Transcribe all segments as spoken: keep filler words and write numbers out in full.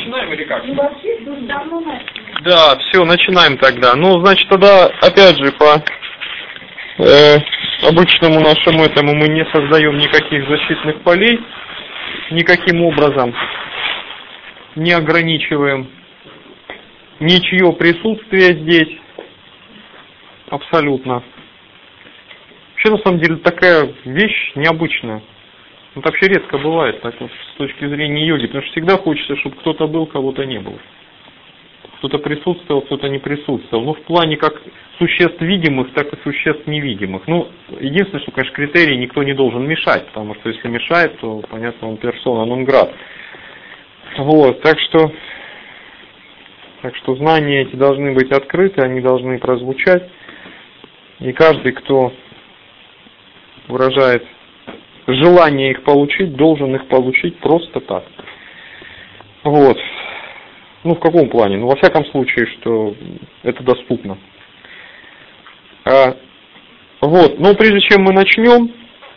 начинаем или как? Ну, вообще, уже давно начали. Да, все, начинаем тогда. Ну, значит, тогда, опять же, по э, обычному нашему этому мы не создаем никаких защитных полей, никаким образом не ограничиваем ничье присутствие здесь. Абсолютно. Вообще, на самом деле, такая вещь необычная. Это вообще редко бывает, так вот, с точки зрения йоги, потому что всегда хочется, чтобы кто-то был, кого-то не было. Кто-то присутствовал, кто-то не присутствовал. Ну, в плане как существ видимых, так и существ невидимых. Ну, единственное, что, конечно, критерий никто не должен мешать, потому что если мешает, то, понятно, он персона нон грата. Вот, так что, так что знания эти должны быть открыты, они должны прозвучать. И каждый, кто выражает желание их получить, должен их получить просто так. Вот. Ну, в каком плане? Ну, во всяком случае, что это доступно. А, вот. Но прежде чем мы начнем,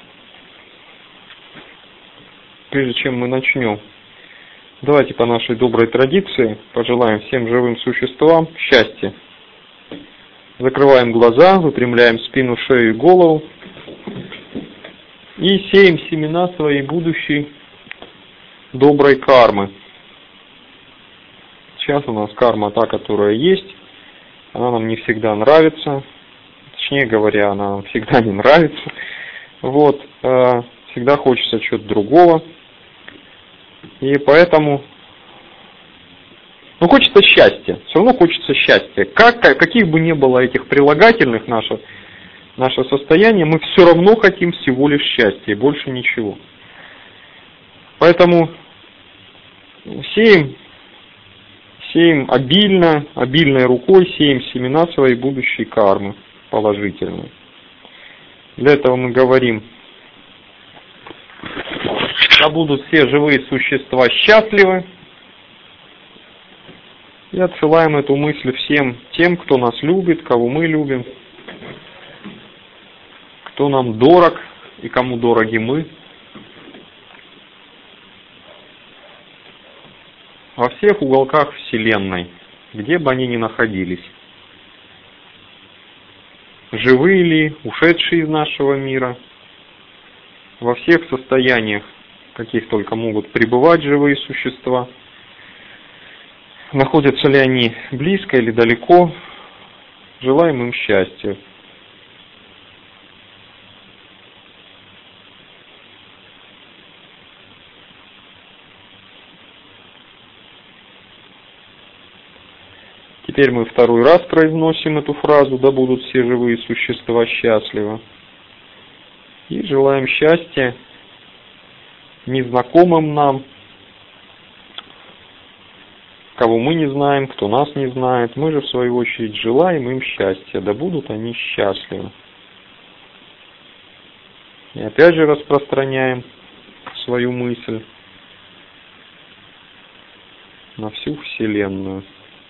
прежде чем мы начнем, давайте по нашей доброй традиции пожелаем всем живым существам счастья. Закрываем глаза, выпрямляем спину, шею и голову. И сеем семена своей будущей доброй кармы. Сейчас у нас карма та, которая есть. Она нам не всегда нравится. Точнее говоря, она нам всегда не нравится. Вот. Всегда хочется чего-то другого. И поэтому... Ну, хочется счастья. Все равно хочется счастья. Как, каких бы ни было этих прилагательных наших, наше состояние, мы все равно хотим всего лишь счастья, и больше ничего. Поэтому сеем, сеем обильно, обильной рукой сеем семена своей будущей кармы положительной. Для этого мы говорим: да будут все живые существа счастливы. И отсылаем эту мысль всем тем, кто нас любит, кого мы любим, кто нам дорог и кому дороги мы. Во всех уголках Вселенной, где бы они ни находились. Живые ли, ушедшие из нашего мира, во всех состояниях, каких только могут пребывать живые существа. Находятся ли они близко или далеко, желаем им счастья. Теперь мы второй раз произносим эту фразу: да будут все живые существа счастливы. И желаем счастья незнакомым нам, кого мы не знаем, кто нас не знает. Мы же, в свою очередь, желаем им счастья. Да будут они счастливы. И опять же распространяем свою мысль на всю Вселенную.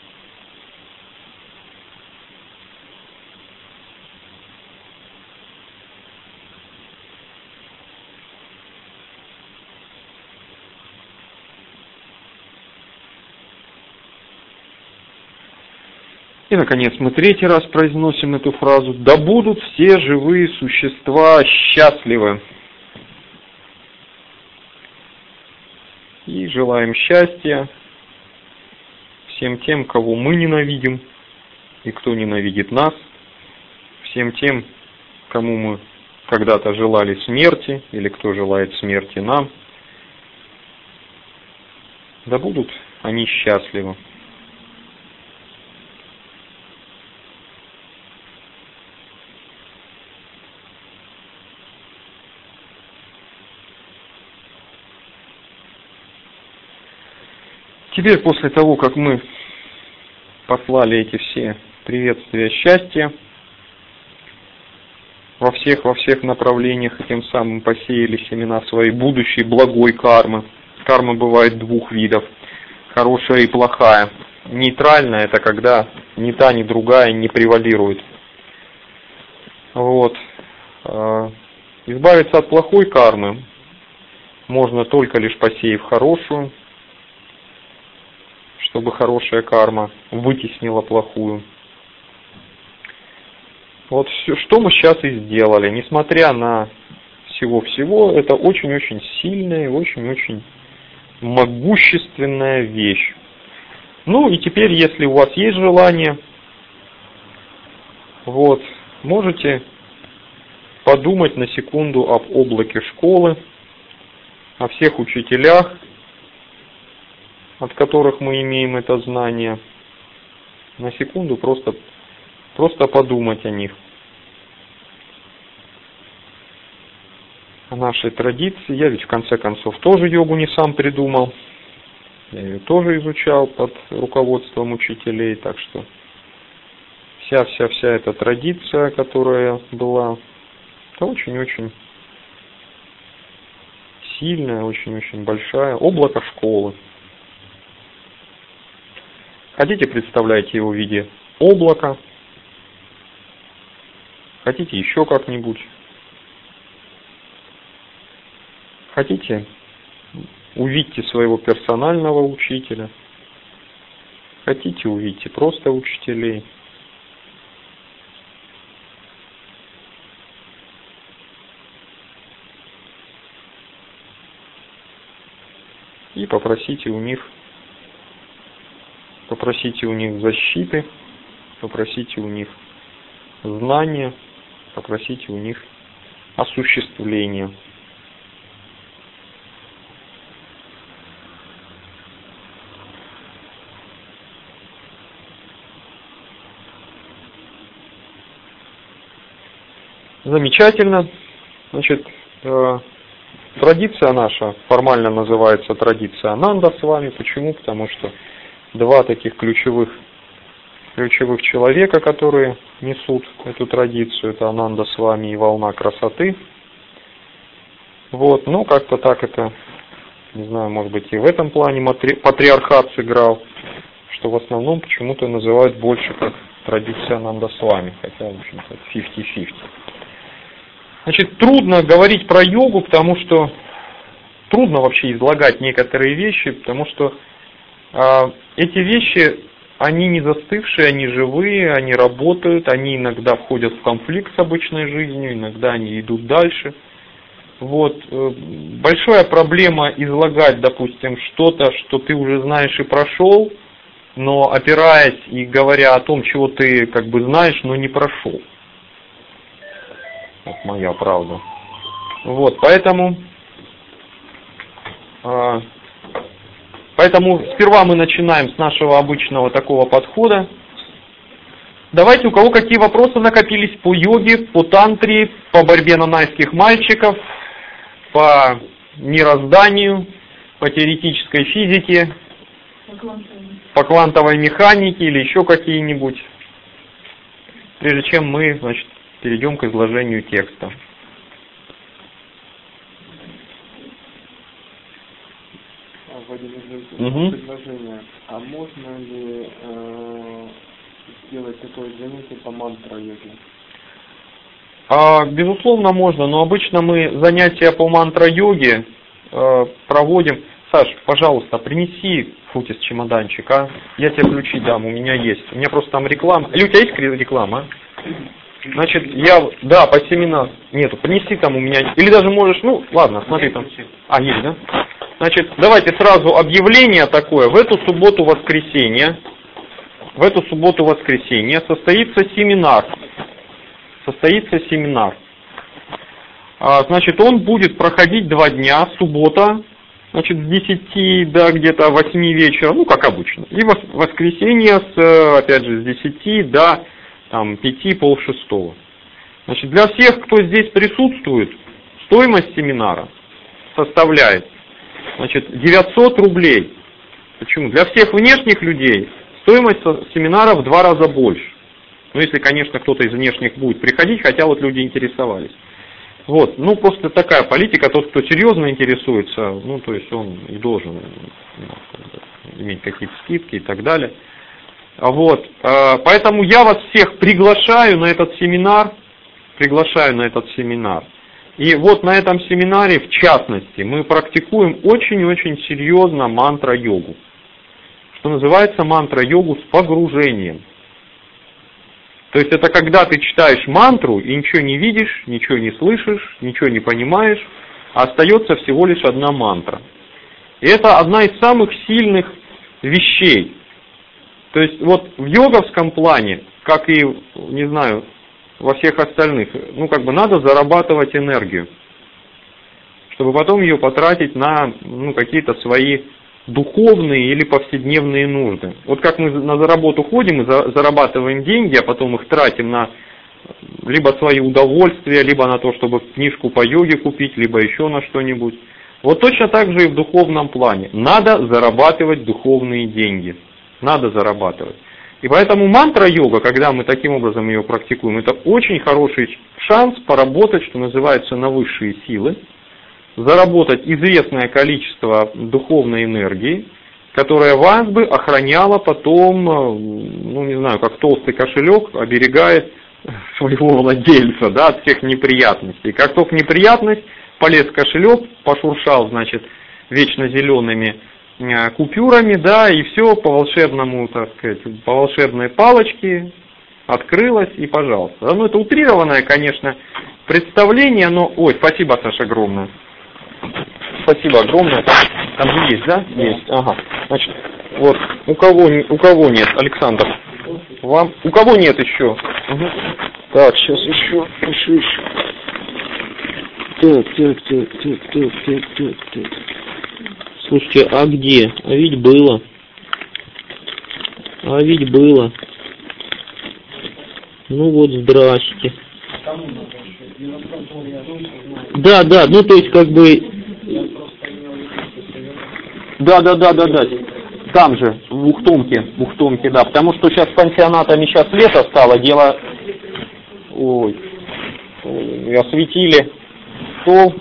И, наконец, мы третий раз произносим эту фразу: да будут все живые существа счастливы. И желаем счастья всем тем, кого мы ненавидим, и кто ненавидит нас, всем тем, кому мы когда-то желали смерти, или кто желает смерти нам. Да будут они счастливы. Теперь, после того, как мы послали эти все приветствия счастья во всех, во всех направлениях, и тем самым посеяли семена своей будущей благой кармы. Карма бывает двух видов: хорошая и плохая. Нейтральная — это когда ни та, ни другая не превалирует. Вот. Избавиться от плохой кармы можно только лишь посеяв хорошую. чтобы хорошая карма вытеснила плохую. Вот все, что мы сейчас и сделали. Несмотря на всего-всего, это очень-очень сильная, очень-очень могущественная вещь. Ну и теперь, если у вас есть желание, вот, можете подумать на секунду об облаке школы, о всех учителях, от которых мы имеем это знание. На секунду просто, просто подумать о них. О нашей традиции. Я ведь в конце концов тоже йогу не сам придумал. Я ее тоже изучал под руководством учителей, так что вся-вся-вся эта традиция, которая была, это очень-очень сильная, очень-очень большая. Облако школы. Хотите, представляете его в виде облака? Хотите еще как-нибудь? Хотите, увидьте своего персонального учителя. Хотите, увидьте просто учителей. И попросите у них, попросите у них защиты, попросите у них знания, попросите у них осуществления. Замечательно. Значит, э, традиция наша формально называется традиция Ананда с вами. Почему? Потому что два таких ключевых, ключевых человека, которые несут эту традицию, это Ананда с вами и волна красоты. Вот, ну как-то так это, не знаю, может быть и в этом плане патриархат сыграл, что в основном почему-то называют больше как традиция Ананда с вами, хотя, в общем-то, пятьдесят на пятьдесят. Значит, трудно говорить про йогу, потому что трудно вообще излагать некоторые вещи, потому что э, эти вещи, они не застывшие, они живые, они работают, они иногда входят в конфликт с обычной жизнью, иногда они идут дальше. Вот. Большая проблема излагать, допустим, что-то, что ты уже знаешь и прошел, но опираясь и говоря о том, чего ты как бы знаешь, но не прошел. Вот моя правда. Вот, поэтому, э, поэтому сперва мы начинаем с нашего обычного такого подхода. Давайте, у кого какие вопросы накопились по йоге, по тантре, по борьбе нанайских мальчиков, по мирозданию, по теоретической физике, по квантовой механике или еще какие-нибудь, прежде чем мы, значит, перейдем к изложению текста. Вадим, угу. предложение. А можно ли э, сделать такое занятие по мантра-йоге? А, безусловно, можно, но обычно мы занятия по мантра-йоге э, проводим. Саш, пожалуйста, принеси футис чемоданчик, а? Я тебе ключи дам, у меня есть. У меня просто там реклама. Или у тебя есть реклама, а? Значит, я, да, по семинару. Нету, принеси там у меня. Или даже можешь, ну, ладно, смотри там. А, есть, да? Значит, давайте сразу объявление такое. В эту субботу-воскресенье, в эту субботу-воскресенье состоится семинар. Состоится семинар. А, значит, он будет проходить два дня, суббота, значит, с десяти до где-то восьми вечера, ну, как обычно. И воскресенье, с, опять же, с десяти до там, пяти, полшестого. Значит, для всех, кто здесь присутствует, стоимость семинара составляет, значит, девятьсот рублей. Почему? Для всех внешних людей стоимость семинара в два раза больше. Ну, если, конечно, кто-то из внешних будет приходить, хотя вот люди интересовались. Вот, ну, просто такая политика, тот, кто серьезно интересуется, ну, то есть он и должен ну, иметь какие-то скидки и так далее. Вот, поэтому я вас всех приглашаю на этот семинар, приглашаю на этот семинар. И вот на этом семинаре, в частности, мы практикуем очень-очень серьезно мантра-йогу. что называется мантра-йогу с погружением. То есть это когда ты читаешь мантру и ничего не видишь, ничего не слышишь, ничего не понимаешь, а остается всего лишь одна мантра. И это одна из самых сильных вещей. То есть вот в йоговском плане, как и, не знаю, во всех остальных, ну как бы надо зарабатывать энергию, чтобы потом ее потратить на ну, какие-то свои духовные или повседневные нужды. Вот как мы на работу ходим и за, зарабатываем деньги, а потом их тратим на либо свои удовольствия, либо на то, чтобы книжку по йоге купить, либо еще на что-нибудь. Вот точно так же и в духовном плане. Надо зарабатывать духовные деньги. Надо зарабатывать. И поэтому мантра-йога, когда мы таким образом ее практикуем, это очень хороший шанс поработать, что называется, на высшие силы, заработать известное количество духовной энергии, которая вас бы охраняла потом, ну не знаю, как толстый кошелек оберегает своего владельца, да, от всех неприятностей. Как только неприятность, полез в кошелек, пошуршал, значит, вечно зелеными купюрами, да, и все по волшебному, так сказать, по волшебной палочке открылось и пожалуйста. Ну это утрированное, конечно, представление, но, ой, спасибо, Саша, огромное. Спасибо огромное. Там же есть, да? Есть. Ага. Значит, вот, у кого, у кого нет, Александр? Вам? У кого нет еще? Угу. Так, сейчас еще, еще, еще. Так, так, так, так, так, так, так, так. Слушайте, а где? А ведь было. А ведь было. Ну вот, здрасте. Да, да, ну то есть как бы... Да, да, да, да, да. Там же, в Ухтомке, в Ухтомке, да. Потому что сейчас с пансионатами сейчас лето стало, дело... Ой, ой, осветили стол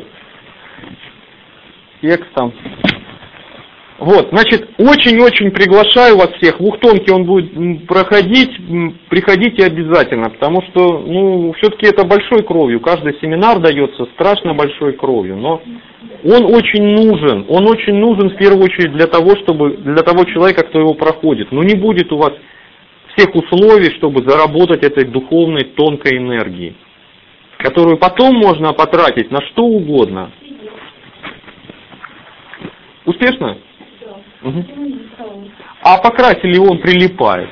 текстом. Вот, значит, очень-очень приглашаю вас всех. В Ухтомке он будет проходить, приходите обязательно, потому что, ну, все-таки это большой кровью. Каждый семинар дается страшно большой кровью, но он очень нужен. Он очень нужен в первую очередь для того, чтобы, для того человека, кто его проходит. Но не будет у вас всех условий, чтобы заработать этой духовной тонкой энергии, которую потом можно потратить на что угодно. Успешно? Угу. А покрасили он прилипает.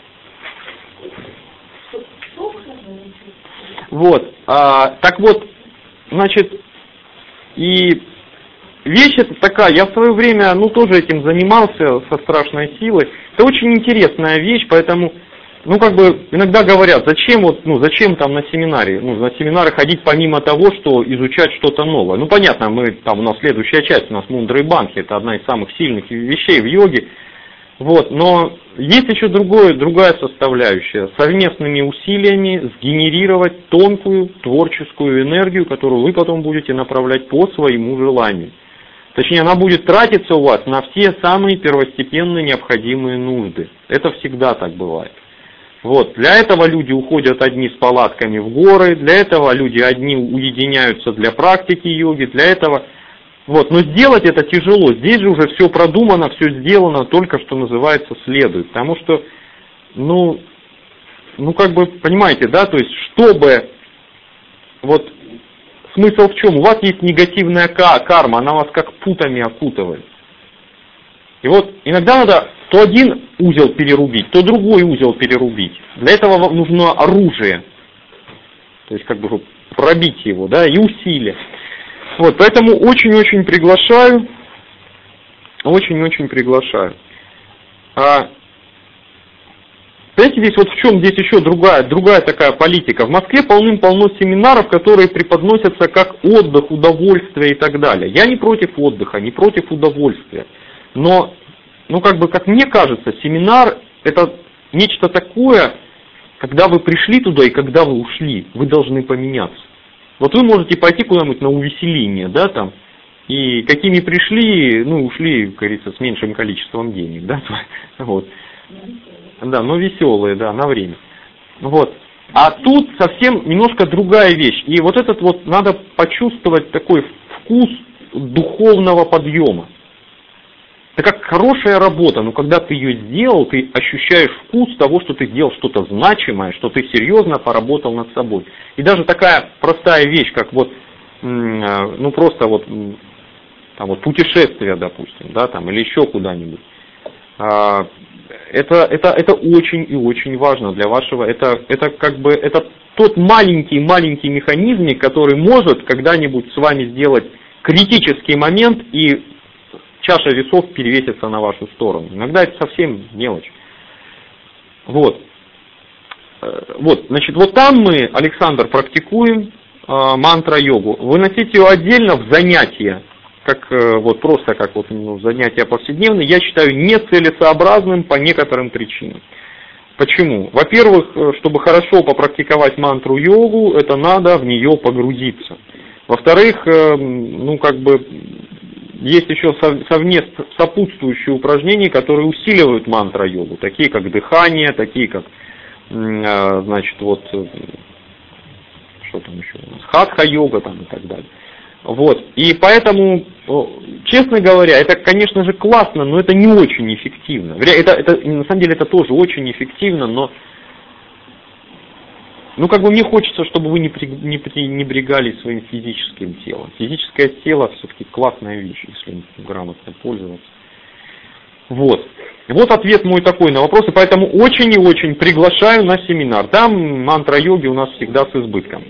Вот. А, так вот, значит, и вещь эта такая, я в свое время, ну, тоже этим занимался со страшной силой. Это очень интересная вещь, поэтому, ну, как бы, иногда говорят, зачем вот, ну, зачем там на семинаре, ну, на семинары ходить помимо того, что изучать что-то новое. Ну, понятно, мы, там, у нас следующая часть, у нас Мудрые Банхи, это одна из самых сильных вещей в йоге, вот, но есть еще другое, другая составляющая, совместными усилиями сгенерировать тонкую творческую энергию, которую вы потом будете направлять по своему желанию. Точнее, она будет тратиться у вас на все самые первостепенные необходимые нужды. Это всегда так бывает. Вот, для этого люди уходят одни с палатками в горы, для этого люди одни уединяются для практики йоги, для этого... Вот, но сделать это тяжело, здесь же уже все продумано, все сделано, только что называется следует. Потому что, ну, ну как бы, понимаете, да, то есть, чтобы, вот, смысл в чем? У вас есть негативная карма, она вас как путами окутывает. И вот иногда надо то один узел перерубить, то другой узел перерубить. Для этого вам нужно оружие. То есть как бы пробить его, да, и усилие. Вот, поэтому очень-очень приглашаю, очень-очень приглашаю. А, знаете, здесь вот в чем здесь еще другая, другая такая политика. В Москве полным-полно семинаров, которые преподносятся как отдых, удовольствие и так далее. Я не против отдыха, не против удовольствия. Но, ну как бы, как мне кажется, семинар это нечто такое, когда вы пришли туда и когда вы ушли, вы должны поменяться. Вот вы можете пойти куда-нибудь на увеселение, да, там, и какими пришли, ну, ушли, как говорится, с меньшим количеством денег, да, вот. Да, но веселые, да, на время. Вот. А тут совсем немножко другая вещь. И вот этот вот, надо почувствовать такой вкус духовного подъема. Это как хорошая работа, но когда ты ее сделал, ты ощущаешь вкус того, что ты сделал что-то значимое, что ты серьезно поработал над собой. И даже такая простая вещь, как вот, ну просто вот, там вот путешествие, допустим, да, там, или еще куда-нибудь. Это, это, это очень и очень важно для вашего, это, это как бы, это тот маленький-маленький механизмик, который может когда-нибудь с вами сделать критический момент, и чаша весов перевесится на вашу сторону. Иногда это совсем мелочь. Вот. Вот, значит, вот там мы, Александр, практикуем э, мантра-йогу. Выносить ее отдельно в занятия, как э, вот просто как вот ну, занятия повседневные, я считаю нецелесообразным по некоторым причинам. Почему? Во-первых, чтобы хорошо попрактиковать мантру-йогу, это надо в нее погрузиться. Во-вторых, э, ну как бы есть еще совместно сопутствующие упражнения, которые усиливают мантра-йогу, такие как дыхание, такие как значит, вот, что там еще у нас, хатха-йога там и так далее. Вот, и поэтому, честно говоря, это, конечно же, классно, но это не очень эффективно. Это, это, на самом деле, это тоже очень эффективно, но, ну, как бы мне хочется, чтобы вы не пренебрегали своим физическим телом. Физическое тело все-таки классная вещь, если грамотно пользоваться. Вот. Вот ответ мой такой на вопрос, и поэтому очень и очень приглашаю на семинар. Там мантра-йоги у нас всегда с избытком.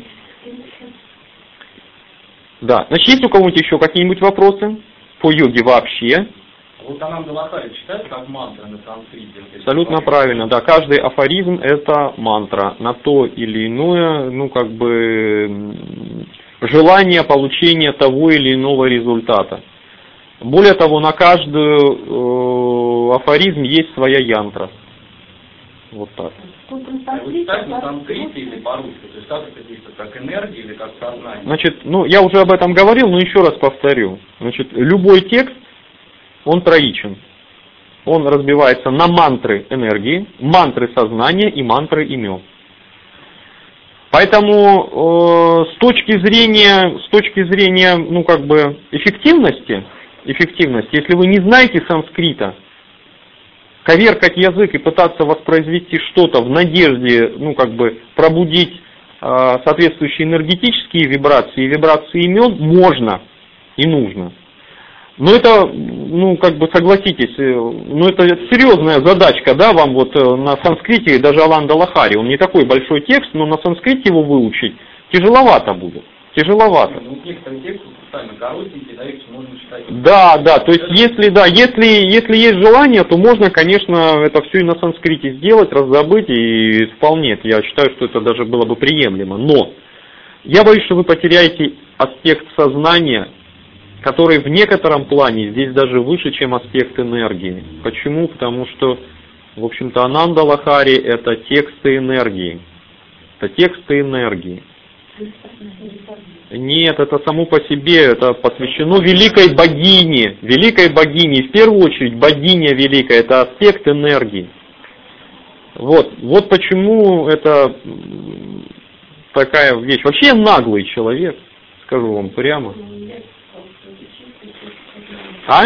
Да, значит, есть у кого-нибудь еще какие-нибудь вопросы по йоге вообще? Вот Ананда Лахари читают как мантра на санскрите? Абсолютно правильно, да. Каждый афоризм это мантра на то или иное, ну как бы желание получения того или иного результата. Более того, на каждый э, афоризм есть своя янтра. Вот так. Вы читаете на санскрите или по-русски? То есть как это действует, как энергия или как сознание? Значит, ну я уже об этом говорил, но еще раз повторю. Значит, любой текст, он троичен. Он разбивается на мантры энергии, мантры сознания и мантры имен. Поэтому э, с точки зрения, с точки зрения, ну как бы эффективности, эффективности, если вы не знаете санскрита, коверкать язык и пытаться воспроизвести что-то в надежде, ну как бы пробудить э, соответствующие энергетические вибрации, вибрации имен можно и нужно. Но это, ну как бы согласитесь, ну это серьезная задачка, да, вам вот на санскрите, даже Ананда Лахари, он не такой большой текст, но на санскрите его выучить тяжеловато будет. Тяжеловато. Ну, некоторые тексты специально коротенькие, да, их можно читать. Да, да, то есть если, да, если, если есть желание, то можно, конечно, это все и на санскрите сделать, раздобыть, и вполне, я считаю, что это даже было бы приемлемо. Но я боюсь, что вы потеряете аспект сознания, который в некотором плане здесь даже выше, чем аспект энергии. Почему? Потому что, в общем-то, Ананда Лахари это тексты энергии. Это тексты энергии. Нет, это само по себе, это посвящено великой богине, великой богине, в первую очередь богиня великая, это аспект энергии. Вот, вот почему это такая вещь. Вообще я наглый человек, скажу вам прямо. А?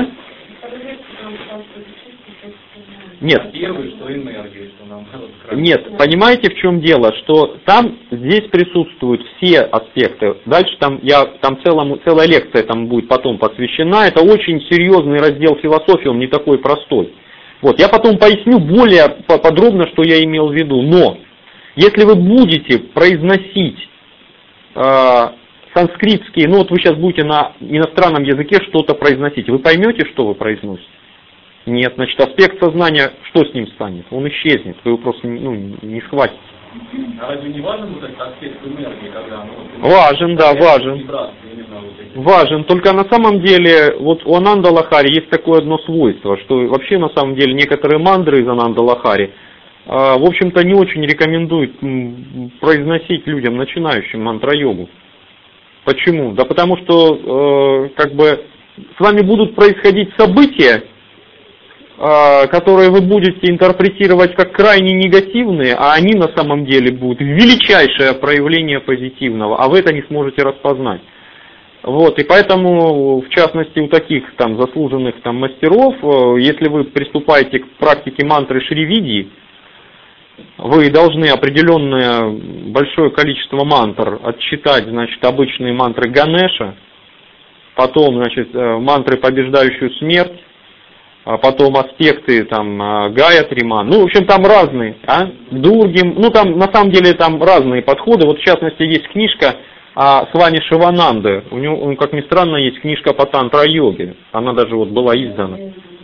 Нет. Первый, что энергия, что нам Нет, понимаете, в чем дело, что там, здесь присутствуют все аспекты. Дальше там, я, там целому, целая лекция там будет потом посвящена. Это очень серьезный раздел философии, он не такой простой. Вот, я потом поясню более подробно, что я имел в виду. Но, если вы будете произносить э, санскритские, ну вот вы сейчас будете на иностранном языке что-то произносить, вы поймете, что вы произносите? Нет, значит, аспект сознания, что с ним станет? Он исчезнет, вы его просто ну, не схватите. А разве не важен вот этот аспект энергии, когда... Ну, важен, да, важен. Вибрации, именно вот эти. Важен, только на самом деле, вот у Ананда Лахари есть такое одно свойство, что вообще на самом деле некоторые мантры из Ананда Лахари, в общем-то, не очень рекомендуют произносить людям, начинающим мантра-йогу. Почему? Да потому что, как бы, с вами будут происходить события, которые вы будете интерпретировать как крайне негативные, а они на самом деле будут величайшее проявление позитивного, а вы это не сможете распознать. Вот, и поэтому, в частности, у таких там заслуженных там мастеров, если вы приступаете к практике мантры Шривидии, вы должны определенное большое количество мантр отчитать, значит, обычные мантры Ганеша, потом, значит, мантры, побеждающую смерть, а потом аспекты там Гаятри ман, ну, в общем, там разные, а, Дурги, ну, там, на самом деле, там разные подходы, вот, в частности, есть книжка а, с Вани Шивананды, у него, как ни странно, есть книжка по тантра-йоге, она даже вот была издана.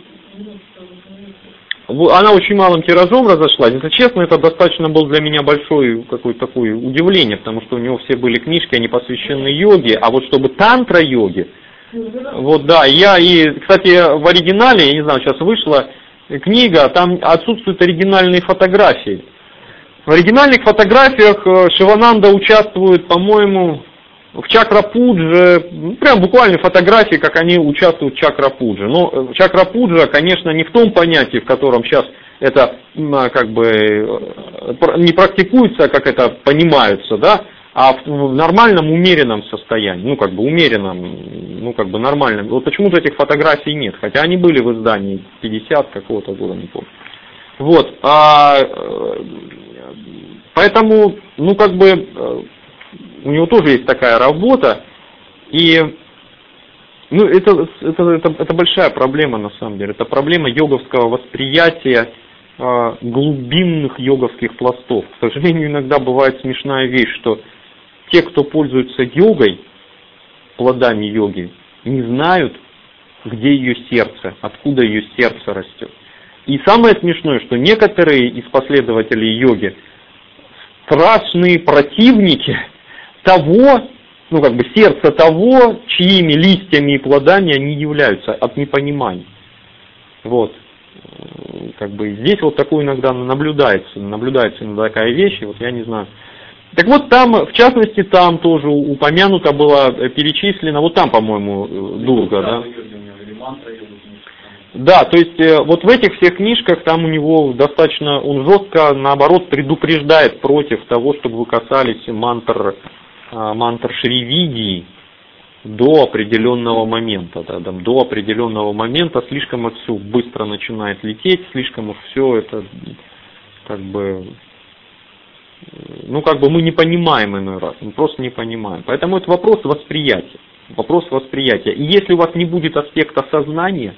Она очень малым тиражом разошлась, если честно, это достаточно был для меня большое какое-то такое удивление, потому что у него все были книжки, они посвящены йоге, а вот чтобы тантра-йоге, вот да, я и, кстати, в оригинале, я не знаю, сейчас вышла книга, там отсутствуют оригинальные фотографии. В оригинальных фотографиях Шивананда участвует, по-моему, в Чакра-пудже, ну, прям буквально фотографии, как они участвуют в Чакра-пудже. Но Чакра-пуджа, конечно, не в том понятии, в котором сейчас это как бы не практикуется, как это понимается, да, а в нормальном, умеренном состоянии, ну, как бы умеренном, ну, как бы нормальном. Вот почему-то этих фотографий нет, хотя они были в издании пятидесятого какого-то года, не помню. Вот, а, поэтому, ну, как бы, у него тоже есть такая работа, и, ну, это, это, это, это большая проблема, на самом деле, это проблема йоговского восприятия а, глубинных йоговских пластов. К сожалению, иногда бывает смешная вещь, что те, кто пользуются йогой, плодами йоги, не знают, где ее сердце, откуда ее сердце растет. И самое смешное, что некоторые из последователей йоги страшные противники того, ну как бы сердца того, чьими листьями и плодами они являются, от непонимания. Вот. Как бы здесь вот такое иногда наблюдается, наблюдается иногда такая вещь, и вот я не знаю. Так вот там, в частности, там тоже упомянуто было, перечислено, вот там, по-моему, Дурга, да? Да, то есть вот в этих всех книжках там у него достаточно, он жестко, наоборот, предупреждает против того, чтобы вы касались мантр, мантр Шривидии до определенного момента. Да, там, до определенного момента слишком это все быстро начинает лететь, слишком уж все это как бы... Ну, как бы мы не понимаем иной раз, мы просто не понимаем. Поэтому это вопрос восприятия. Вопрос восприятия. И если у вас не будет аспекта сознания,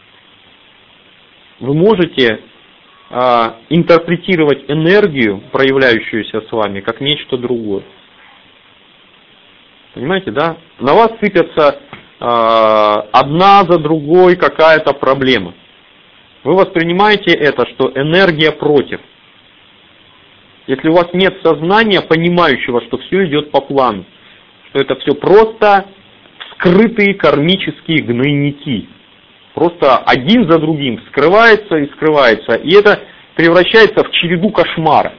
вы можете а, интерпретировать энергию, проявляющуюся с вами, как нечто другое. Понимаете, да? На вас сыпятся а, одна за другой какая-то проблема. Вы воспринимаете это, что энергия против. Если у вас нет сознания, понимающего, что все идет по плану, что это все просто скрытые кармические гнойники, просто один за другим скрывается и скрывается, и это превращается в череду кошмара.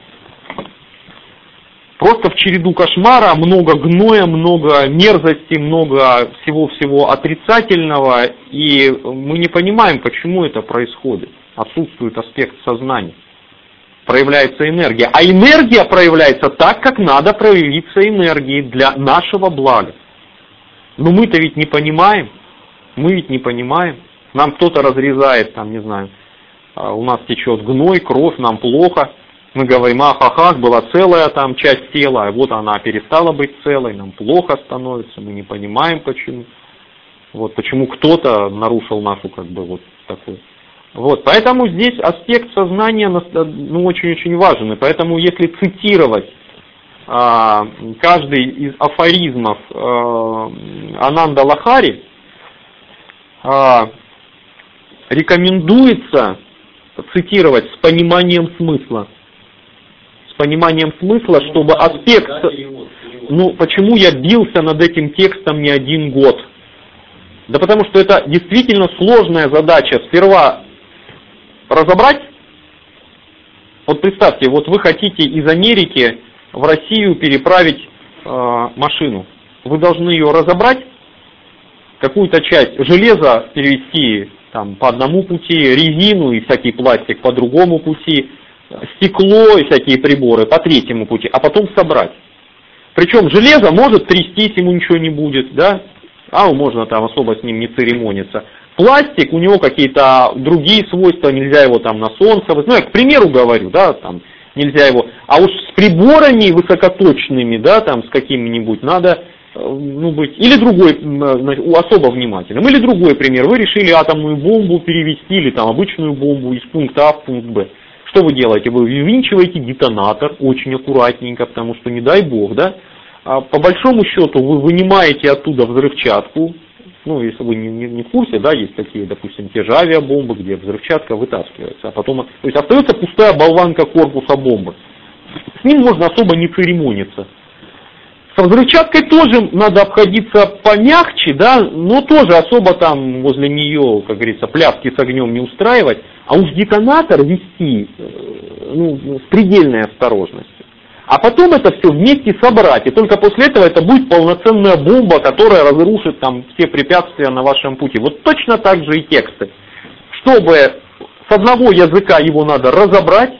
Просто в череду кошмара, много гноя, много мерзости, много всего-всего отрицательного, и мы не понимаем, почему это происходит. Отсутствует аспект сознания. Проявляется энергия. А энергия проявляется так, как надо проявиться энергией для нашего блага. Но мы-то ведь не понимаем. Мы ведь не понимаем. Нам кто-то разрезает, там, не знаю, у нас течет гной, кровь, нам плохо. Мы говорим, ах, ах, ах, была целая там часть тела, а вот она перестала быть целой, нам плохо становится, мы не понимаем почему. Вот почему кто-то нарушил нашу, как бы, вот такую. Вот, поэтому здесь аспект сознания, ну, очень-очень важен. И поэтому, если цитировать а, каждый из афоризмов а, Ананда Лахари, а, рекомендуется цитировать с пониманием смысла. С пониманием смысла, чтобы аспект... Ну, почему я бился над этим текстом не один год? Да потому что это действительно сложная задача. Сперва разобрать, вот представьте, вот вы хотите из Америки в Россию переправить э, машину. Вы должны ее разобрать, какую-то часть железа перевести там, по одному пути, резину и всякий пластик по другому пути, стекло и всякие приборы по третьему пути, а потом собрать. Причем железо может трястись, ему ничего не будет, да? а можно там особо с ним не церемониться. Пластик, у него какие-то другие свойства, нельзя его там на солнце, ну я к примеру говорю, да, там нельзя его, а уж с приборами высокоточными, да, там с какими-нибудь надо, ну, быть, или другой, особо внимательным, или другой пример, вы решили атомную бомбу перевести, или там обычную бомбу из пункта А в пункт Б. Что вы делаете? Вы ввинчиваете детонатор очень аккуратненько, потому что не дай бог, да, а по большому счету вы вынимаете оттуда взрывчатку, ну, если вы не, не, не в курсе, да, есть такие, допустим, те же авиабомбы, где взрывчатка вытаскивается, а потом, то есть остается пустая болванка корпуса бомбы. С ним можно особо не церемониться. Со взрывчаткой тоже надо обходиться помягче, да, но тоже особо там возле нее, как говорится, пляски с огнем не устраивать, а уж детонатор вести, ну, с предельной осторожностью. А потом это все вместе собрать, и только после этого это будет полноценная бомба, которая разрушит там все препятствия на вашем пути. Вот точно так же и тексты. Чтобы с одного языка его надо разобрать,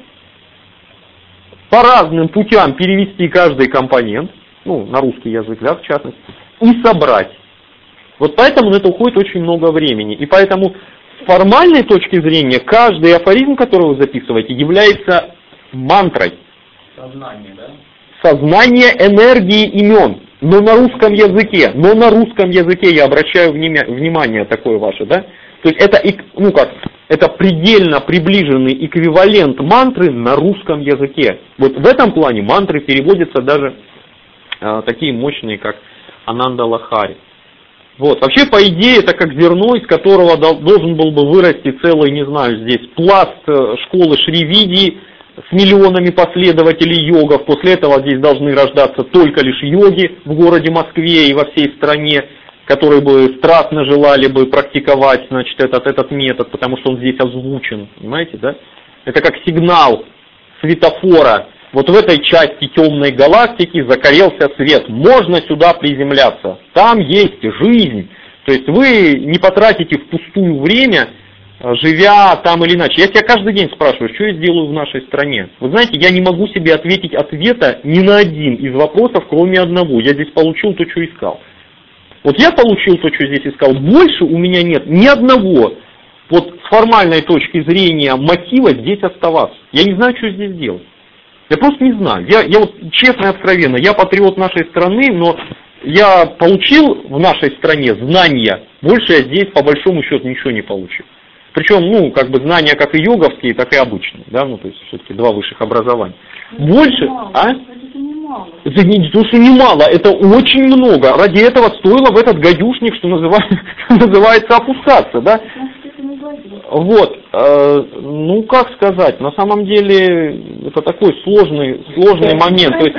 по разным путям перевести каждый компонент, ну, на русский язык, да, в частности, и собрать. Вот поэтому на это уходит очень много времени. И поэтому с формальной точки зрения каждый афоризм, который вы записываете, является мантрой. Сознание, да? Сознание энергии имен, но на русском языке, но на русском языке я обращаю внимание такое ваше, да? То есть это, ну как, это предельно приближенный эквивалент мантры на русском языке. Вот в этом плане мантры переводятся даже э, такие мощные, как Ананда Лахари. Вот. Вообще, по идее, это как зерно, из которого должен был бы вырасти целый, не знаю, здесь пласт школы Шри-Види с миллионами последователей йогов. После этого здесь должны рождаться только лишь йоги в городе Москве и во всей стране, которые бы страстно желали бы практиковать, значит, этот, этот метод, потому что он здесь озвучен, понимаете, да? Это как сигнал светофора. Вот в этой части темной галактики загорелся свет. Можно сюда приземляться. Там есть жизнь. То есть вы не потратите впустую время, живя там или иначе. Я себя каждый день спрашиваю, что я сделаю в нашей стране. Вы знаете, я не могу себе ответить ответа ни на один из вопросов, кроме одного. Я здесь получил то, что искал. Вот я получил то, что здесь искал. Больше у меня нет ни одного, вот с формальной точки зрения, мотива здесь оставаться. Я не знаю, что здесь делать. Я просто не знаю. Я, я вот честно и откровенно, я патриот нашей страны, но я получил в нашей стране знания, больше я здесь по большому счету ничего не получил. Причем, ну, как бы знания как и йоговские, так и обычные, да, ну, то есть все-таки два высших образования. Это больше, мало, а? Это немало. Это не то, что немало, это очень много. Ради этого стоило в этот гадюшник, что называется, называется опускаться, да? Вот, э, ну как сказать, на самом деле это такой сложный, сложный момент. То есть,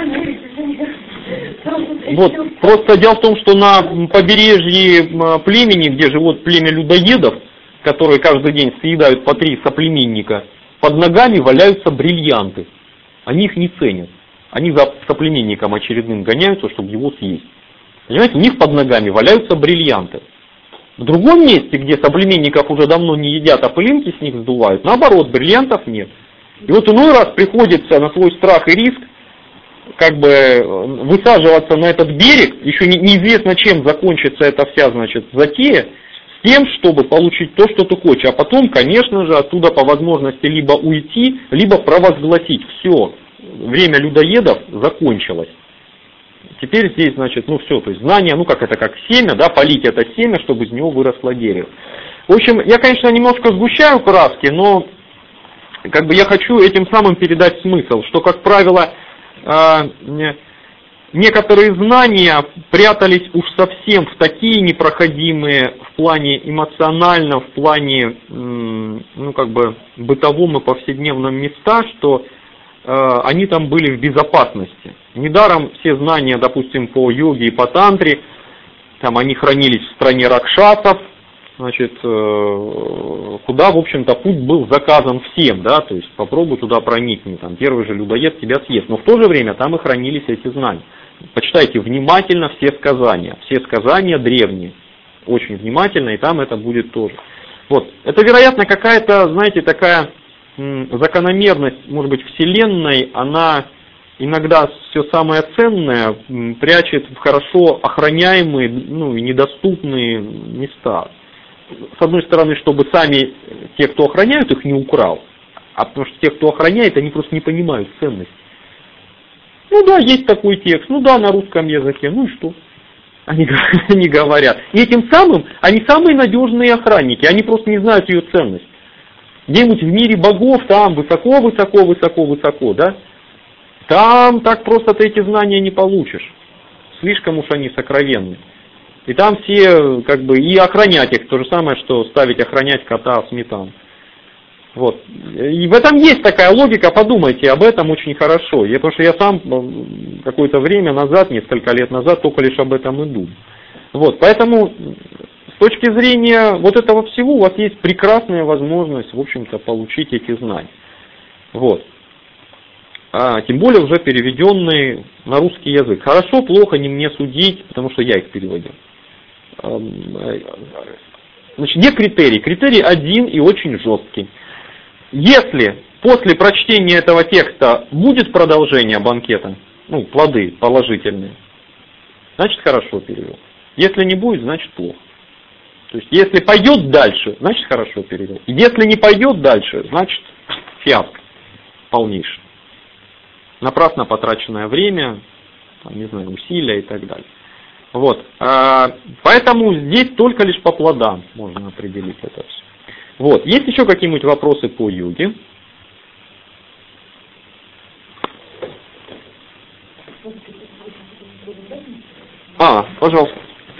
вот, просто дело в том, что на побережье племени, где живут племя людоедов, которые каждый день съедают по три соплеменника, под ногами валяются бриллианты. Они их не ценят. Они за соплеменником очередным гоняются, чтобы его съесть. Понимаете, у них под ногами валяются бриллианты. В другом месте, где соплеменников уже давно не едят, а пылинки с них сдувают, наоборот, бриллиантов нет. И вот иной раз приходится на свой страх и риск как бы высаживаться на этот берег, еще не, неизвестно, чем закончится эта вся, значит, затея, с тем, чтобы получить то, что ты хочешь. А потом, конечно же, оттуда по возможности либо уйти, либо провозгласить: все, время людоедов закончилось. Теперь здесь, значит, ну все, то есть знание, ну как это, как семя, да, полить это семя, чтобы из него выросло дерево. В общем, я, конечно, немножко сгущаю краски, но как бы я хочу этим самым передать смысл, что, как правило, некоторые знания прятались уж совсем в такие непроходимые в плане эмоционально, в плане, ну как бы, бытовом и повседневном места, что они там были в безопасности. Недаром все знания, допустим, по йоге и по тантре, там они хранились в стране ракшасов, значит, куда, в общем-то, путь был заказан всем, да, то есть попробуй туда проникнуть, там первый же людоед тебя съест, но в то же время там и хранились эти знания. Почитайте внимательно все сказания, все сказания древние, очень внимательно, и там это будет тоже. Вот, это, вероятно, какая-то, знаете, такая закономерность, может быть, Вселенной, она иногда все самое ценное прячет в хорошо охраняемые, ну, и недоступные места. С одной стороны, чтобы сами те, кто охраняют, их не украл, а потому что те, кто охраняет, они просто не понимают ценность. Ну да, есть такой текст, ну да, на русском языке, ну и что? Они, они говорят. И этим самым, они самые надежные охранники, они просто не знают ее ценность. Где-нибудь в мире богов, там высоко, высоко, высоко, высоко, да? Там так просто ты эти знания не получишь. Слишком уж они сокровенны. И там все, как бы, и охранять их, то же самое, что ставить охранять кота сметану. Вот. И в этом есть такая логика, подумайте об этом очень хорошо. Я, потому что я сам какое-то время назад, несколько лет назад, только лишь об этом и думал. Вот. Поэтому с точки зрения вот этого всего у вас есть прекрасная возможность, в общем-то, получить эти знания. Вот. А, тем более уже переведенные на русский язык. Хорошо, плохо, не мне судить, потому что я их переводил. Значит, где критерий? Критерий один и очень жесткий. Если после прочтения этого текста будет продолжение банкета, ну, плоды положительные, значит хорошо перевел. Если не будет, значит плохо. То есть, если пойдет дальше, значит хорошо перевел. Если не пойдет дальше, значит фиаско полнейший. Напрасно потраченное время, там, не знаю, усилия и так далее. Вот. Поэтому здесь только лишь по плодам можно определить это все. Вот. Есть еще какие-нибудь вопросы по йоге? А, пожалуйста.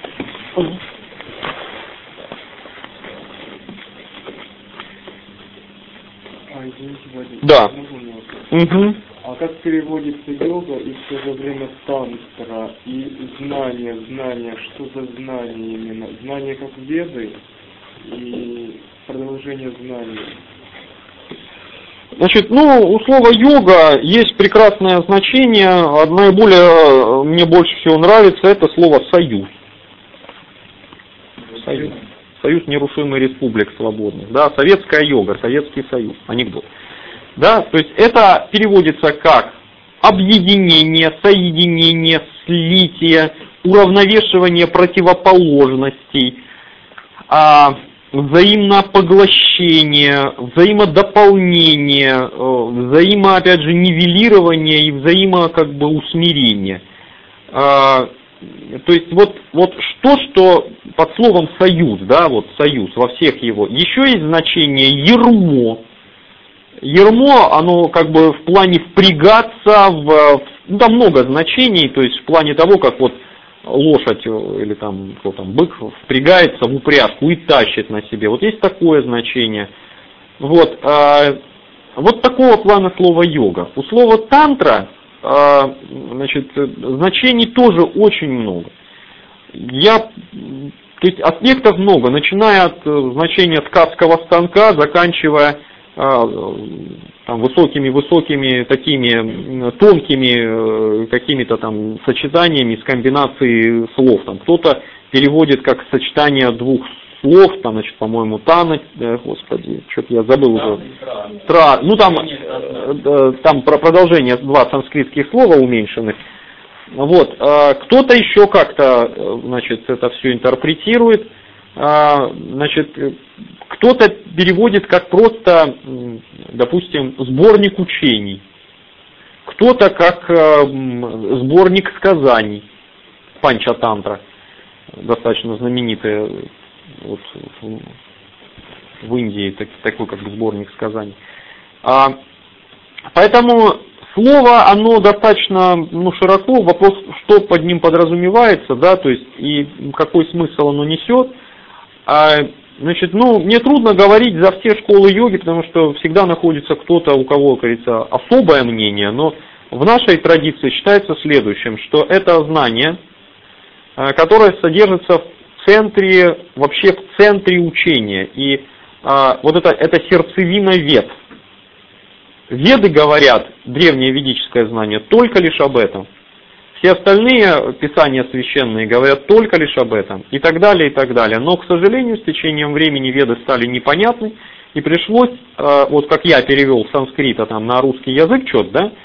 А, извините, Вадим. Да. Угу. А как переводится йога и в то же время тантра и знание, знание, что за знание именно? Знание как веды и продолжение знаний. Значит, ну, у слова йога есть прекрасное значение, а наиболее мне больше всего нравится это слово союз. Союз. Союз нерушимых республик свободных. Да, советская йога, Советский Союз, анекдот. Да, то есть это переводится как объединение, соединение, слитие, уравновешивание противоположностей, а, взаимное поглощение, взаимодополнение, взаимо, опять же, нивелирование и взаимо, как бы, усмирение. А, то есть вот, вот что, что под словом союз, да, вот союз во всех его, еще есть значение ермо. Ермо, оно как бы в плане впрягаться, в, ну, там много значений, то есть в плане того, как вот лошадь или там, кто там, бык впрягается в упряжку и тащит на себе. Вот есть такое значение. Вот, а, вот такого плана слова йога. У слова тантра, а, значит, значений тоже очень много. Я, то есть аспектов много, начиная от значения ткацкого станка, заканчивая там высокими-высокими такими тонкими какими-то там сочетаниями с комбинацией слов. Там кто-то переводит как сочетание двух слов, там, значит, по-моему, тана, господи, что-то я забыл уже. Тра, ну там, там про продолжение два санскритских слова уменьшенных. Вот, кто-то еще как-то, значит, это все интерпретирует. Значит, кто-то переводит как просто, допустим, сборник учений, кто-то как сборник сказаний, панчатантра, достаточно знаменитая вот, в Индии, такой как сборник сказаний. Поэтому слово, оно достаточно, ну, широко, вопрос, что под ним подразумевается, да, то есть и какой смысл оно несет. А, значит, ну, мне трудно говорить за все школы йоги, потому что всегда находится кто-то, у кого, как говорится, особое мнение, но в нашей традиции считается следующим, что это знание, которое содержится в центре, вообще в центре учения, и а, вот это, это сердцевина вед. Веды говорят, древнее ведическое знание, только лишь об этом. Все остальные писания священные говорят только лишь об этом, и так далее, и так далее. Но, к сожалению, с течением времени веды стали непонятны, и пришлось, вот как я перевел с санскрита там, на русский язык что-то, да,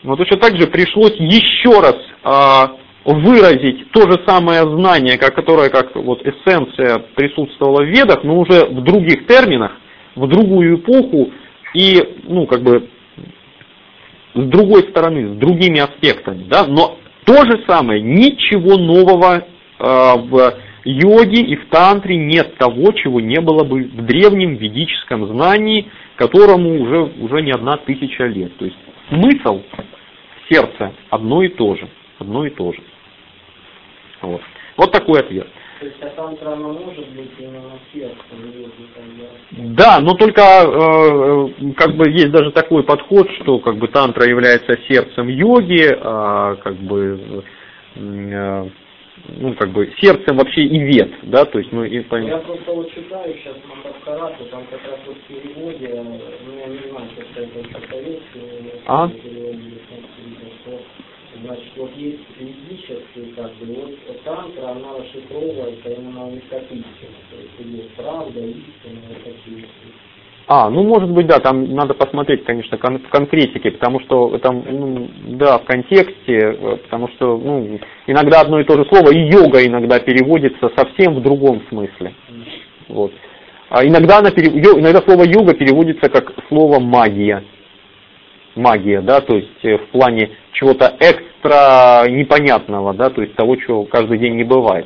Но точно так же пришлось еще раз а, выразить то же самое знание, как, которое как вот эссенция присутствовала в Ведах, но уже в других терминах, в другую эпоху и, ну, как бы, с другой стороны, с другими аспектами, да, но то же самое, ничего нового э, в йоге и в тантре нет того, чего не было бы в древнем ведическом знании, которому уже, уже не одна тысяча лет. То есть смысл в сердце одно и то же, одно и то же. Вот, вот такой ответ. То есть, а тантра, она может быть именно сердцем? Да, но только э, как бы есть даже такой подход, что как бы тантра является сердцем йоги, а как бы э, ну как бы сердцем вообще и вед, да, то есть мы и поймем. Я просто вот читаю сейчас Махабхарату, там как раз вот в переводе, ну я не знаю, что это еще советский, а? что значит вот есть ведический, как бы, вот тантра, она расшифровывается именно метафизически, то есть есть правда, истина, метафизика. А, ну может быть, да, там надо посмотреть, конечно, кон- в конкретике, потому что там, ну, да, в контексте, потому что, ну, иногда одно и то же слово, и йога иногда переводится совсем в другом смысле. Вот. А иногда, она пере... иногда слово йога переводится как слово магия. Магия, да, то есть в плане чего-то экстра непонятного, да, то есть того, чего каждый день не бывает.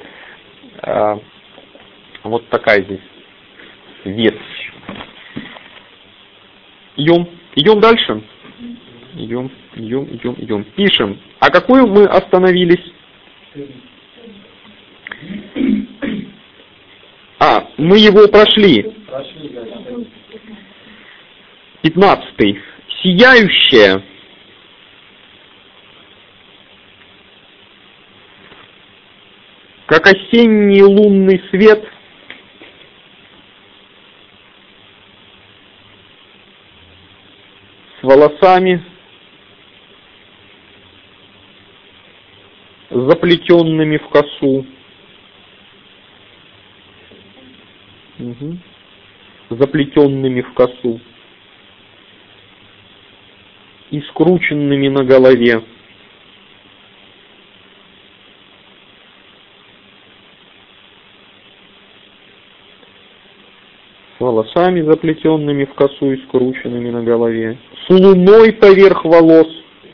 Вот такая здесь ветвь. Идем, идем дальше. Идем, идем, идем, идем. Пишем. А какую мы остановились? А, мы его прошли. Пятнадцатый. Сияющая. Как осенний лунный свет, с волосами, заплетенными в косу, угу. заплетенными в косу и скрученными на голове. С волосами, заплетенными в косу и скрученными на голове. С луной поверх волос.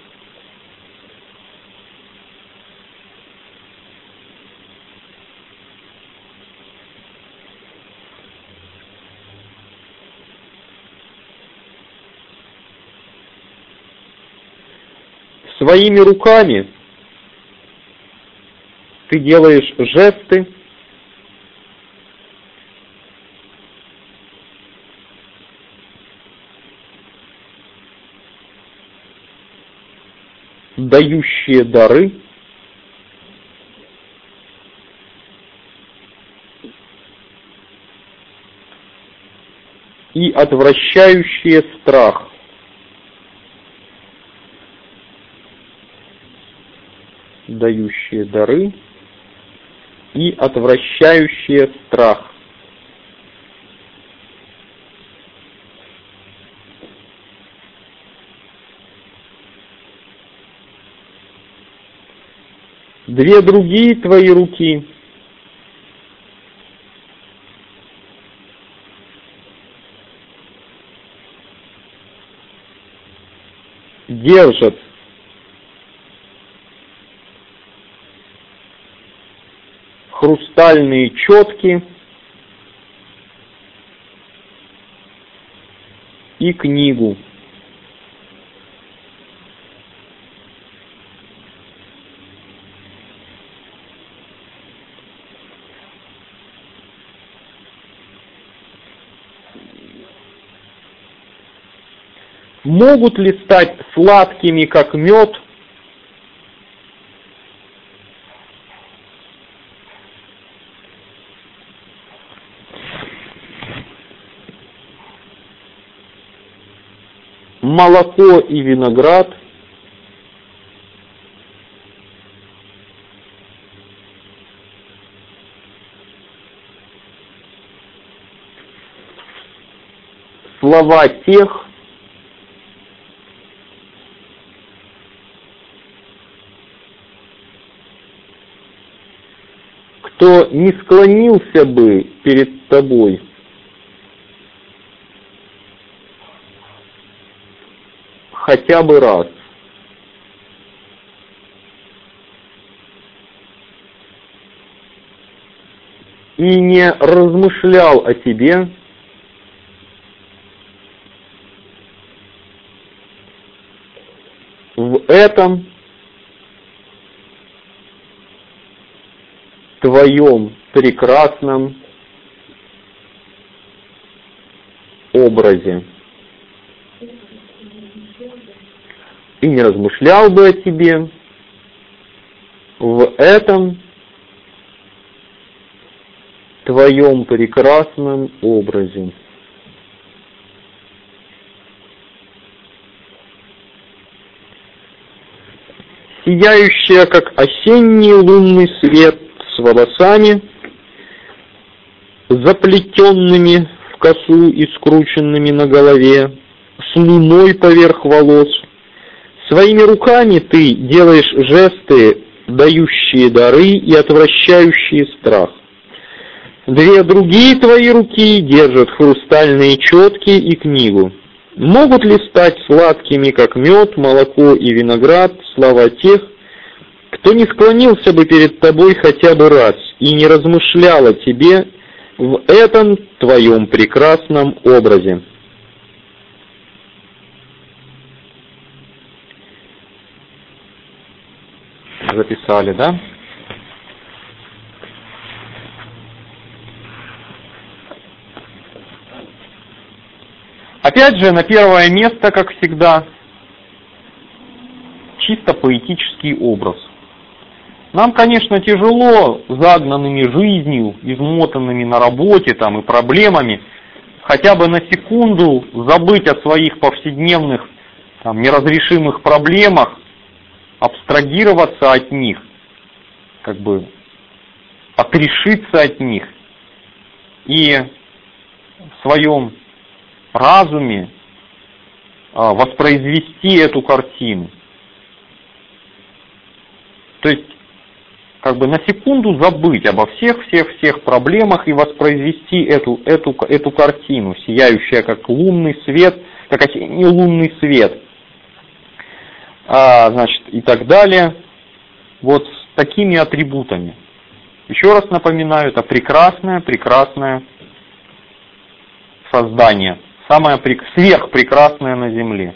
Своими руками ты делаешь жесты, дающие дары, и отвращающие страх. Дающие дары и отвращающие страх. Две другие твои руки держат хрустальные четки и книгу. Могут ли стать сладкими, как мед, молоко и виноград, слова тех, не склонился бы перед тобой хотя бы раз. И не размышлял о тебе в этом твоем прекрасном образе. И не размышлял бы о тебе в этом твоем прекрасном образе. Сияющая, как осенний лунный свет, с волосами, заплетенными в косу и скрученными на голове, с луной поверх волос. Своими руками ты делаешь жесты, дающие дары и отвращающие страх. Две другие твои руки держат хрустальные четки и книгу. Могут ли стать сладкими, как мед, молоко и виноград, слова тех, кто не склонился бы перед тобой хотя бы раз и не размышлял о тебе в этом твоем прекрасном образе? Записали, да? Опять же, на первое место, как всегда, чисто поэтический образ. Нам, конечно, тяжело, загнанными жизнью, измотанными на работе там, и проблемами, хотя бы на секунду забыть о своих повседневных там, неразрешимых проблемах, абстрагироваться от них, как бы отрешиться от них и в своем разуме а, воспроизвести эту картину. То есть, как бы на секунду забыть обо всех-всех-всех проблемах и воспроизвести эту, эту, эту картину, сияющая как лунный свет, как осенний лунный свет, а, значит, и так далее, вот с такими атрибутами. Еще раз напоминаю, это прекрасное, прекрасное создание, самое сверхпрекрасное на Земле.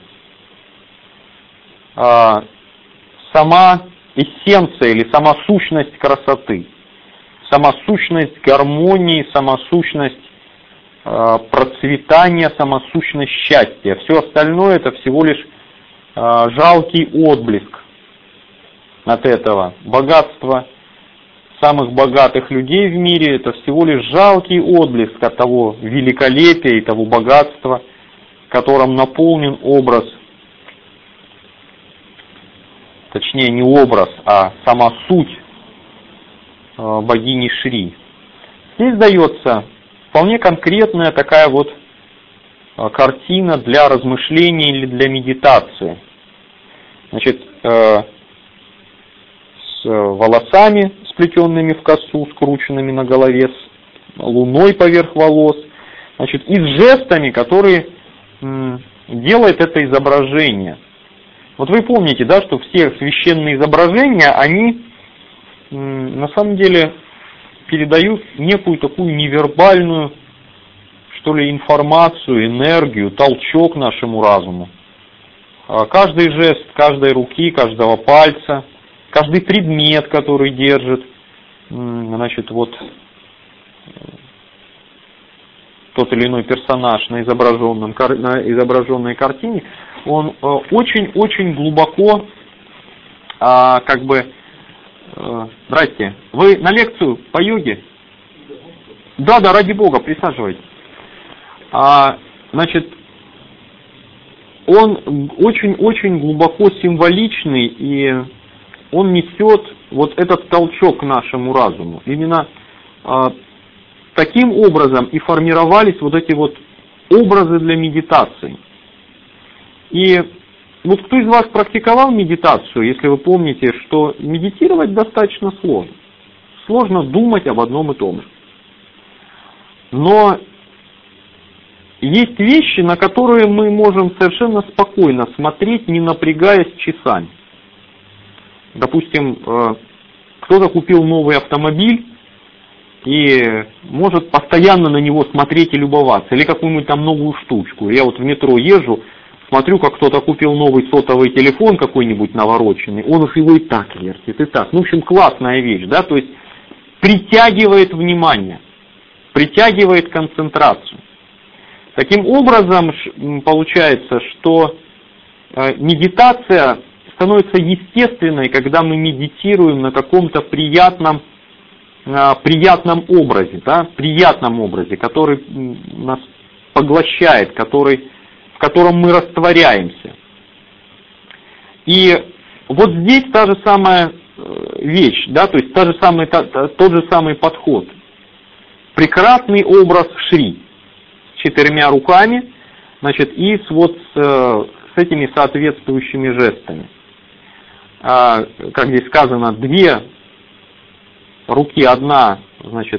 А, сама эссенция или сама сущность красоты, сама сущность гармонии, сама сущность э, процветания, сама сущность счастья. Все остальное это всего лишь э, жалкий отблеск от этого. Богатство самых богатых людей в мире это всего лишь жалкий отблеск от того великолепия и того богатства, которым наполнен образ. Точнее, не образ, а сама суть э, богини Шри. Здесь дается вполне конкретная такая вот э, картина для размышления или для медитации. Значит, э, с волосами, сплетенными в косу, скрученными на голове, с луной поверх волос, значит, и с жестами, которые м, делает это изображение. Вот вы помните, да, что все священные изображения, они м, на самом деле передают некую такую невербальную, что ли, информацию, энергию, толчок нашему разуму. Каждый жест каждой руки, каждого пальца, каждый предмет, который держит, м, значит, вот тот или иной персонаж на, изображенном, на изображенной картине, он очень-очень глубоко, а, как бы, э, здрасте, вы на лекцию по йоге? Да, да, ради Бога, присаживайтесь. А, значит, он очень-очень глубоко символичный, и он несет вот этот толчок к нашему разуму. Именно а, таким образом и формировались вот эти вот образы для медитации. И вот кто из вас практиковал медитацию, если вы помните, что медитировать достаточно сложно. сложно думать об одном и том же. Но есть вещи, на которые мы можем совершенно спокойно смотреть, не напрягаясь часами. Допустим, кто-то купил новый автомобиль и может постоянно на него смотреть и любоваться. Или какую-нибудь там новую штучку. Я вот в метро езжу, смотрю, как кто-то купил новый сотовый телефон какой-нибудь навороченный, он уж его и так вертит, и так. Ну, в общем, классная вещь, да, то есть притягивает внимание, притягивает концентрацию. Таким образом, получается, что медитация становится естественной, когда мы медитируем на каком-то приятном, приятном образе, да, приятном образе, который нас поглощает, который, в котором мы растворяемся. И вот здесь та же самая вещь, да, то есть та же самая, тот же самый подход. Прекрасный образ Шри с четырьмя руками, значит, и с, вот, с, с этими соответствующими жестами. А, как здесь сказано, две руки, одна, значит,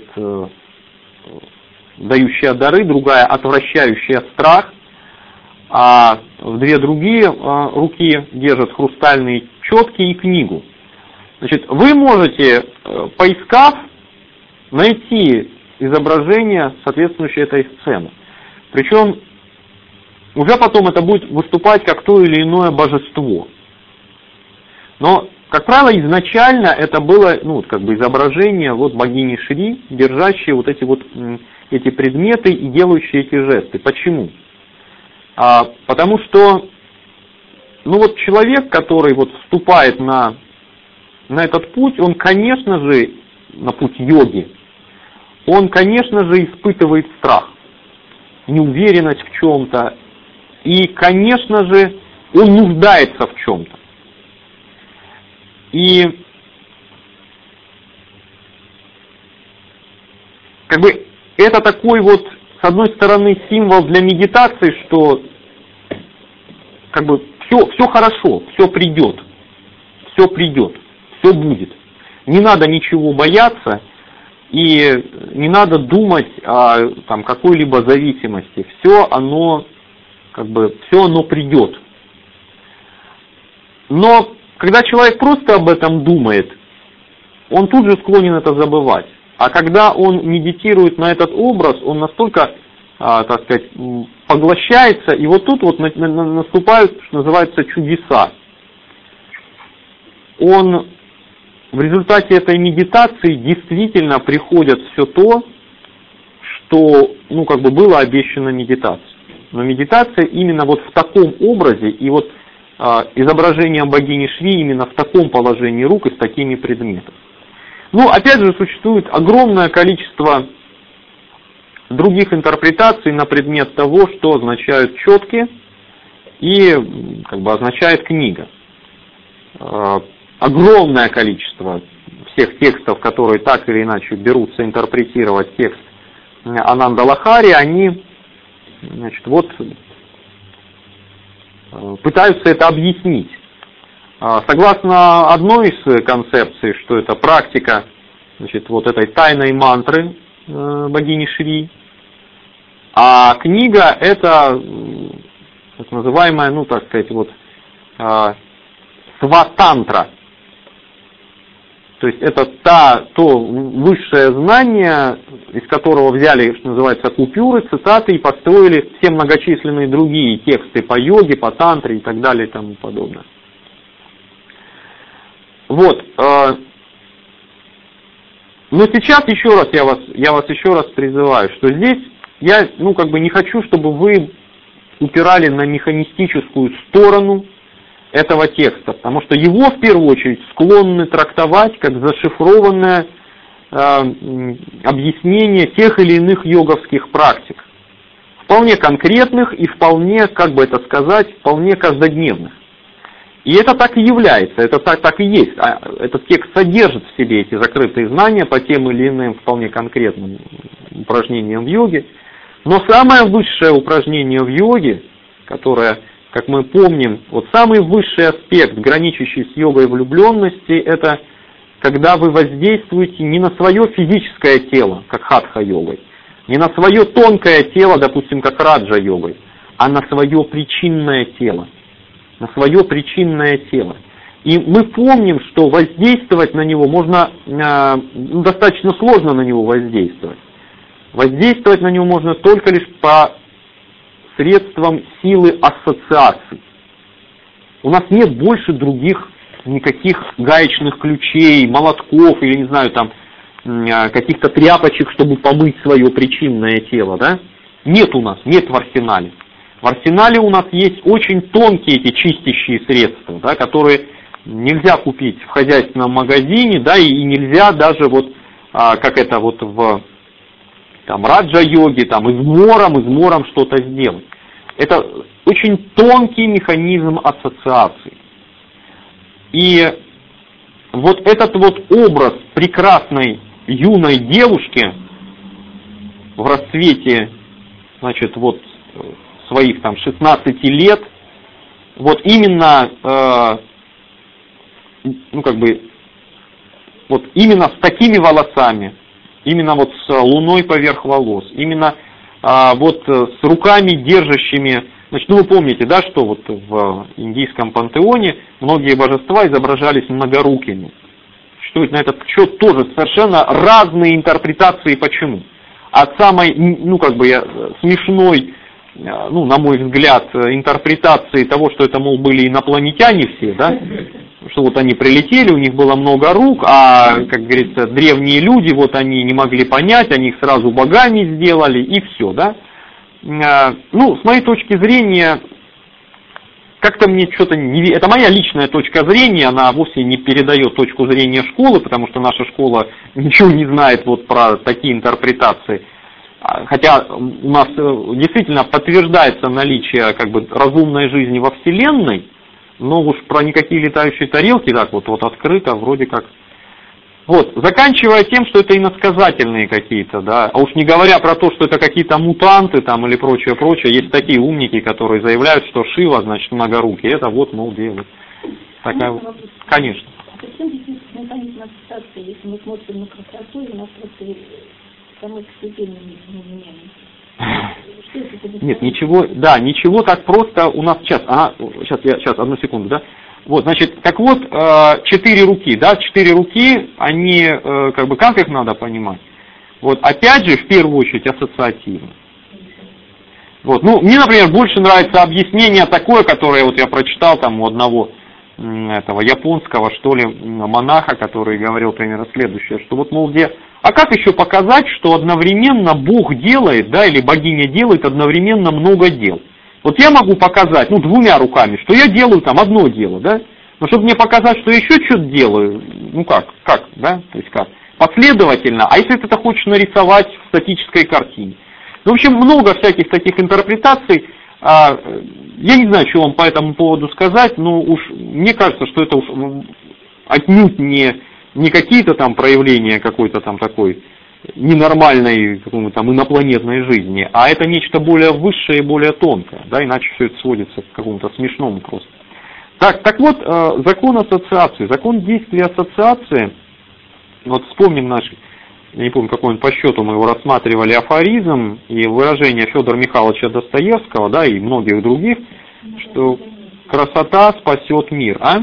дающая дары, другая отвращающая страх, а две другие руки держат хрустальные четки и книгу. Значит, вы можете, поискав, найти изображение, соответствующее этой сцене. Причем уже потом это будет выступать как то или иное божество. Но, как правило, изначально это было, ну, как бы изображение вот богини Шри, держащие вот эти вот эти предметы и делающие эти жесты. Почему? А, потому что, ну вот человек, который вот вступает на, на этот путь, он, конечно же, на путь йоги, он, конечно же, испытывает страх, неуверенность в чем-то, и, конечно же, он нуждается в чем-то. И как бы это такой вот, с одной стороны, символ для медитации, что как бы все, все хорошо, все придет, все придет, все будет. Не надо ничего бояться и не надо думать о там, какой-либо зависимости. Все оно, как бы, все оно придет. Но когда человек просто об этом думает, он тут же склонен это забывать. А когда он медитирует на этот образ, он настолько, а, так сказать, поглощается, и вот тут вот наступают, что называется, чудеса. Он в результате этой медитации действительно приходит все то, что, ну, как бы было обещано медитацией. Но медитация именно вот в таком образе, и вот а, изображение богини Шри именно в таком положении рук и с такими предметами. Ну, опять же, существует огромное количество других интерпретаций на предмет того, что означают четки и как бы означает книга. Огромное количество всех текстов, которые так или иначе берутся интерпретировать текст Ананда Лахари, они, значит, вот пытаются это объяснить. Согласно одной из концепций, что это практика, значит, вот этой тайной мантры э, богини Шри, а книга это так называемая, ну так сказать, вот э, сватантра. То есть это та, то высшее знание, из которого взяли, что называется, купюры, цитаты и построили все многочисленные другие тексты по йоге, по тантре и так далее и тому подобное. Вот. Но сейчас еще раз я вас, я вас еще раз призываю, что здесь я, ну, как бы не хочу, чтобы вы упирали на механистическую сторону этого текста, потому что его в первую очередь склонны трактовать как зашифрованное э, объяснение тех или иных йоговских практик, вполне конкретных и вполне, как бы это сказать, вполне каждодневных. И это так и является, это так, так и есть. Этот текст содержит в себе эти закрытые знания по тем или иным вполне конкретным упражнениям в йоге. Но самое высшее упражнение в йоге, которое, как мы помним, вот самый высший аспект, граничащий с йогой влюбленности, это когда вы воздействуете не на свое физическое тело, как хатха-йогой, не на свое тонкое тело, допустим, как раджа-йогой, а на свое причинное тело. На свое причинное тело. И мы помним, что воздействовать на него можно, э, ну, достаточно сложно на него воздействовать. Воздействовать на него можно только лишь по средствам силы ассоциаций. У нас нет больше других никаких гаечных ключей, молотков или, не знаю, там, э, каких-то тряпочек, чтобы помыть свое причинное тело, да? Нет у нас, нет в арсенале. В арсенале у нас есть очень тонкие эти чистящие средства, да, которые нельзя купить в хозяйственном магазине, да, и нельзя даже вот, а, как это вот в там, раджа-йоге, там, измором, измором что-то сделать. Это очень тонкий механизм ассоциации. И вот этот вот образ прекрасной юной девушки в расцвете, значит, вот своих там шестнадцати лет, вот именно, э, ну как бы, вот именно с такими волосами, именно вот с луной поверх волос, именно э, вот с руками держащими, значит, ну вы помните, да, что вот в индийском пантеоне многие божества изображались многорукими. Существует на этот счет тоже совершенно разные интерпретации, почему. От самой, ну как бы, смешной, ну, на мой взгляд, интерпретации того, что это, мол, были инопланетяне все, да, что вот они прилетели, у них было много рук, а, как говорится, древние люди, вот они не могли понять, они их сразу богами сделали, и все, да. Ну, с моей точки зрения, как-то мне что-то не... Это моя личная точка зрения, она вовсе не передает точку зрения школы, потому что наша школа ничего не знает вот про такие интерпретации. Хотя у нас действительно подтверждается наличие как бы разумной жизни во Вселенной, но уж про никакие летающие тарелки так вот, вот открыто вроде как. Вот, заканчивая тем, что это иносказательные какие-то, да, а уж не говоря про то, что это какие-то мутанты там или прочее, прочее, есть такие умники, которые заявляют, что Шива, значит, многорукий, это вот, мол, делает. Такая вот. Конечно. А зачем здесь механизм ассоциации, если мы смотрим на красоту, и у нас просто самой к себе не меняется? Нет, ничего, да, ничего так просто у нас сейчас, ага, сейчас, я, сейчас, одну секунду, да. Вот, значит, так вот, четыре руки, да, четыре руки, они, как бы, как их надо понимать? Вот, опять же, в первую очередь, ассоциативно. Вот, ну, мне, например, больше нравится объяснение такое, которое вот я прочитал там у одного этого японского, что ли, монаха, который говорил примерно следующее, что вот, мол, где, а как еще показать, что одновременно Бог делает, да, или богиня делает одновременно много дел? Вот я могу показать, ну, двумя руками, что я делаю там одно дело, да, но чтобы мне показать, что я еще что-то делаю, ну как, как, да, то есть как, последовательно, а если ты это хочешь нарисовать в статической картине? Ну, в общем, много всяких таких интерпретаций, а, я не знаю, что вам по этому поводу сказать, но уж мне кажется, что это уж отнюдь не, не какие-то там проявления какой-то там такой ненормальной какой-то там инопланетной жизни, а это нечто более высшее и более тонкое, да, иначе все это сводится к какому-то смешному просто. Так, так вот, э, закон ассоциации, закон действия ассоциации, вот вспомним наш, я не помню, какой он по счету, мы его рассматривали, афоризм и выражение Федора Михайловича Достоевского, да, и многих других, что красота спасет мир, а?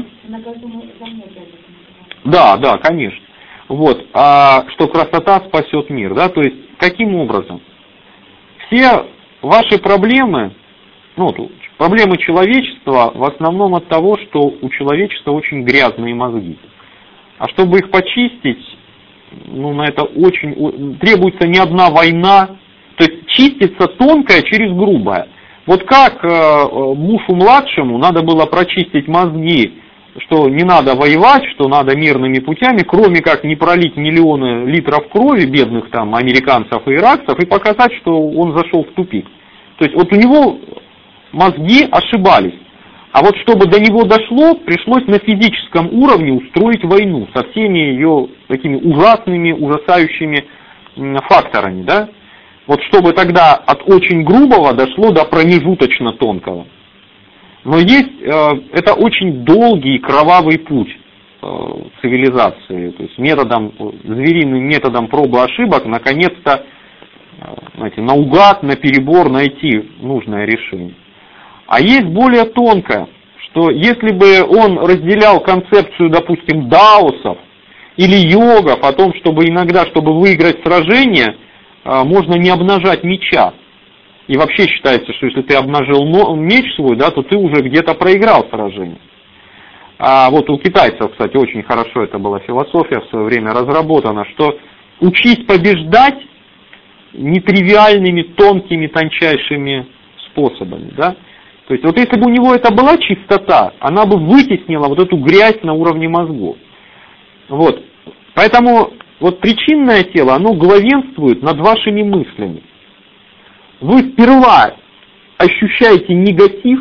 Да, да, конечно. Вот, а что красота спасет мир, да, то есть каким образом? Все ваши проблемы, ну, проблемы человечества в основном от того, что у человечества очень грязные мозги. А чтобы их почистить, ну, на это очень требуется не одна война, то есть чистится тонкое через грубое. Вот как э, мужу младшему надо было прочистить мозги, что не надо воевать, что надо мирными путями, кроме как не пролить миллионы литров крови бедных там американцев и иракцев и показать, что он зашел в тупик. То есть вот у него мозги ошибались. А вот чтобы до него дошло, пришлось на физическом уровне устроить войну со всеми ее такими ужасными, ужасающими факторами, да? Вот чтобы тогда от очень грубого дошло до промежуточно тонкого. Но есть, э, это очень долгий кровавый путь, э, цивилизации, то есть методом, звериным методом пробы ошибок, наконец-то, знаете, наугад, наперебор найти нужное решение. А есть более тонкое, что если бы он разделял концепцию, допустим, даосов или йогов о том, чтобы иногда, чтобы выиграть сражение, можно не обнажать меча. И вообще считается, что если ты обнажил меч свой, да, то ты уже где-то проиграл сражение. А вот у китайцев, кстати, очень хорошо это была философия в свое время разработана, что учись побеждать нетривиальными, тонкими, тончайшими способами, да. То есть вот если бы у него это была чистота, она бы вытеснила вот эту грязь на уровне мозгов. Вот. Поэтому вот причинное тело, оно главенствует над вашими мыслями. Вы сперва ощущаете негатив,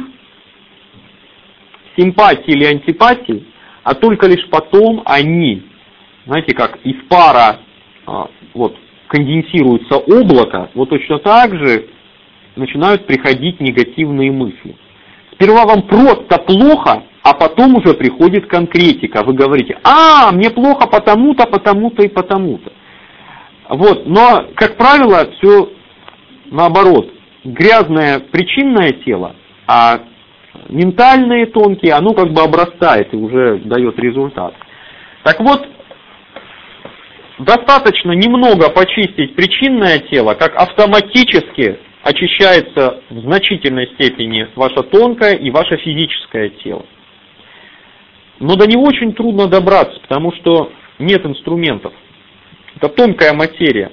симпатии или антипатии, а только лишь потом они, знаете, как из пара вот, конденсируется облако, вот точно так же начинают приходить негативные мысли. Сперва вам просто плохо, а потом уже приходит конкретика. Вы говорите, а, мне плохо потому-то, потому-то и потому-то. Вот, но, как правило, все наоборот. Грязное причинное тело, а ментальные тонкие, оно как бы обрастает и уже дает результат. Так вот, достаточно немного почистить причинное тело, как автоматически очищается в значительной степени ваше тонкое и ваше физическое тело. Но до него очень трудно добраться, потому что нет инструментов. Это тонкая материя.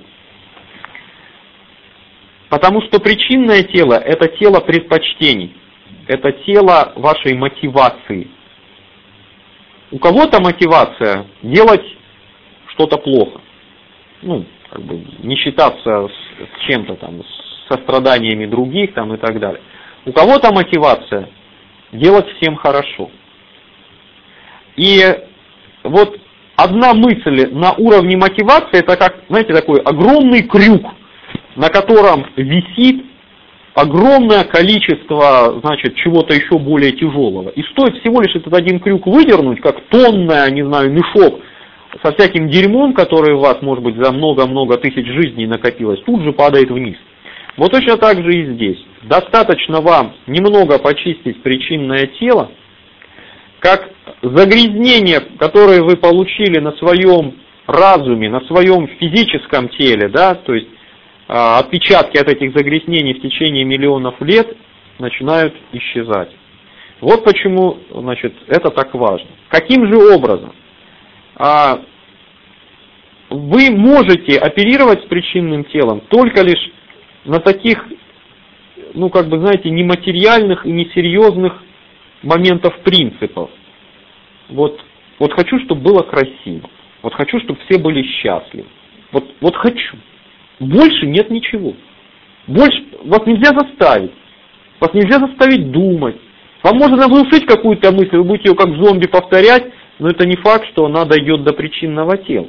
Потому что причинное тело – это тело предпочтений, это тело вашей мотивации. У кого-то мотивация делать что-то плохо, ну, как бы не считаться с, с чем-то там, со страданиями других там и так далее. У кого-то мотивация делать всем хорошо. И вот одна мысль на уровне мотивации, это как, знаете, такой огромный крюк, на котором висит огромное количество, значит, чего-то еще более тяжелого. И стоит всего лишь этот один крюк выдернуть, как тонная, не знаю, мешок со всяким дерьмом, который у вас, может быть, за много-много тысяч жизней накопилось, тут же падает вниз. Вот точно так же и здесь. Достаточно вам немного почистить причинное тело, как загрязнение, которое вы получили на своем разуме, на своем физическом теле, да, то есть э, отпечатки от этих загрязнений в течение миллионов лет начинают исчезать. Вот почему, значит, это так важно. Каким же образом? А, вы можете оперировать с причинным телом только лишь на таких, ну, как бы, знаете, нематериальных и несерьезных моментов принципов. Вот, вот хочу, чтобы было красиво. Вот хочу, чтобы все были счастливы. Вот, вот хочу. Больше нет ничего. Больше вас нельзя заставить. Вас нельзя заставить думать. Вам можно внушить какую-то мысль, вы будете ее как зомби повторять, но это не факт, что она дойдет до причинного тела.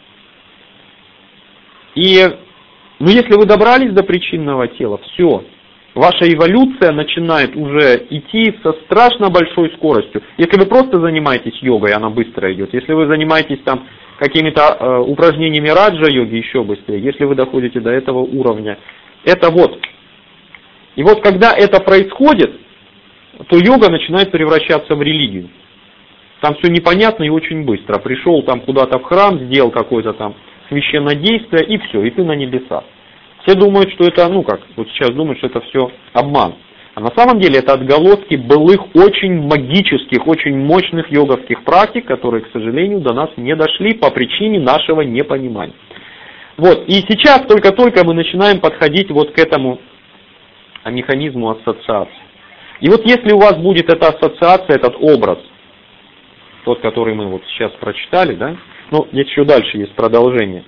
И, ну, если вы добрались до причинного тела, все. Ваша эволюция начинает уже идти со страшно большой скоростью. Если вы просто занимаетесь йогой, она быстро идет. Если вы занимаетесь там какими-то э, упражнениями раджа-йоги, еще быстрее. Если вы доходите до этого уровня. Это вот. И вот когда это происходит, то йога начинает превращаться в религию. Там все непонятно и очень быстро. Пришел там куда-то в храм, сделал какое-то там священное действие, и все, и ты на небесах. Все думают, что это, ну как, вот сейчас думают, что это все обман. А на самом деле это отголоски былых очень магических, очень мощных йоговских практик, которые, к сожалению, до нас не дошли по причине нашего непонимания. Вот, и сейчас только-только мы начинаем подходить вот к этому механизму ассоциации. И вот если у вас будет эта ассоциация, этот образ, тот, который мы вот сейчас прочитали, да, ну, здесь еще дальше есть продолжение,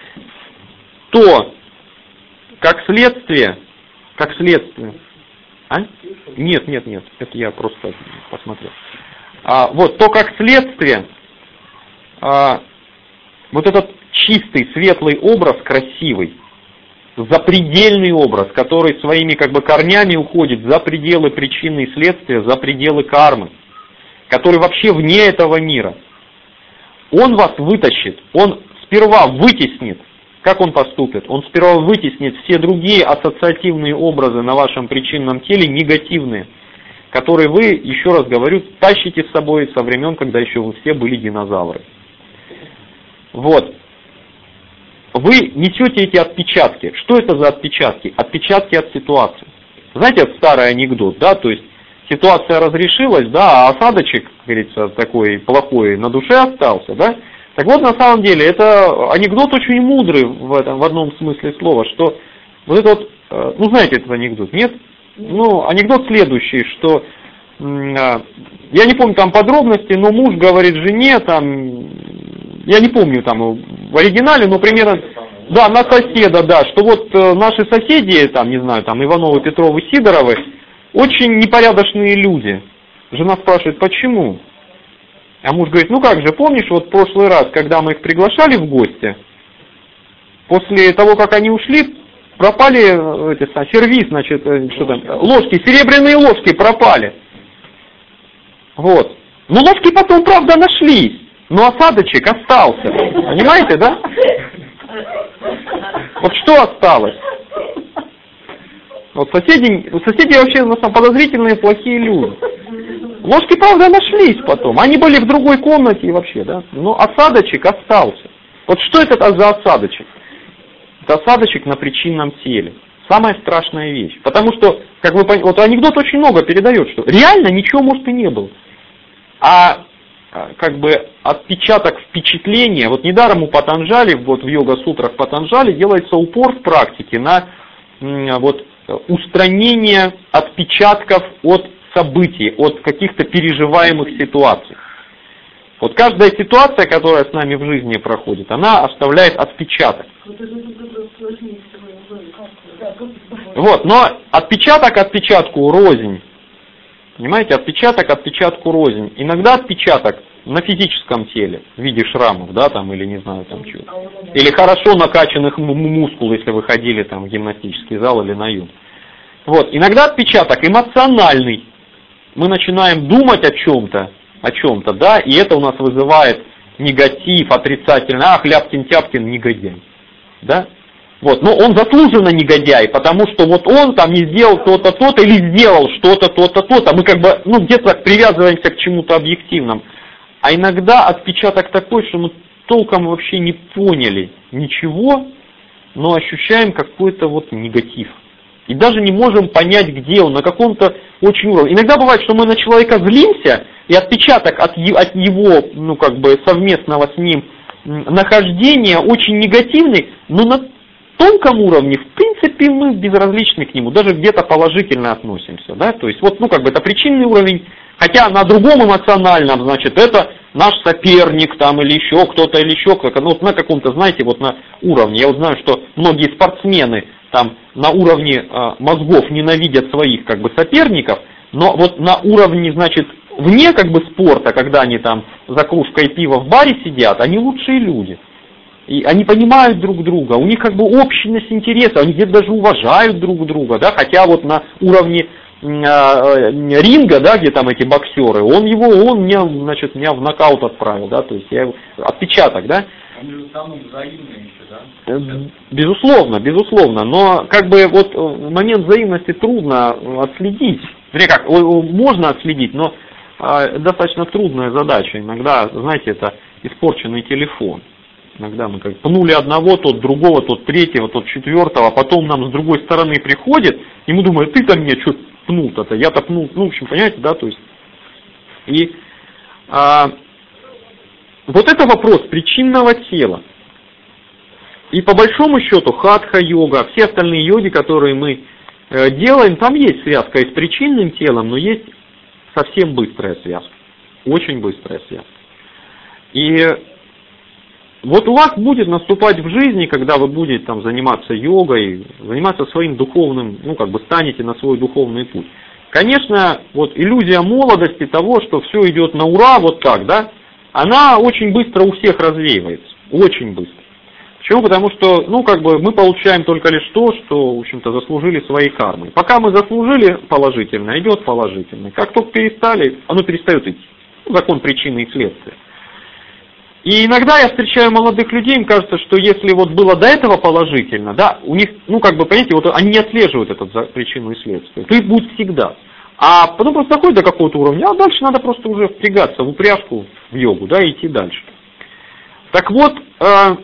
то как следствие, как следствие, а? Нет, нет, нет, это я просто посмотрел. А, вот, то как следствие, а, вот этот чистый, светлый образ, красивый, запредельный образ, который своими как бы корнями уходит за пределы причины и следствия, за пределы кармы, который вообще вне этого мира, он вас вытащит, он сперва вытеснит. Как он поступит? Он сперва вытеснит все другие ассоциативные образы на вашем причинном теле, негативные, которые вы, еще раз говорю, тащите с собой со времен, когда еще вы все были динозавры. Вот. Вы несете эти отпечатки. Что это за отпечатки? Отпечатки от ситуации. Знаете, это старый анекдот, да, то есть ситуация разрешилась, да, а осадочек, как говорится, такой плохой на душе остался, да. Так вот, на самом деле, это анекдот очень мудрый в, этом, в одном смысле слова, что вот это вот, ну знаете этот анекдот, нет? Ну, анекдот следующий, что, я не помню там подробности, но муж говорит жене, там, я не помню там в оригинале, но примерно, да, на соседа, да, что вот наши соседи, там, не знаю, там, Ивановы, Петровы, Сидоровы, очень непорядочные люди. Жена спрашивает, почему? А муж говорит, ну как же, помнишь, вот в прошлый раз, когда мы их приглашали в гости, после того, как они ушли, пропали эти, сервиз, значит, что там, ложки, серебряные ложки пропали. Вот. Но ложки потом, правда, нашлись, но осадочек остался. Понимаете, да? Вот что осталось? Вот соседи, соседи вообще на самом подозрительные, плохие люди. Ложки, правда, нашлись потом. Они были в другой комнате вообще, да. Но осадочек остался. Вот что это за осадочек? Это осадочек на причинном теле. Самая страшная вещь. Потому что, как вы понимаете, вот анекдот очень много передает, что реально ничего, может, и не было. А как бы отпечаток впечатления, вот недаром у Патанджали, вот в йога-сутрах Патанджали делается упор в практике на вот устранение отпечатков от событий, от каких-то переживаемых ситуаций. Вот каждая ситуация, которая с нами в жизни проходит, она оставляет отпечаток. Вот, но отпечаток отпечатку рознь. Понимаете, отпечаток отпечатку рознь. Иногда отпечаток на физическом теле, в виде шрамов, да, там, или не знаю, там чего. Или хорошо накачанных мускул, если вы ходили там в гимнастический зал или на йогу. Вот, иногда отпечаток эмоциональный. Мы начинаем думать о чем-то, о чем-то, да, и это у нас вызывает негатив, отрицательный, ах, Ляпкин-Тяпкин, негодяй, да. Вот, но он заслуженно негодяй, потому что вот он там не сделал то-то, то-то, или сделал что-то, то-то, то-то. Мы как бы, ну, где-то привязываемся к чему-то объективному. А иногда отпечаток такой, что мы толком вообще не поняли ничего, но ощущаем какой-то вот негатив. И даже не можем понять, где он, на каком-то очень уровне. Иногда бывает, что мы на человека злимся, и отпечаток от его, ну, как бы, совместного с ним нахождения очень негативный, но на тонком уровне, в принципе, мы безразличны к нему, даже где-то положительно относимся, да, то есть, вот, ну, как бы, это причинный уровень, хотя на другом эмоциональном, значит, это наш соперник, там, или еще кто-то, или еще кто-то, ну, вот на каком-то, знаете, вот на уровне, я вот знаю, что многие спортсмены, там, на уровне э, мозгов ненавидят своих, как бы, соперников, но вот на уровне, значит, вне, как бы, спорта, когда они там за кружкой пива в баре сидят, они лучшие люди. И они понимают друг друга, у них как бы общность интереса, они где-то даже уважают друг друга, да, хотя вот на уровне э, ринга, да, где там эти боксеры, он его, он меня, значит, меня в нокаут отправил, да, то есть я его, отпечаток, да. Он же самым взаимный еще, да? Безусловно, безусловно, но как бы вот момент взаимности трудно отследить, вернее как, можно отследить, но э, достаточно трудная задача, иногда, знаете, это испорченный телефон. Иногда мы как пнули одного, тот другого, тот третьего, тот четвертого, а потом нам с другой стороны приходит, и мы думаем, ты-то меня что пнул-то, я-то пнул, ну, в общем, понимаете, да, то есть. И а, вот это вопрос причинного тела. И по большому счету хатха-йога, все остальные йоги, которые мы э, делаем, там есть связка и с причинным телом, но есть совсем быстрая связка, очень быстрая связка. И вот у вас будет наступать в жизни, когда вы будете там заниматься йогой, заниматься своим духовным, ну как бы станете на свой духовный путь. Конечно, вот иллюзия молодости того, что все идет на ура, вот так, да, она очень быстро у всех развеивается, очень быстро. Почему? Потому что, ну как бы мы получаем только лишь то, что, в общем-то, заслужили своей кармой. Пока мы заслужили положительно, идет положительно. Как только перестали, оно перестает идти. Закон причины и следствия. И иногда я встречаю молодых людей, им кажется, что если вот было до этого положительно, да, у них, ну как бы, понимаете, вот они не отслеживают эту причину и следствие. То есть будет всегда. А потом просто доходит до какого-то уровня, а дальше надо просто уже впрягаться в упряжку, в йогу, да, и идти дальше. Так вот, э,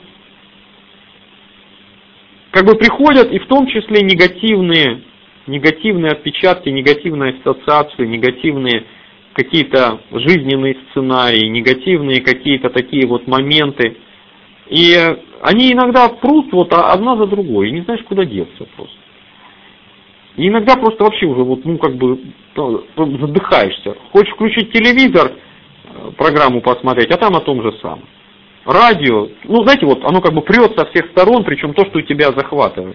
как бы приходят и в том числе негативные, негативные отпечатки, негативные ассоциации, негативные какие-то жизненные сценарии, негативные какие-то такие вот моменты. И они иногда прут вот одна за другой, и не знаешь, куда деться просто. И иногда просто вообще уже вот, ну, как бы задыхаешься. Хочешь включить телевизор, программу посмотреть, а там о том же самом. Радио, ну, знаете, вот оно как бы прет со всех сторон, причем то, что тебя захватывает.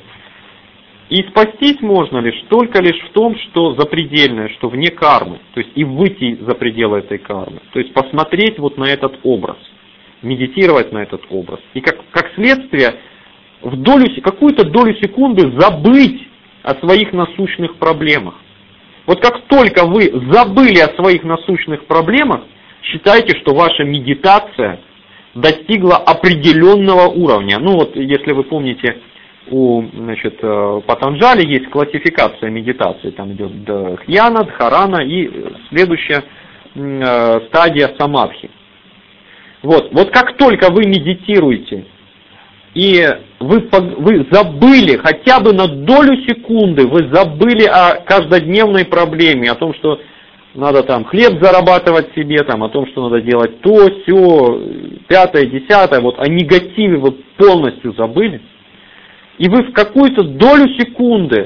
И спастись можно лишь только лишь в том, что запредельное, что вне кармы, то есть и выйти за пределы этой кармы, то есть посмотреть вот на этот образ, медитировать на этот образ. И как, как следствие, в долю, какую-то долю секунды забыть о своих насущных проблемах. Вот как только вы забыли о своих насущных проблемах, считайте, что ваша медитация достигла определенного уровня. Ну вот, если вы помните, у, значит, Патанджали есть классификация медитации, там идет дхьяна, дхарана и следующая э, стадия самадхи. Вот, вот как только вы медитируете, и вы, вы забыли, хотя бы на долю секунды, вы забыли о каждодневной проблеме, о том, что надо там хлеб зарабатывать себе, там, о том, что надо делать то, сё, пятое, десятое, вот о негативе вы полностью забыли, и вы в какую-то долю секунды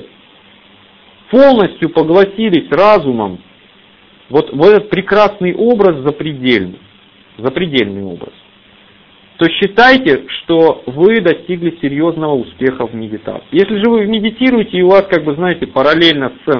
полностью поглотились разумом вот в этот прекрасный образ запредельный, запредельный образ, то считайте, что вы достигли серьезного успеха в медитации. Если же вы медитируете, и у вас, как бы, знаете, параллельно с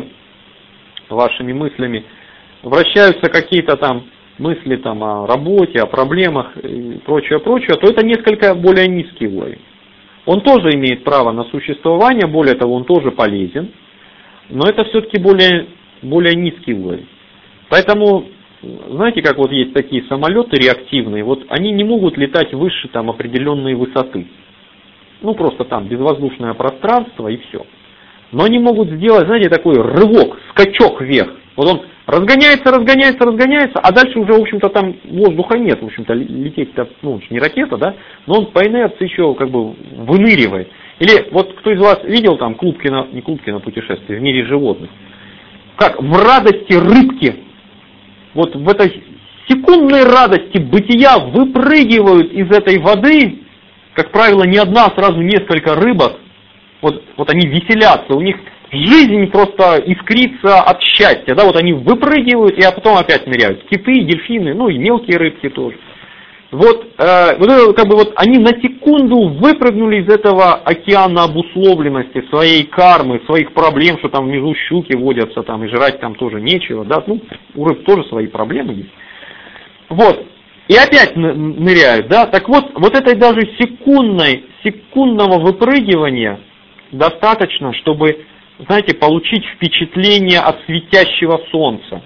вашими мыслями вращаются какие-то там мысли там, о работе, о проблемах и прочее, прочее, то это несколько более низкий уровень. Он тоже имеет право на существование, более того, он тоже полезен, но это все-таки более, более низкий уровень. Поэтому, знаете, как вот есть такие самолеты реактивные, вот они не могут летать выше там определенной высоты. Ну, просто там безвоздушное пространство и все. Но они могут сделать, знаете, такой рывок, скачок вверх. Вот он разгоняется, разгоняется, разгоняется, а дальше уже, в общем-то, там воздуха нет. В общем-то, лететь-то, ну, не ракета, да, но он по инерции еще как бы выныривает. Или вот кто из вас видел там клубки на, не клубки на путешествии, в мире животных? Как в радости рыбки, вот в этой секундной радости бытия выпрыгивают из этой воды, как правило, не одна, а сразу несколько рыбок. Вот, вот они веселятся, у них жизнь просто искрится от счастья, да, вот они выпрыгивают, и а потом опять ныряют. Киты, дельфины, ну и мелкие рыбки тоже. Вот, э, вот, это, как бы вот они на секунду выпрыгнули из этого океана обусловленности, своей кармы, своих проблем, что там внизу щуки водятся, там и жрать там тоже нечего, да, ну, у рыб тоже свои проблемы есть. Вот, и опять ныряют, да, так вот, вот этой даже секундной, секундного выпрыгивания достаточно, чтобы, знаете, получить впечатление от светящего солнца.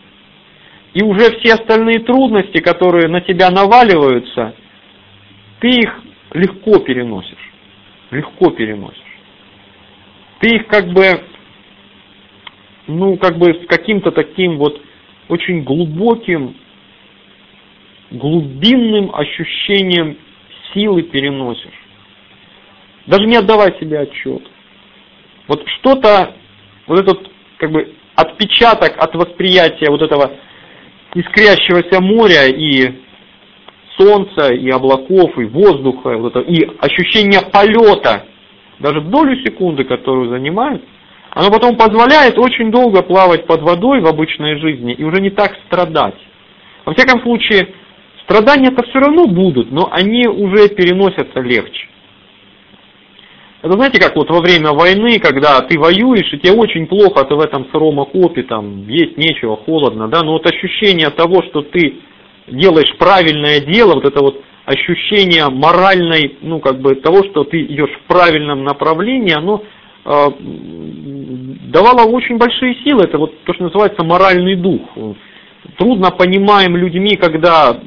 И уже все остальные трудности, которые на тебя наваливаются, ты их легко переносишь. Легко переносишь. Ты их как бы, ну, как бы с каким-то таким вот очень глубоким, глубинным ощущением силы переносишь. Даже не отдавая себе отчет. Вот что-то, вот этот как бы отпечаток от восприятия вот этого искрящегося моря и солнца, и облаков, и воздуха, вот это, и ощущение полета, даже долю секунды, которую занимает, оно потом позволяет очень долго плавать под водой в обычной жизни и уже не так страдать. Во всяком случае, страдания-то все равно будут, но они уже переносятся легче. Это знаете, как вот во время войны, когда ты воюешь, и тебе очень плохо, ты в этом сыром окопе, там, есть нечего, холодно, да, но вот ощущение того, что ты делаешь правильное дело, вот это вот ощущение моральной, ну, как бы, того, что ты идешь в правильном направлении, оно э, давало очень большие силы, это вот то, что называется моральный дух. Трудно понимаем людьми, когда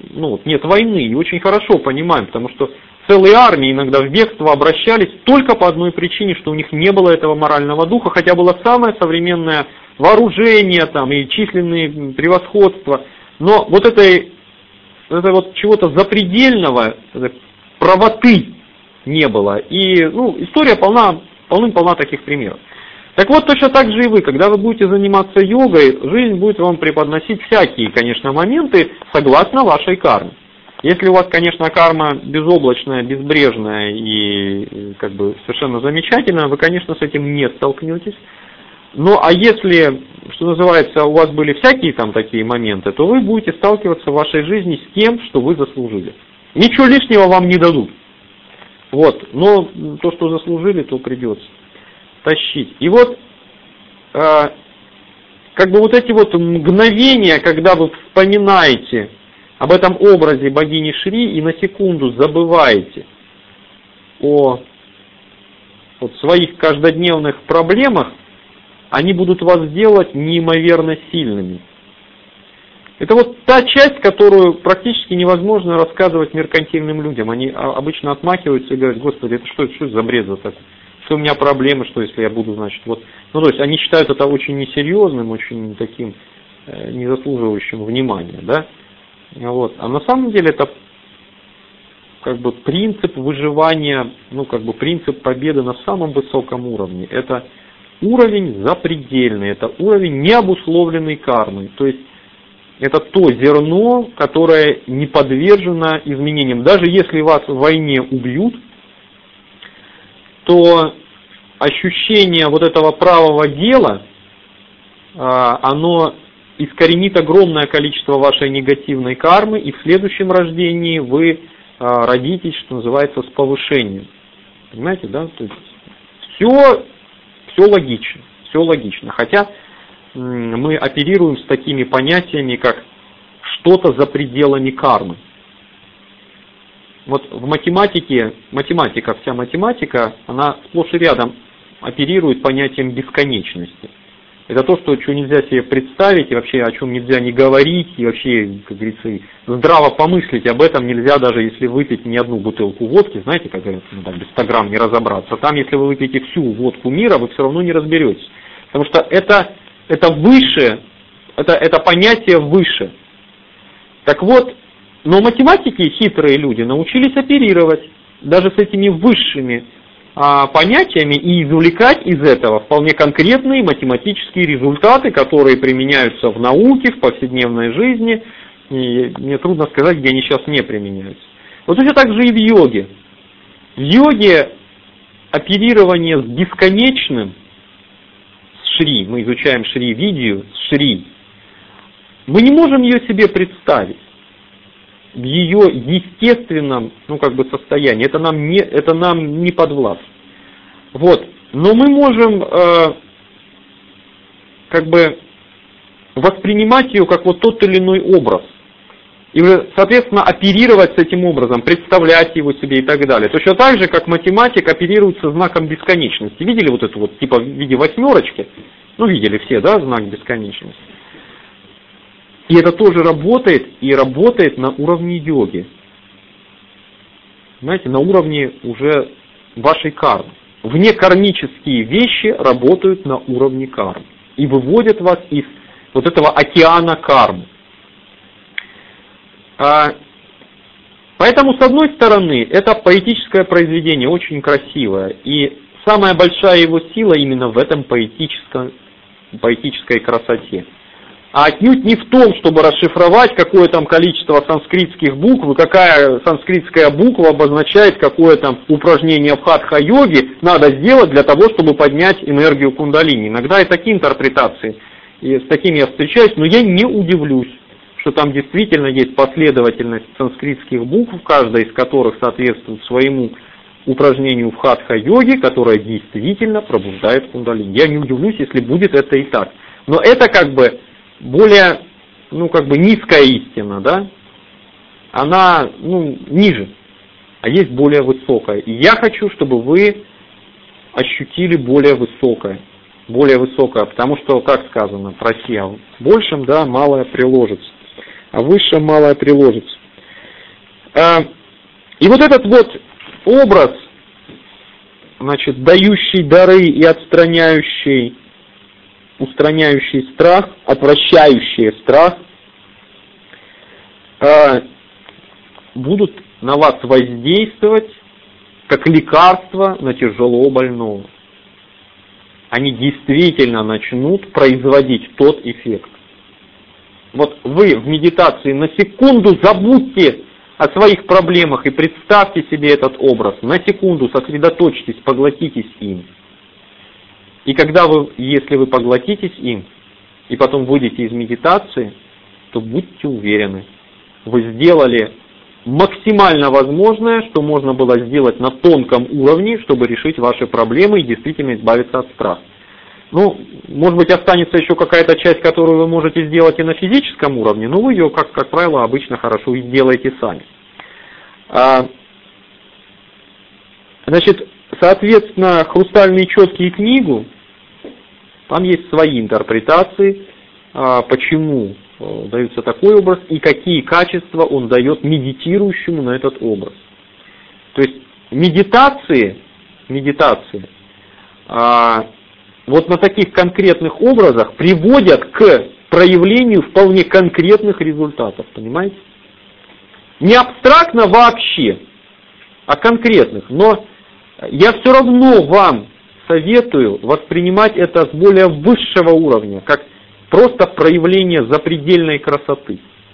ну, нет войны, и очень хорошо понимаем, потому что целые армии иногда в бегство обращались только по одной причине, что у них не было этого морального духа, хотя было самое современное вооружение там, и численные превосходства, но вот этой, это вот чего-то запредельного, правоты не было. И ну, история полна, полным-полна таких примеров. Так вот, точно так же и вы, когда вы будете заниматься йогой, жизнь будет вам преподносить всякие, конечно, моменты согласно вашей карме. Если у вас, конечно, карма безоблачная, безбрежная и как бы совершенно замечательная, вы, конечно, с этим не столкнетесь. Ну, а если, что называется, у вас были всякие там такие моменты, то вы будете сталкиваться в вашей жизни с тем, что вы заслужили. Ничего лишнего вам не дадут. Вот, но то, что заслужили, то придется тащить. И вот, э, как бы вот эти вот мгновения, когда вы вспоминаете об этом образе богини Шри и на секунду забываете о вот, своих каждодневных проблемах, они будут вас делать неимоверно сильными. Это вот та часть, которую практически невозможно рассказывать меркантильным людям. Они обычно отмахиваются и говорят: Господи, это что, что за бред за такой? Что у меня проблемы, что если я буду, значит, вот. Ну, то есть они считают это очень несерьезным, очень таким э, незаслуживающим внимания, да? Вот. А на самом деле это как бы принцип выживания, ну, как бы принцип победы на самом высоком уровне. Это уровень запредельный, это уровень необусловленной кармой. То есть это то зерно, которое не подвержено изменениям. Даже если вас в войне убьют, то ощущение вот этого правого дела, оно искоренит огромное количество вашей негативной кармы, и в следующем рождении вы родитесь, что называется, с повышением. Понимаете, да? То есть все, все логично, все логично. Хотя мы оперируем с такими понятиями, как что-то за пределами кармы. Вот в математике, математика, вся математика, она сплошь и рядом оперирует понятием бесконечности. Это то, что, что нельзя себе представить, и вообще о чем нельзя не говорить, и вообще, как говорится, здраво помыслить об этом нельзя, даже если выпить не одну бутылку водки, знаете, как говорят, ну, там, без ста грамм не разобраться. Там, если вы выпьете всю водку мира, вы все равно не разберетесь. Потому что это, это выше, это, это понятие выше. Так вот, но математики, хитрые люди, научились оперировать даже с этими высшими а, понятиями и извлекать из этого вполне конкретные математические результаты, которые применяются в науке, в повседневной жизни. И мне трудно сказать, где они сейчас не применяются. Вот точно так же и в йоге. В йоге оперирование с бесконечным, с Шри, мы изучаем Шри-видию, с Шри, мы не можем ее себе представить в ее естественном, ну, как бы состоянии. Это нам не, это нам не подвластно. Вот. Но мы можем э, как бы воспринимать ее как вот тот или иной образ. И, соответственно, оперировать с этим образом, представлять его себе и так далее. Точно так же, как математик оперирует со знаком бесконечности. Видели вот эту вот, типа в виде восьмерочки? Ну, видели все, да, знак бесконечности. И это тоже работает, и работает на уровне йоги. Знаете, на уровне уже вашей кармы. Внекармические вещи работают на уровне кармы. И выводят вас из вот этого океана кармы. А, поэтому, с одной стороны, это поэтическое произведение, очень красивое. И самая большая его сила именно в этом поэтическом, поэтической красоте. А отнюдь не в том, чтобы расшифровать, какое там количество санскритских букв, и какая санскритская буква обозначает, какое там упражнение в хатха-йоге надо сделать для того, чтобы поднять энергию кундалини. Иногда и такие интерпретации, и с такими я встречаюсь, но я не удивлюсь, что там действительно есть последовательность санскритских букв, каждая из которых соответствует своему упражнению в хатха-йоге, которое действительно пробуждает кундалини. Я не удивлюсь, если будет это и так. Но это как бы более, ну, как бы низкая истина, да, она, ну, ниже, а есть более высокая. И я хочу, чтобы вы ощутили более высокое, более высокое, потому что, как сказано, проси, а большим, да, малое приложится, а высшее малое приложится. И вот этот вот образ, значит, дающий дары и отстраняющий, устраняющий страх, отвращающий страх, будут на вас воздействовать как лекарство на тяжело больного. Они действительно начнут производить тот эффект. Вот вы в медитации на секунду забудьте о своих проблемах и представьте себе этот образ. На секунду сосредоточьтесь, поглотитесь им. И когда вы, если вы поглотитесь им, и потом выйдете из медитации, то будьте уверены, вы сделали максимально возможное, что можно было сделать на тонком уровне, чтобы решить ваши проблемы и действительно избавиться от страха. Ну, может быть, останется еще какая-то часть, которую вы можете сделать и на физическом уровне, но вы ее, как, как правило, обычно хорошо и делаете сами. А, значит, соответственно, «Хрустальные четкие» и книгу, там есть свои интерпретации, а, почему а, дается такой образ и какие качества он дает медитирующему на этот образ. То есть медитации, медитации, а, вот на таких конкретных образах приводят к проявлению вполне конкретных результатов, понимаете? Не абстрактно вообще, а конкретных. Но я все равно вам советую воспринимать это с более высшего уровня, как просто проявление запредельной красоты,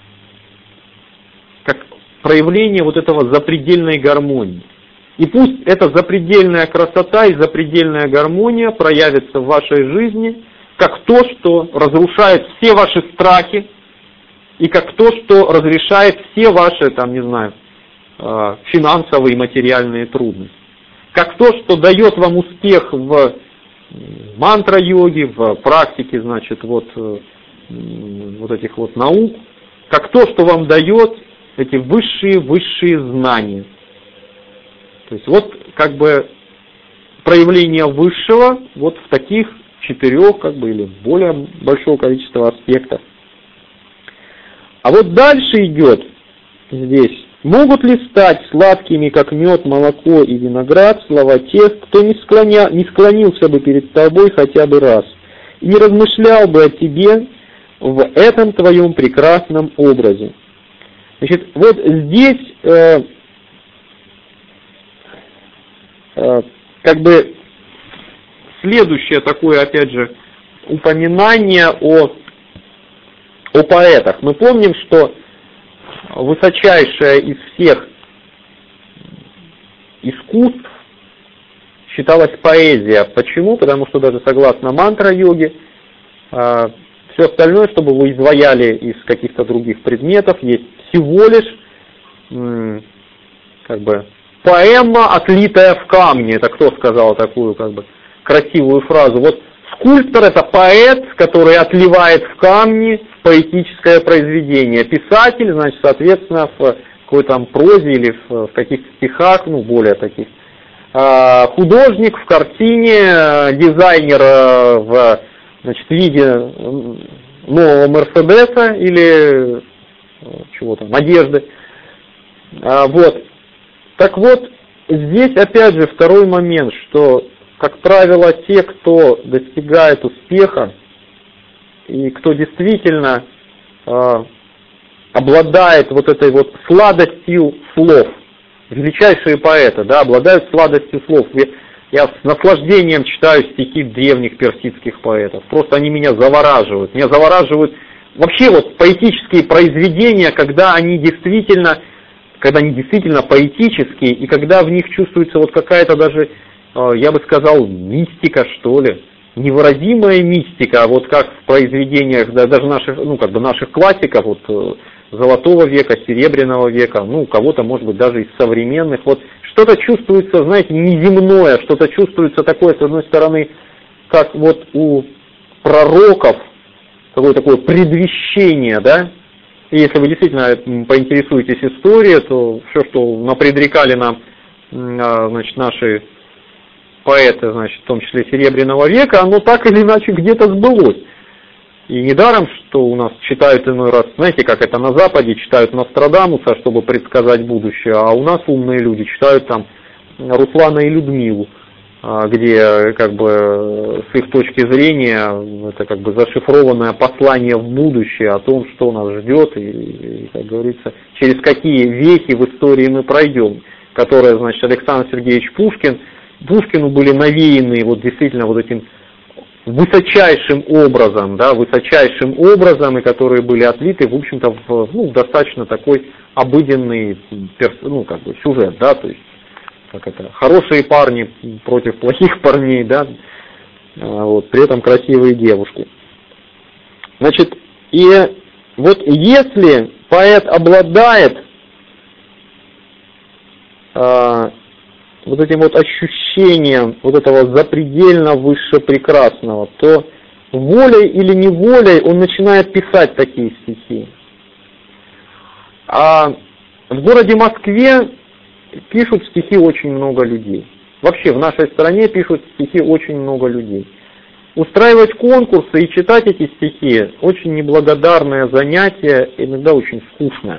как проявление вот этого запредельной гармонии. И пусть эта запредельная красота и запредельная гармония проявится в вашей жизни, как то, что разрушает все ваши страхи, и как то, что разрешает все ваши, там, не знаю, финансовые и материальные трудности. Как то, что дает вам успех в мантра-йоге, в практике, значит, вот, вот этих вот наук, как то, что вам дает эти высшие-высшие знания. То есть вот как бы проявление высшего вот в таких четырех, как бы, или более большого количества аспектов. А вот дальше идет здесь: могут ли стать сладкими, как мед, молоко и виноград, слова тех, кто не, склоня, не склонился бы перед тобой хотя бы раз, и не размышлял бы о тебе в этом твоем прекрасном образе. Значит, вот здесь э, э, как бы следующее такое, опять же, упоминание о, о поэтах. Мы помним, что высочайшая из всех искусств считалась поэзия. Почему? Потому что даже согласно мантра-йоге, э, все остальное, чтобы вы изваяли из каких-то других предметов, есть всего лишь м, как бы поэма, отлитая в камне. Это кто сказал такую как бы красивую фразу? Вот скульптор — это поэт, который отливает в камни поэтическое произведение. Писатель, значит, соответственно, в какой-то там прозе или в, в каких-то стихах, ну, более таких. А, художник в картине, дизайнер в, значит, виде нового Мерседеса или чего там, одежды. А, вот. Так вот, здесь опять же второй момент, что, как правило, те, кто достигает успеха и кто действительно э, обладает вот этой вот сладостью слов, величайшие поэты, да, обладают сладостью слов. Я с наслаждением читаю стихи древних персидских поэтов. Просто они меня завораживают. Меня завораживают вообще вот поэтические произведения, когда они действительно, когда они действительно поэтические, и когда в них чувствуется вот какая-то даже, я бы сказал, мистика, что ли, невыразимая мистика, а вот как в произведениях, да, даже наших, ну, как бы наших классиков, вот, Золотого века, Серебряного века, ну, у кого-то, может быть, даже из современных, вот, что-то чувствуется, знаете, неземное, что-то чувствуется такое, с одной стороны, как вот у пророков, какое такое предвещение, да, и если вы действительно поинтересуетесь историей, то все, что напредрекали нам, значит, наши поэты, значит, в том числе Серебряного века, оно так или иначе где-то сбылось. И недаром, что у нас читают иной раз, знаете, как это на Западе, читают Нострадамуса, чтобы предсказать будущее, а у нас умные люди читают там Руслана и Людмилу, где как бы с их точки зрения это как бы зашифрованное послание в будущее о том, что нас ждет и, и как говорится, через какие вехи в истории мы пройдем, которые, значит, Александр Сергеевич Пушкин, Пушкину были навеяны вот действительно вот этим высочайшим образом, да, высочайшим образом, и которые были отлиты, в общем-то, в, ну, достаточно такой обыденный, ну, как бы, сюжет, да, то есть, как это, хорошие парни против плохих парней, да, вот, при этом красивые девушки. Значит, и вот если поэт обладает а, вот этим вот ощущением вот этого запредельно выше прекрасного, то волей или неволей он начинает писать такие стихи. А в городе Москве пишут стихи очень много людей. Вообще в нашей стране пишут стихи очень много людей. Устраивать конкурсы и читать эти стихи очень неблагодарное занятие, иногда очень скучное.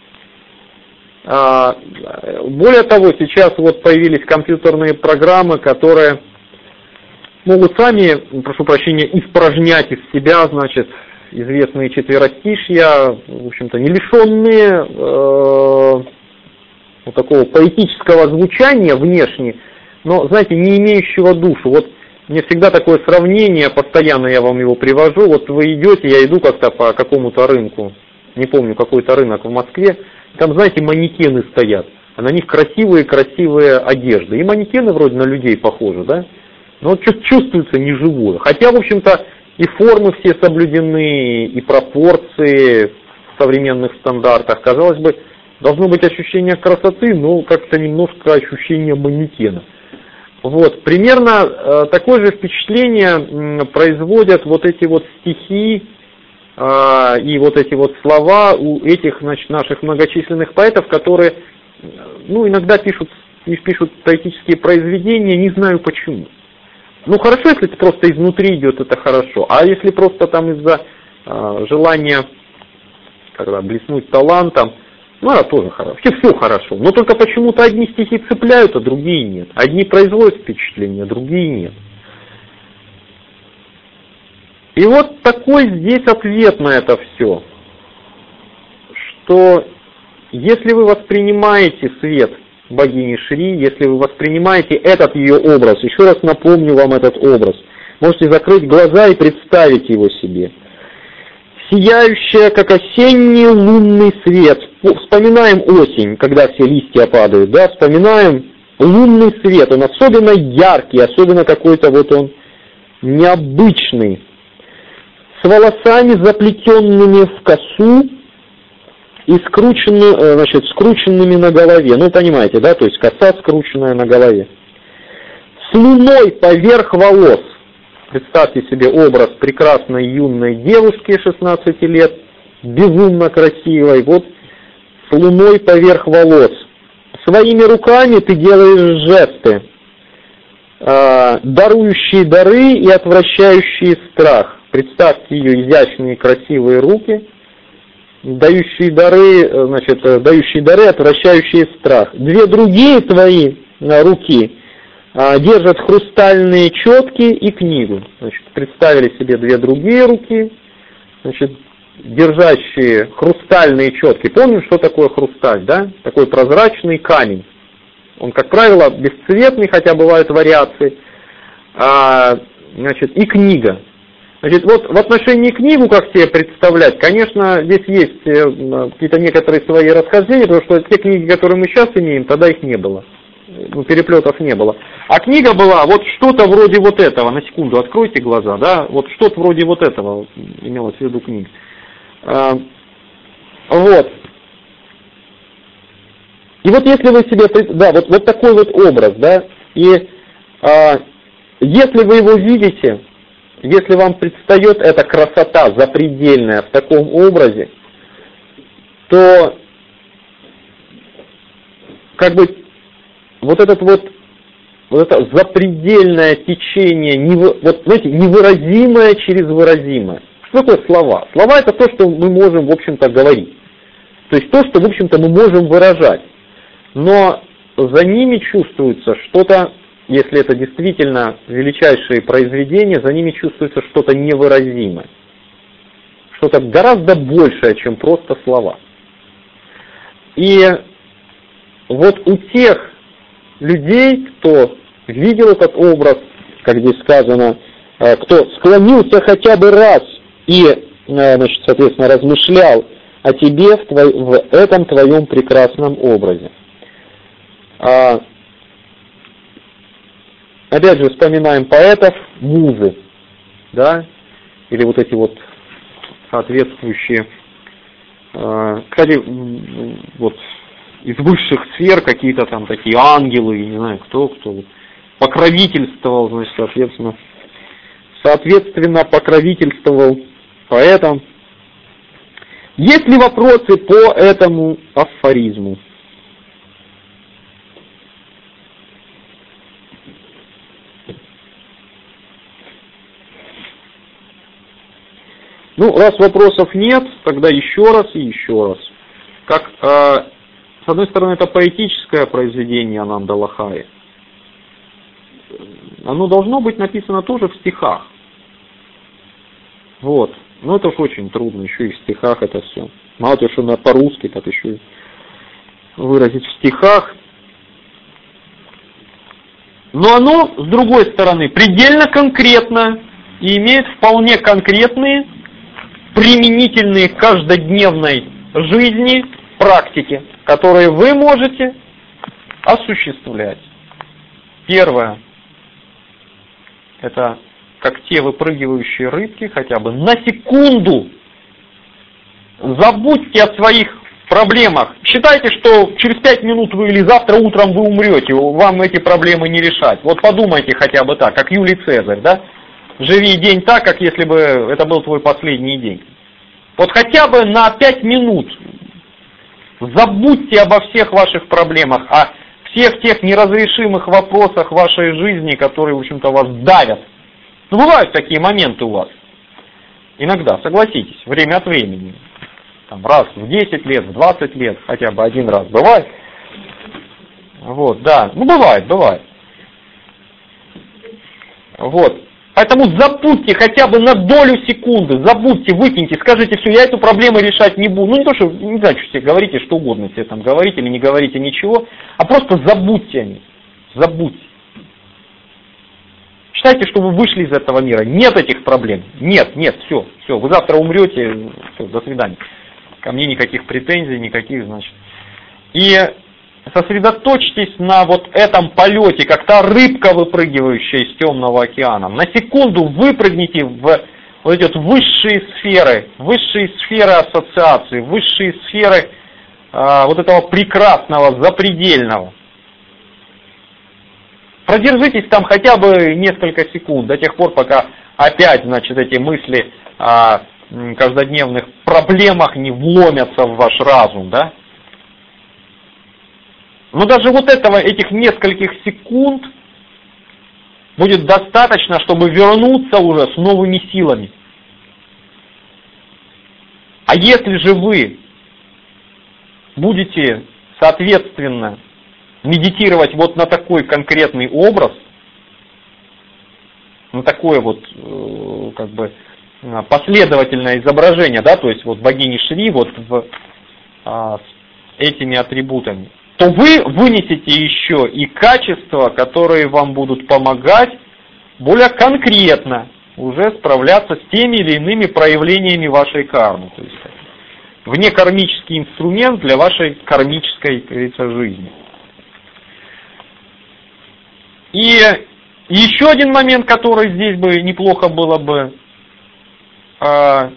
Более того, сейчас вот появились компьютерные программы, которые могут сами, прошу прощения, испражнять из себя, значит, известные четверостишья, в общем-то, не лишенные э, вот такого поэтического звучания внешне, но, знаете, не имеющего душу. Вот мне всегда такое сравнение, постоянно я вам его привожу, вот вы идете, я иду как-то по какому-то рынку, не помню, какой-то рынок в Москве, там, знаете, манекены стоят, а на них красивые-красивые одежды. И манекены вроде на людей похожи, да? Но вот чувствуется неживое. Хотя, в общем-то, и формы все соблюдены, и пропорции в современных стандартах. Казалось бы, должно быть ощущение красоты, но как-то немножко ощущение манекена. Вот, примерно э, такое же впечатление э, производят вот эти вот стихи, и вот эти вот слова у этих, значит, наших многочисленных поэтов, которые, ну, иногда пишут, пишут поэтические произведения, не знаю почему. Ну, хорошо, если это просто изнутри идет, это хорошо. А если просто там из-за э, желания, когда блеснуть талантом, ну, это тоже хорошо. Вообще все хорошо. Но только почему-то одни стихи цепляют, а другие нет. Одни производят впечатление, другие нет. И вот такой здесь ответ на это все, что если вы воспринимаете свет богини Шри, если вы воспринимаете этот ее образ, еще раз напомню вам этот образ, можете закрыть глаза и представить его себе. Сияющая, как осенний лунный свет. Вспоминаем осень, когда все листья падают, да, вспоминаем лунный свет, он особенно яркий, особенно какой-то вот он необычный. С волосами, заплетенными в косу и скрученными, значит, скрученными на голове. Ну, понимаете, да, то есть коса скрученная на голове. С луной поверх волос. Представьте себе образ прекрасной юной девушки шестнадцати лет, безумно красивой, вот с луной поверх волос. Своими руками ты делаешь жесты, э, дарующие дары и отвращающие страх. Представьте ее изящные красивые руки, дающие дары, значит, дающие дары, отвращающие страх. Две другие твои руки держат хрустальные четки и книгу. Значит, представили себе две другие руки, значит, держащие хрустальные четки. Помним, что такое хрусталь, да? Такой прозрачный камень. Он, как правило, бесцветный, хотя бывают вариации. А, значит, и книга. Значит, вот в отношении книгу, как себе представлять, конечно, здесь есть какие-то некоторые свои расхождения, потому что те книги, которые мы сейчас имеем, тогда их не было. Ну, переплетов не было. А книга была вот что-то вроде вот этого. На секунду откройте глаза, да, вот что-то вроде вот этого имелось в виду книга. А, вот. И вот если вы себе, да, вот, вот такой вот образ, да, и а, если вы его видите, если вам предстает эта красота запредельная в таком образе, то как бы вот этот вот, вот это запредельное течение, нево, вот знаете, невыразимое через выразимое. Что такое слова? Слова это то, что мы можем, в общем-то, говорить. То есть то, что, в общем-то, мы можем выражать. Но за ними чувствуется что-то, если это действительно величайшие произведения, за ними чувствуется что-то невыразимое. Что-то гораздо большее, чем просто слова. И вот у тех людей, кто видел этот образ, как здесь сказано, кто склонился хотя бы раз и, значит, соответственно, размышлял о тебе в, твой, в этом твоем прекрасном образе. А, опять же, вспоминаем поэтов, музы, да, или вот эти вот соответствующие, а, кстати, вот из высших сфер какие-то там такие ангелы, не знаю кто, кто покровительствовал, значит, соответственно, соответственно, покровительствовал поэтам. Есть ли вопросы по этому афоризму? Ну, раз вопросов нет, тогда еще раз и еще раз. Как, э, с одной стороны, это поэтическое произведение Ананда Лахаи. Оно должно быть написано тоже в стихах. Вот. Но это уж очень трудно, еще и в стихах это все. Мало того, что по-русски, так еще и выразить в стихах. Но оно, с другой стороны, предельно конкретно и имеет вполне конкретные, применительные к каждодневной жизни практики, которые вы можете осуществлять. Первое. Это как те выпрыгивающие рыбки, хотя бы на секунду забудьте о своих проблемах. Считайте, что через пять минут вы или завтра утром вы умрете, вам эти проблемы не решать. Вот подумайте хотя бы так, как Юлий Цезарь, да? Живи день так, как если бы это был твой последний день. Вот хотя бы на пять минут забудьте обо всех ваших проблемах, о всех тех неразрешимых вопросах вашей жизни, которые, в общем-то, вас давят. Ну, бывают такие моменты у вас. Иногда, согласитесь, время от времени. Там, раз в десять лет, в двадцать лет, хотя бы один раз бывает. Вот, да, ну бывает, бывает. Вот. Поэтому забудьте хотя бы на долю секунды, забудьте, выкиньте, скажите, все, я эту проблему решать не буду. Ну не то, что, не знаю, что себе говорите, что угодно себе там говорите или не говорите ничего, а просто забудьте о них, забудьте. Считайте, что вы вышли из этого мира, нет этих проблем, нет, нет, все, все, вы завтра умрете, все, до свидания. Ко мне никаких претензий, никаких, значит. И сосредоточьтесь на вот этом полете, как та рыбка, выпрыгивающая из темного океана. На секунду выпрыгните в вот эти вот высшие сферы, высшие сферы ассоциации, высшие сферы а, вот этого прекрасного, запредельного. Продержитесь там хотя бы несколько секунд, до тех пор, пока опять, значит, эти мысли о каждодневных проблемах не вломятся в ваш разум, да? Но даже вот этого, этих нескольких секунд будет достаточно, чтобы вернуться уже с новыми силами. А если же вы будете, соответственно, медитировать вот на такой конкретный образ, на такое вот, как бы, последовательное изображение, да, то есть вот богини Шри вот в, а, с этими атрибутами, то вы вынесете еще и качества, которые вам будут помогать более конкретно уже справляться с теми или иными проявлениями вашей кармы. То есть внекармический инструмент для вашей кармической, как говорится, жизни. И еще один момент, который здесь бы неплохо было бы э,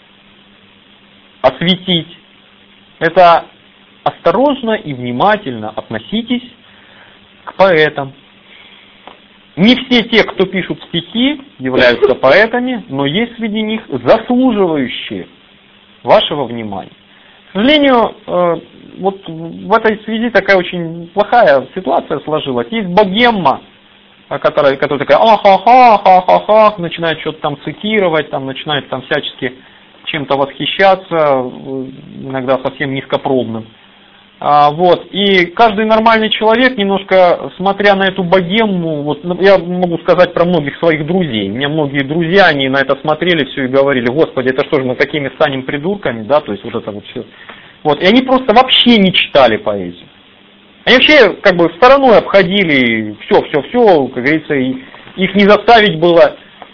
осветить, это осторожно и внимательно относитесь к поэтам. Не все те, кто пишут стихи, являются поэтами, но есть среди них заслуживающие вашего внимания. К сожалению, вот в этой связи такая очень плохая ситуация сложилась. Есть богемма, которая, которая такая ах-ха-ха-ха-ха-ха, начинает что-то там цитировать, там начинает там всячески чем-то восхищаться, иногда совсем низкопробным. А, вот. И каждый нормальный человек, немножко смотря на эту богему, вот я могу сказать про многих своих друзей. У меня многие друзья, они на это смотрели все и говорили: Господи, это что же мы такими станем придурками, да, то есть вот это вот все. Вот. И они просто вообще не читали поэзию. Они вообще как бы стороной обходили все, все, все, как говорится, и их не заставить было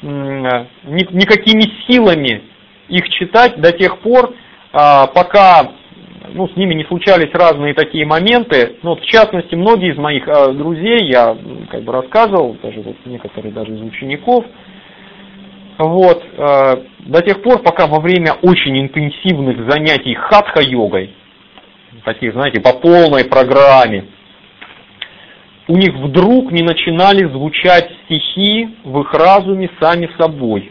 ни, никакими силами их читать до тех пор, пока ну, с ними не случались разные такие моменты. Ну, вот, в частности, многие из моих э, друзей, я как бы рассказывал, даже вот некоторые даже из учеников, вот, э, до тех пор, пока во время очень интенсивных занятий хатха-йогой, таких, знаете, по полной программе, у них вдруг не начинали звучать стихи в их разуме сами собой.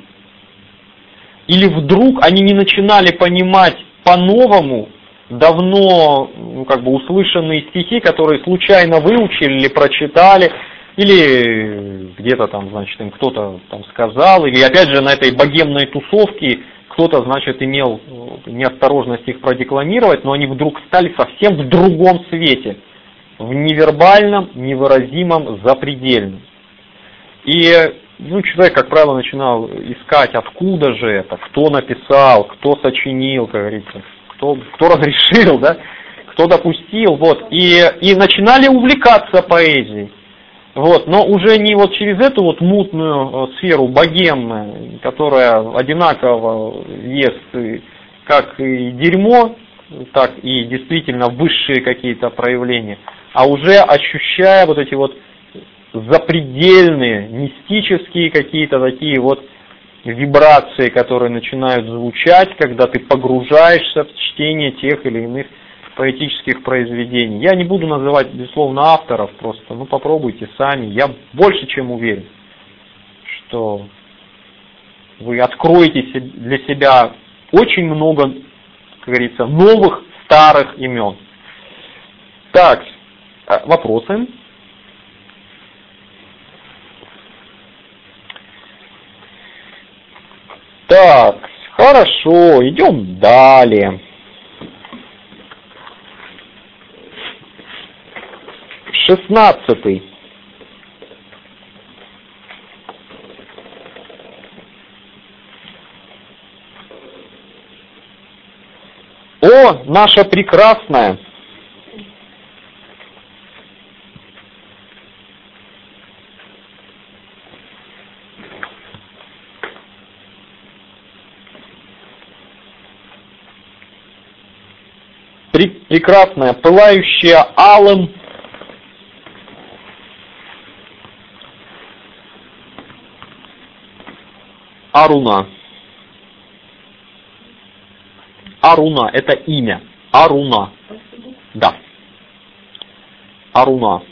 Или вдруг они не начинали понимать по-новому давно ну, как бы услышанные стихи, которые случайно выучили или прочитали, или где-то там, значит, им кто-то там сказал, или опять же на этой богемной тусовке кто-то, значит, имел неосторожность их продекламировать, но они вдруг стали совсем в другом свете, в невербальном, невыразимом, запредельном. И ну, человек, как правило, начинал искать, откуда же это, кто написал, кто сочинил, как говорится, кто, кто разрешил, да, кто допустил, вот, и, и начинали увлекаться поэзией. Вот, но уже не вот через эту вот мутную сферу богемную, которая одинаково ест как и дерьмо, так и действительно высшие какие-то проявления, а уже ощущая вот эти вот запредельные, мистические какие-то такие вот вибрации, которые начинают звучать, когда ты погружаешься в чтение тех или иных поэтических произведений. Я не буду называть, безусловно, авторов, просто, ну, попробуйте сами. Я больше чем уверен, что вы откроете для себя очень много, как говорится, новых, старых имен. Так, вопросы? Так, хорошо, идем далее. Шестнадцатый. О, наша прекрасная! Прекрасная, пылающая алым Аруна. Аруна – это имя. Аруна. Да. Аруна.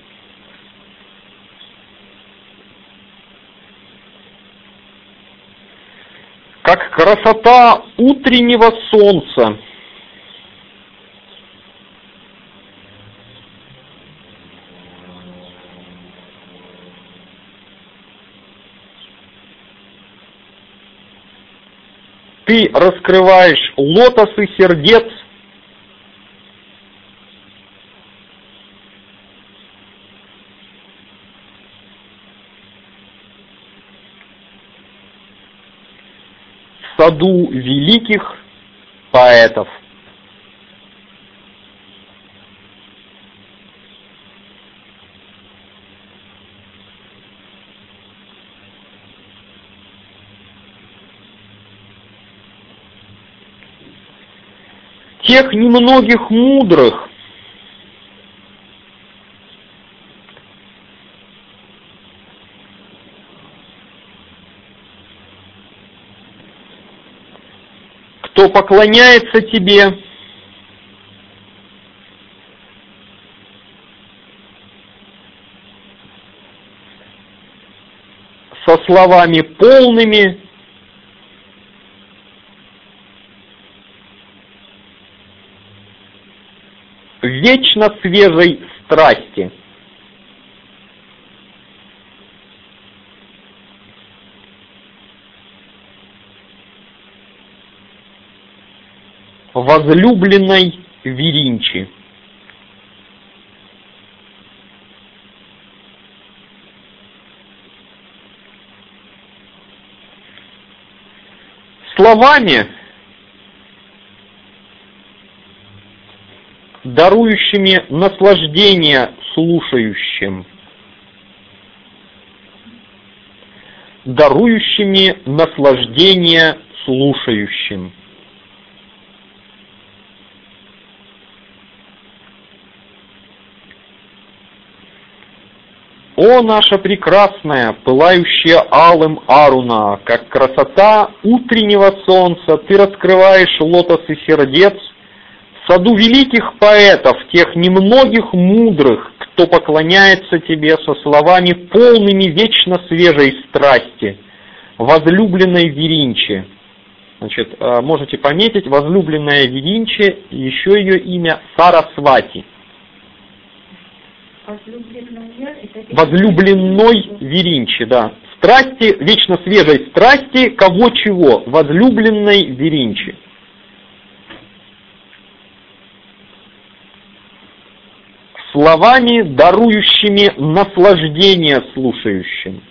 Как красота утреннего солнца. Ты раскрываешь лотосы сердец, в саду великих поэтов. Тех немногих мудрых, кто поклоняется тебе, со словами полными, вечно свежей страсти. возлюбленной Виринчи. Словами, дарующими наслаждение слушающим, дарующими наслаждение слушающим. О, наша прекрасная, пылающая алым Аруна, как красота утреннего солнца, ты раскрываешь лотосы сердец в саду великих поэтов, тех немногих мудрых, кто поклоняется тебе со словами полными вечно свежей страсти, возлюбленной Виринчи. Значит, можете пометить, возлюбленная Виринчи, еще ее имя Сарасвати. Возлюбленной Виринчи, да. Страсти, вечно свежей страсти, кого чего? Возлюбленной Виринчи. Словами, дарующими наслаждение слушающим.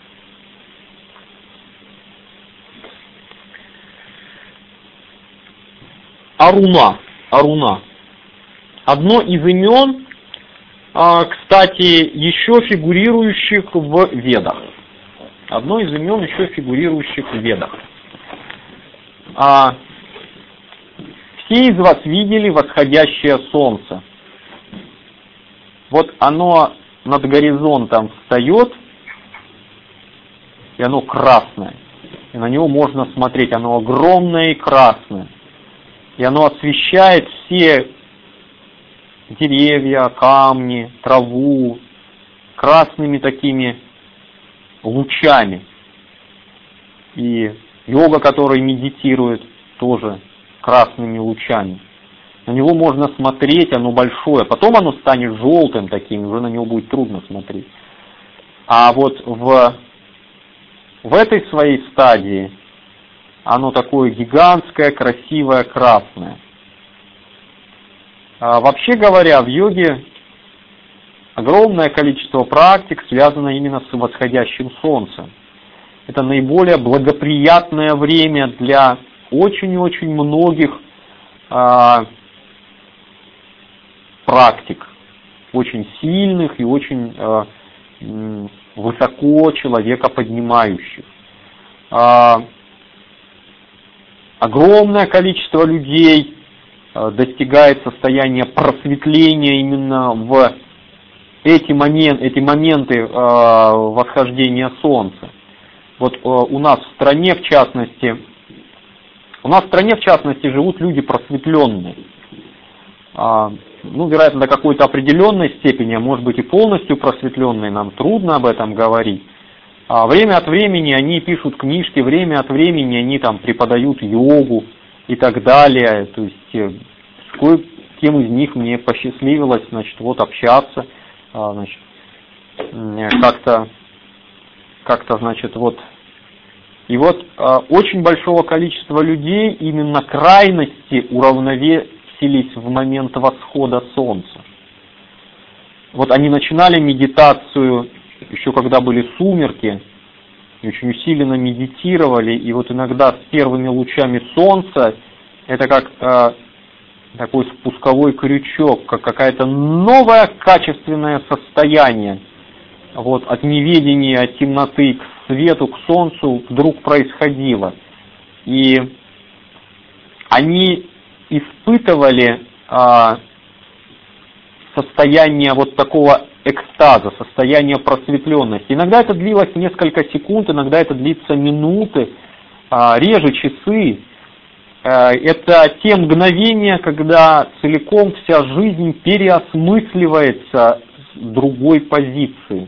Аруна. Аруна. Одно из имен, кстати, еще фигурирующих в Ведах. Одно из имен еще фигурирующих в Ведах. А, все из вас видели восходящее солнце. Вот оно над горизонтом встает, и оно красное. И на него можно смотреть, оно огромное и красное. И оно освещает все деревья, камни, траву красными такими лучами. И йога, который медитирует, тоже красными лучами. На него можно смотреть, оно большое. Потом оно станет желтым таким, уже на него будет трудно смотреть. А вот в, в этой своей стадии оно такое гигантское, красивое, красное. А вообще говоря, в йоге огромное количество практик связано именно с восходящим солнцем. Это наиболее благоприятное время для очень-очень многих а, практик, очень сильных и очень а, высоко человека поднимающих. А, огромное количество людей достигает состояния просветления именно в эти, момент, эти моменты э, восхождения солнца. Вот э, у нас в стране, в частности, у нас в стране, в частности, живут люди просветленные. А, ну, вероятно, до какой-то определенной степени, а может быть и полностью просветленные, нам трудно об этом говорить. А время от времени они пишут книжки, время от времени они там преподают йогу и так далее. То есть с кое-кем из них мне посчастливилось, значит, вот общаться, значит, как-то, как-то, значит, вот. И вот очень большого количества людей именно крайности уравновесились в момент восхода солнца. Вот они начинали медитацию еще когда были сумерки, очень усиленно медитировали, и вот иногда с первыми лучами солнца это как э, такой спусковой крючок, как какое-то новое качественное состояние. Вот от неведения, от темноты к свету, к солнцу вдруг происходило. И они испытывали э, состояние вот такого экстаза, состояние просветленности. Иногда это длилось несколько секунд, иногда это длится минуты, реже часы. Это те мгновения, когда целиком вся жизнь переосмысливается с другой позиции.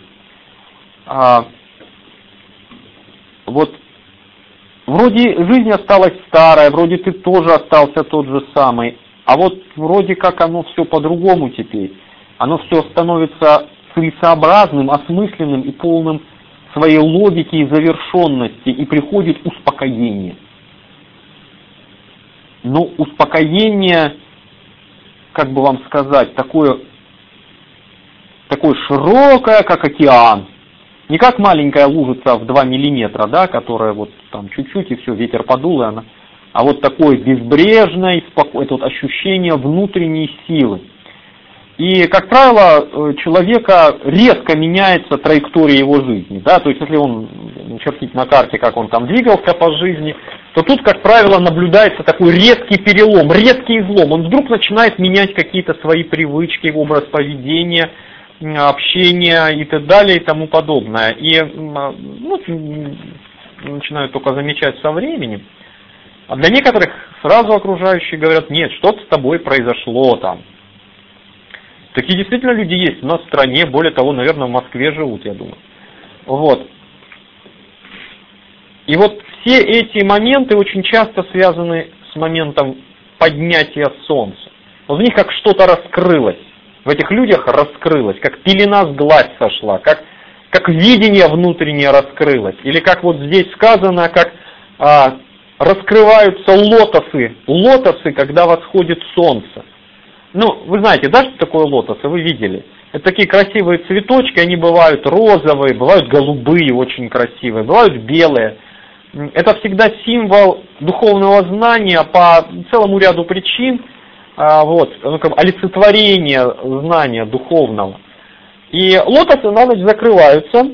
Вот вроде жизнь осталась старая, вроде ты тоже остался тот же самый, а вот вроде как оно все по-другому теперь. Оно все становится целесообразным, осмысленным и полным своей логики и завершенности, и приходит успокоение. ну, успокоение, как бы вам сказать, такое, такое широкое, как океан. Не как маленькая лужица в два миллиметра, да, которая вот там чуть-чуть и все, ветер подул, и она, а вот такое безбрежное, споко... это вот ощущение внутренней силы. И, как правило, человека резко меняется траектория его жизни, да, то есть если он чертить на карте, как он там двигался по жизни, то тут, как правило, наблюдается такой резкий перелом, резкий излом. Он вдруг начинает менять какие-то свои привычки, образ поведения, общения и так далее и тому подобное. И ну, начинают только замечать со временем. А для некоторых сразу окружающие говорят: нет, что-то с тобой произошло там. Такие действительно люди есть у нас в стране, более того, наверное, в Москве живут, я думаю. Вот. И вот все эти моменты очень часто связаны с моментом поднятия солнца. Вот в них как что-то раскрылось. В этих людях раскрылось, как пелена с глаз сошла, как, как видение внутреннее раскрылось. Или как вот здесь сказано, как а, раскрываются лотосы, лотосы, когда восходит солнце. Ну, вы знаете, да, что такое лотосы, вы видели. Это такие красивые цветочки, они бывают розовые, бывают голубые, очень красивые, бывают белые. Это всегда символ духовного знания по целому ряду причин. Вот, ну, как бы олицетворение знания духовного. И лотосы на ночь закрываются,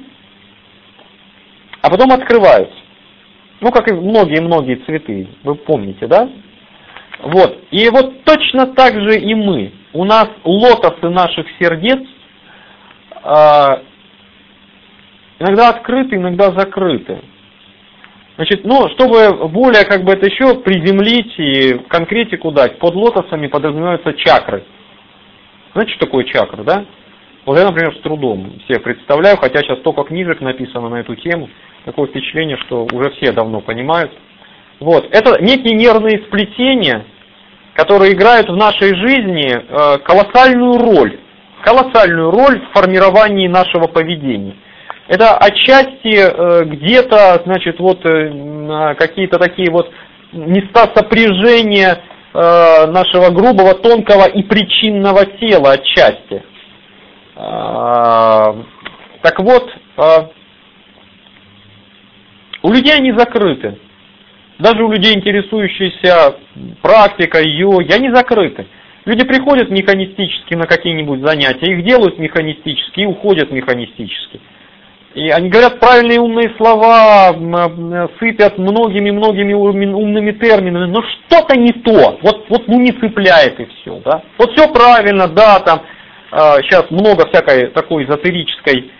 а потом открываются. Ну, как и многие-многие цветы, вы помните, да? Вот, и вот точно так же и мы. У нас лотосы наших сердец э, иногда открыты, иногда закрыты. Значит, ну, чтобы более как бы это еще приземлить и конкретику дать, под лотосами подразумеваются чакры. Знаете, что такое чакры, да? Вот я, например, с трудом себе представляю, хотя сейчас столько книжек написано на эту тему, такое впечатление, что уже все давно понимают. Вот, это некие нервные сплетения, которые играют в нашей жизни э, колоссальную роль, колоссальную роль в формировании нашего поведения. Это отчасти э, где-то, значит, вот э, какие-то такие вот места сопряжения э, нашего грубого, тонкого и причинного тела отчасти. Э, так вот, э, у людей они закрыты. Даже у людей, интересующихся практикой, йоги, они закрыты. Люди приходят механистически на какие-нибудь занятия, их делают механистически и уходят механистически. И они говорят правильные умные слова, сыпят многими-многими умными терминами, но что-то не то. Вот, вот ну не цепляет и все. Да? Вот все правильно, да, там сейчас много всякой такой эзотерической,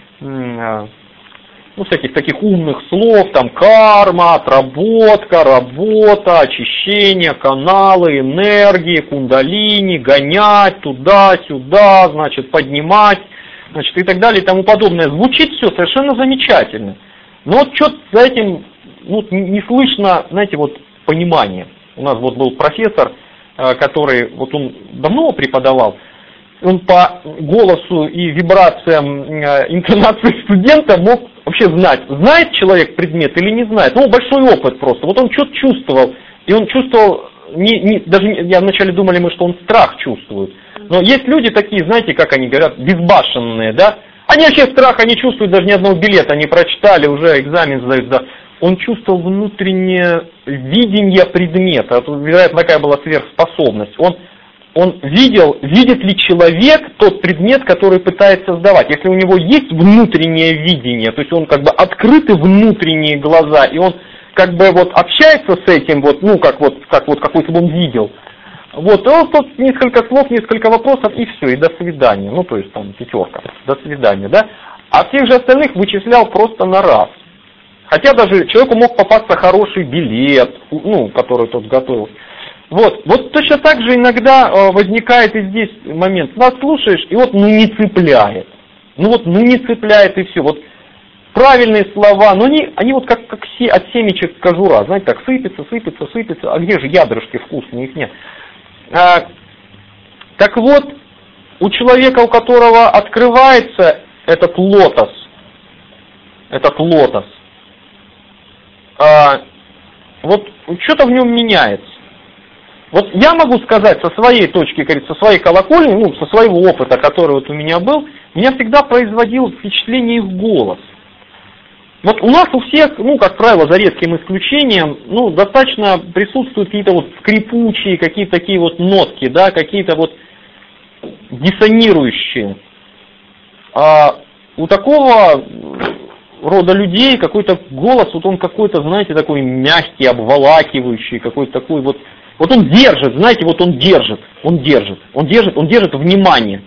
ну, всяких таких умных слов, там карма, отработка, работа, очищение, каналы, энергии, кундалини, гонять туда-сюда, значит, поднимать, значит, и так далее и тому подобное. Звучит все совершенно замечательно. Но вот что-то за этим ну, не слышно, знаете, вот понимания. У нас вот был профессор, который, вот он давно преподавал, он по голосу и вибрациям интонации студента мог вообще знать, знает человек предмет или не знает. Ну, большой опыт просто. Вот он что-то чувствовал, и он чувствовал, не, не, даже я вначале думали мы, что он страх чувствует. Но есть люди такие, знаете, как они говорят, безбашенные, да? Они вообще страха не чувствуют, даже ни одного билета не прочитали, уже экзамен сдают. Да. Он чувствовал внутреннее видение предмета. Это, вероятно, такая была сверхспособность. Он Он видел, видит ли человек тот предмет, который пытается сдавать. Если у него есть внутреннее видение, то есть он как бы открыты внутренние глаза, и он как бы вот общается с этим, вот, ну как вот, как вот какой-то он видел. Вот, и он тут несколько слов, несколько вопросов, и все, и до свидания. Ну, то есть там пятерка, до свидания, да. А всех же остальных вычислял просто на раз. Хотя даже человеку мог попасться хороший билет, ну, который тот готовил. Вот, вот точно так же иногда э, возникает и здесь момент. Нас слушаешь, и вот ну не цепляет. Ну вот ну не цепляет и все. Вот правильные слова, но они, они вот как, как се, от семечек кожура, знаете, так сыпется, сыпется, сыпется. А где же ядрышки вкусные, их нет. А, так вот, у человека, у которого открывается этот лотос, этот лотос, а, вот что-то в нем меняется. Вот я могу сказать со своей точки, со своей колокольни, ну, со своего опыта, который вот у меня был, меня всегда производил впечатление их голос. Вот у нас у всех, ну, как правило, за редким исключением, ну, достаточно присутствуют какие-то вот скрипучие, какие-то такие вот нотки, да, какие-то вот диссонирующие. А у такого рода людей какой-то голос, вот он какой-то, знаете, такой мягкий, обволакивающий, какой-то такой вот, вот он держит, знаете, вот он держит, он держит, он держит, он держит внимание.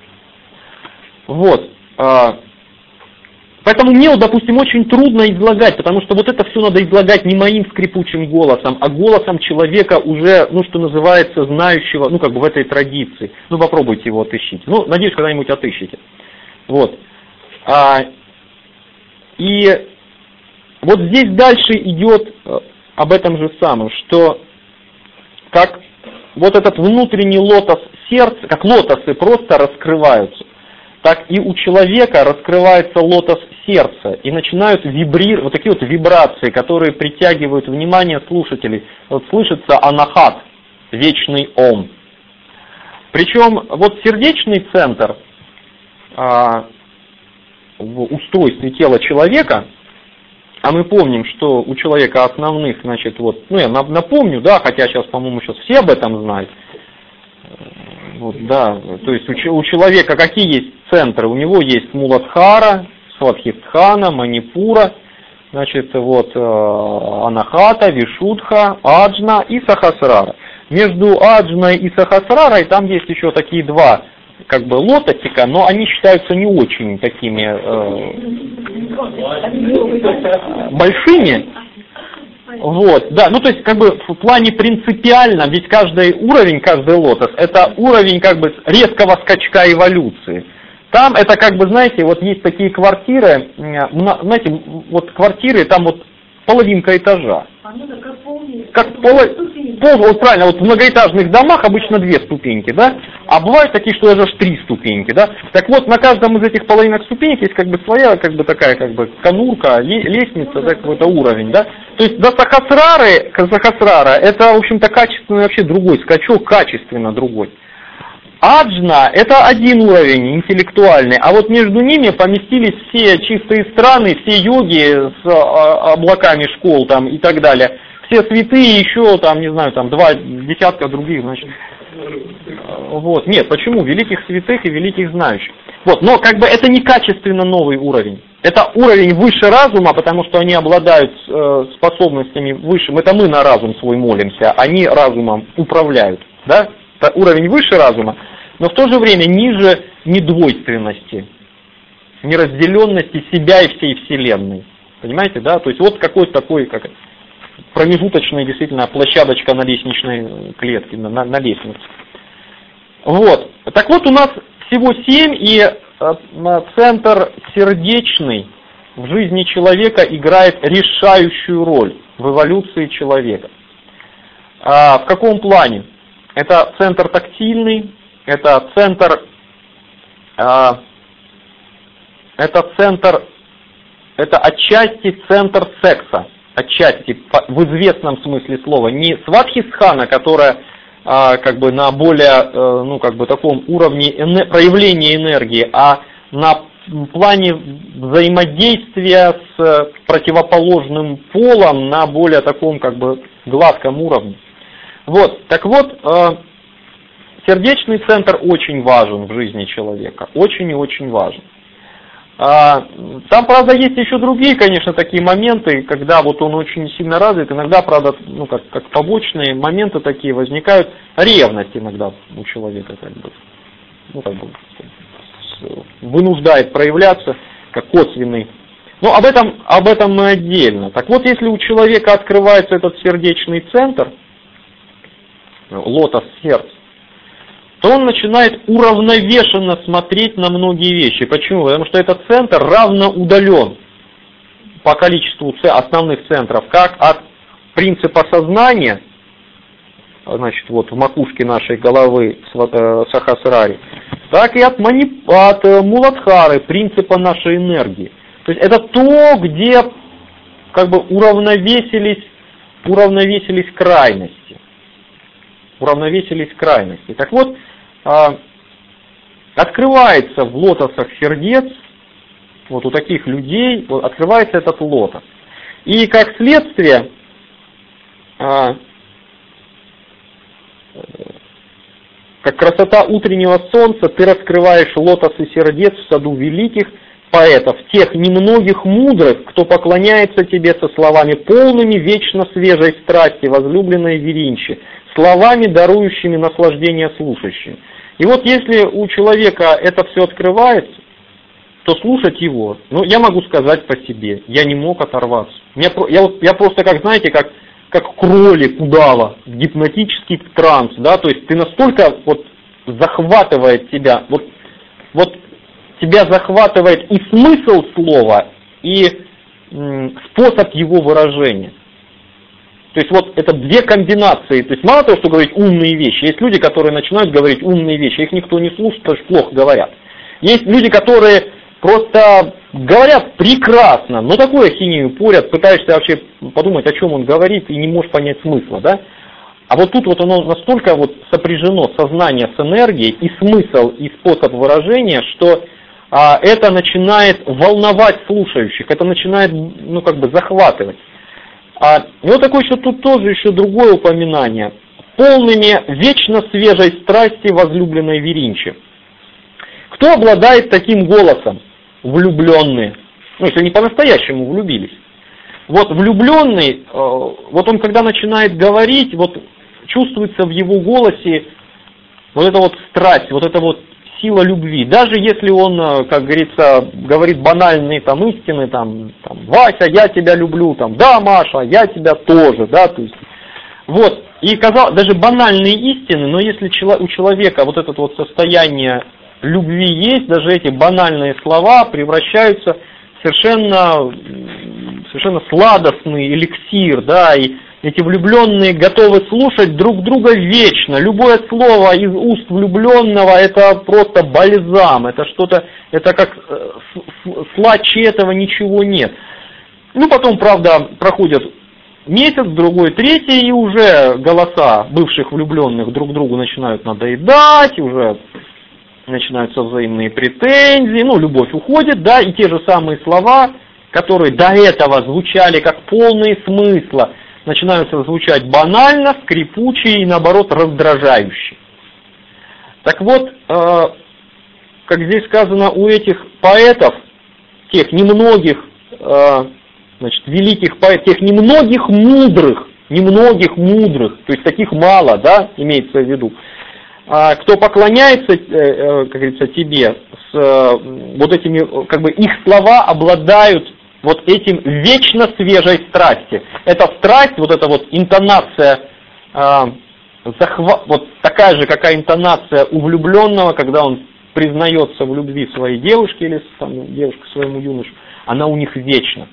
Вот. Поэтому мне, допустим, очень трудно излагать, потому что вот это все надо излагать не моим скрипучим голосом, а голосом человека уже, ну, что называется, знающего, ну, как бы в этой традиции. Ну, попробуйте его отыщите. Ну, надеюсь, когда-нибудь отыщите. Вот. А, и вот здесь дальше идет об этом же самом, что как вот этот внутренний лотос сердца, как лотосы просто раскрываются, так и у человека раскрывается лотос сердца, и начинают вибрировать, вот такие вот вибрации, которые притягивают внимание слушателей. Вот слышится анахат, вечный ом. Причем вот сердечный центр а, в устройстве тела человека, а мы помним, что у человека основных, значит, вот, ну я напомню, да, хотя сейчас, по-моему, сейчас все об этом знают. Вот, да, то есть у, у человека какие есть центры? У него есть Муладхара, Свадхистхана, Манипура, значит, вот, Анахата, Вишудха, Аджна и Сахасрара. Между Аджной и Сахасрарой там есть еще такие два, как бы, лотосика, но они считаются не очень такими э, большими. Вот, да, ну то есть как бы в плане принципиальном, ведь каждый уровень, каждый лотос, это уровень как бы резкого скачка эволюции. Там это как бы, знаете, вот есть такие квартиры, знаете, вот квартиры, там вот половинка этажа. Как пол, пол, вот правильно, вот в многоэтажных домах обычно две ступеньки, да, а бывают такие, что даже аж три ступеньки, да. Так вот, на каждом из этих половинок ступенек есть как бы своя, как бы такая, как бы конурка, лестница, да, какой-то уровень, да. То есть до Сахасрары, Сахасрара, это, в общем-то, качественно вообще другой скачок, качественно другой. Аджна – это один уровень, интеллектуальный, а вот между ними поместились все чистые страны, все йоги с облаками школ там и так далее. Все святые, еще там, не знаю, там два десятка других, значит. Вот, нет, почему? Великих святых и великих знающих. Вот, но как бы это не качественно новый уровень. Это уровень выше разума, потому что они обладают э, способностями высшим. Это мы на разум свой молимся, они разумом управляют, да? Это уровень выше разума, но в то же время ниже недвойственности, неразделенности себя и всей Вселенной. Понимаете, да? То есть вот какой-то такой, как промежуточная действительно площадочка на лестничной клетке, на, на лестнице. Вот. Так вот, у нас всего семь, и э, центр сердечный в жизни человека играет решающую роль в эволюции человека. А в каком плане? Это центр тактильный, это центр, э, это центр, это отчасти центр секса, отчасти в известном смысле слова, не свадхистхана, которая э, как бы на более, э, ну как бы таком уровне эне, проявления энергии, а на плане взаимодействия с противоположным полом на более таком как бы гладком уровне. Вот, так вот, э, сердечный центр очень важен в жизни человека, очень и очень важен. А, там, правда, есть еще другие, конечно, такие моменты, когда вот он очень сильно развит, иногда, правда, ну, как, как побочные моменты такие возникают, ревность иногда у человека, как бы, ну, как бы, вынуждает проявляться, как косвенный. Но об этом, об этом мы отдельно. Так вот, если у человека открывается этот сердечный центр, лотос сердца, то он начинает уравновешенно смотреть на многие вещи. Почему? Потому что этот центр равно удален по количеству основных центров, как от принципа сознания, значит, вот в макушке нашей головы Сахасрари, так и от, мани... от Муладхары, принципа нашей энергии. То есть это то, где как бы уравновесились, уравновесились крайности. уравновесились крайности. Так вот, а, открывается в лотосах сердец, вот у таких людей, вот, открывается этот лотос. И как следствие, а, как красота утреннего солнца, ты раскрываешь лотосы сердец в саду великих поэтов, тех немногих мудрых, кто поклоняется тебе со словами полными вечно свежей страсти, возлюбленной Веринчи, словами, дарующими наслаждение слушающим. И вот если у человека это все открывается, то слушать его, ну я могу сказать по себе, я не мог оторваться. Меня, я, я просто, как знаете, как, как кролик удава, гипнотический транс, да, то есть ты настолько вот захватывает тебя, вот, вот тебя захватывает и смысл слова, и м, способ его выражения. То есть вот это две комбинации. То есть мало того, что говорить умные вещи, есть люди, которые начинают говорить умные вещи, их никто не слушает, потому что плохо говорят. Есть люди, которые просто говорят прекрасно, но такую ахинею порят, пытаешься вообще подумать, о чем он говорит, и не можешь понять смысла, да? А вот тут вот оно настолько вот сопряжено сознание с энергией, и смысл, и способ выражения, что а, это начинает волновать слушающих, это начинает, ну, как бы захватывать. А, и вот такое еще тут тоже еще другое упоминание. Полными вечно свежей страсти возлюбленной Веринчи. Кто обладает таким голосом? Влюбленные. Ну, если они по-настоящему влюбились. Вот влюбленный, вот он когда начинает говорить, вот чувствуется в его голосе вот эта вот страсть, вот эта вот сила любви. Даже если он, как говорится, говорит банальные там истины, там, там Вася, я тебя люблю, там, да, Маша, я тебя тоже, да, то есть, вот, и казалось, даже банальные истины, но если у человека вот это вот состояние любви есть, даже эти банальные слова превращаются в совершенно, совершенно сладостный эликсир, да, и эти влюбленные готовы слушать друг друга вечно. Любое слово из уст влюбленного — это просто бальзам, это что-то, это как сладче этого ничего нет. Ну, потом, правда, проходит месяц, другой, третий, и уже голоса бывших влюбленных друг другу начинают надоедать, уже начинаются взаимные претензии, ну, любовь уходит, да, и те же самые слова, которые до этого звучали как полные смысла, начинаются звучать банально, скрипучие и, наоборот, раздражающие. Так вот, э, как здесь сказано, у этих поэтов, тех немногих, э, значит, великих поэтов, тех немногих мудрых, немногих мудрых, то есть таких мало, да, имеется в виду, э, кто поклоняется, э, э, как говорится, тебе, с э, вот этими, как бы их слова обладают вот этим вечно свежей страсти. Эта страсть, вот эта вот интонация, э, захва... вот такая же, какая интонация у влюбленного, когда он признается в любви своей девушке или там, девушке своему юношу, она у них вечна.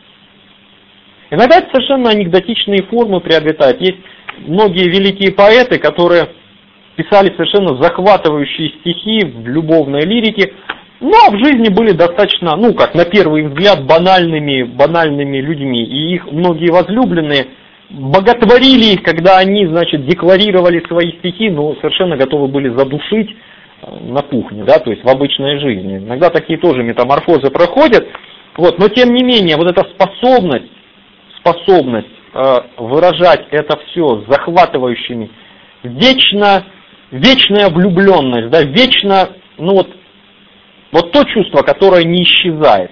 Иногда это совершенно анекдотичные формы приобретают. Есть многие великие поэты, которые писали совершенно захватывающие стихи в любовной лирике, но в жизни были достаточно, ну как, на первый взгляд, банальными, банальными людьми. И их многие возлюбленные боготворили их, когда они, значит, декларировали свои стихи, но совершенно готовы были задушить на кухне, да, то есть в обычной жизни. Иногда такие тоже метаморфозы проходят. Вот, но тем не менее, вот эта способность, способность э, выражать это все с захватывающими, вечно, вечная влюбленность, да, вечно, ну вот, вот то чувство, которое не исчезает.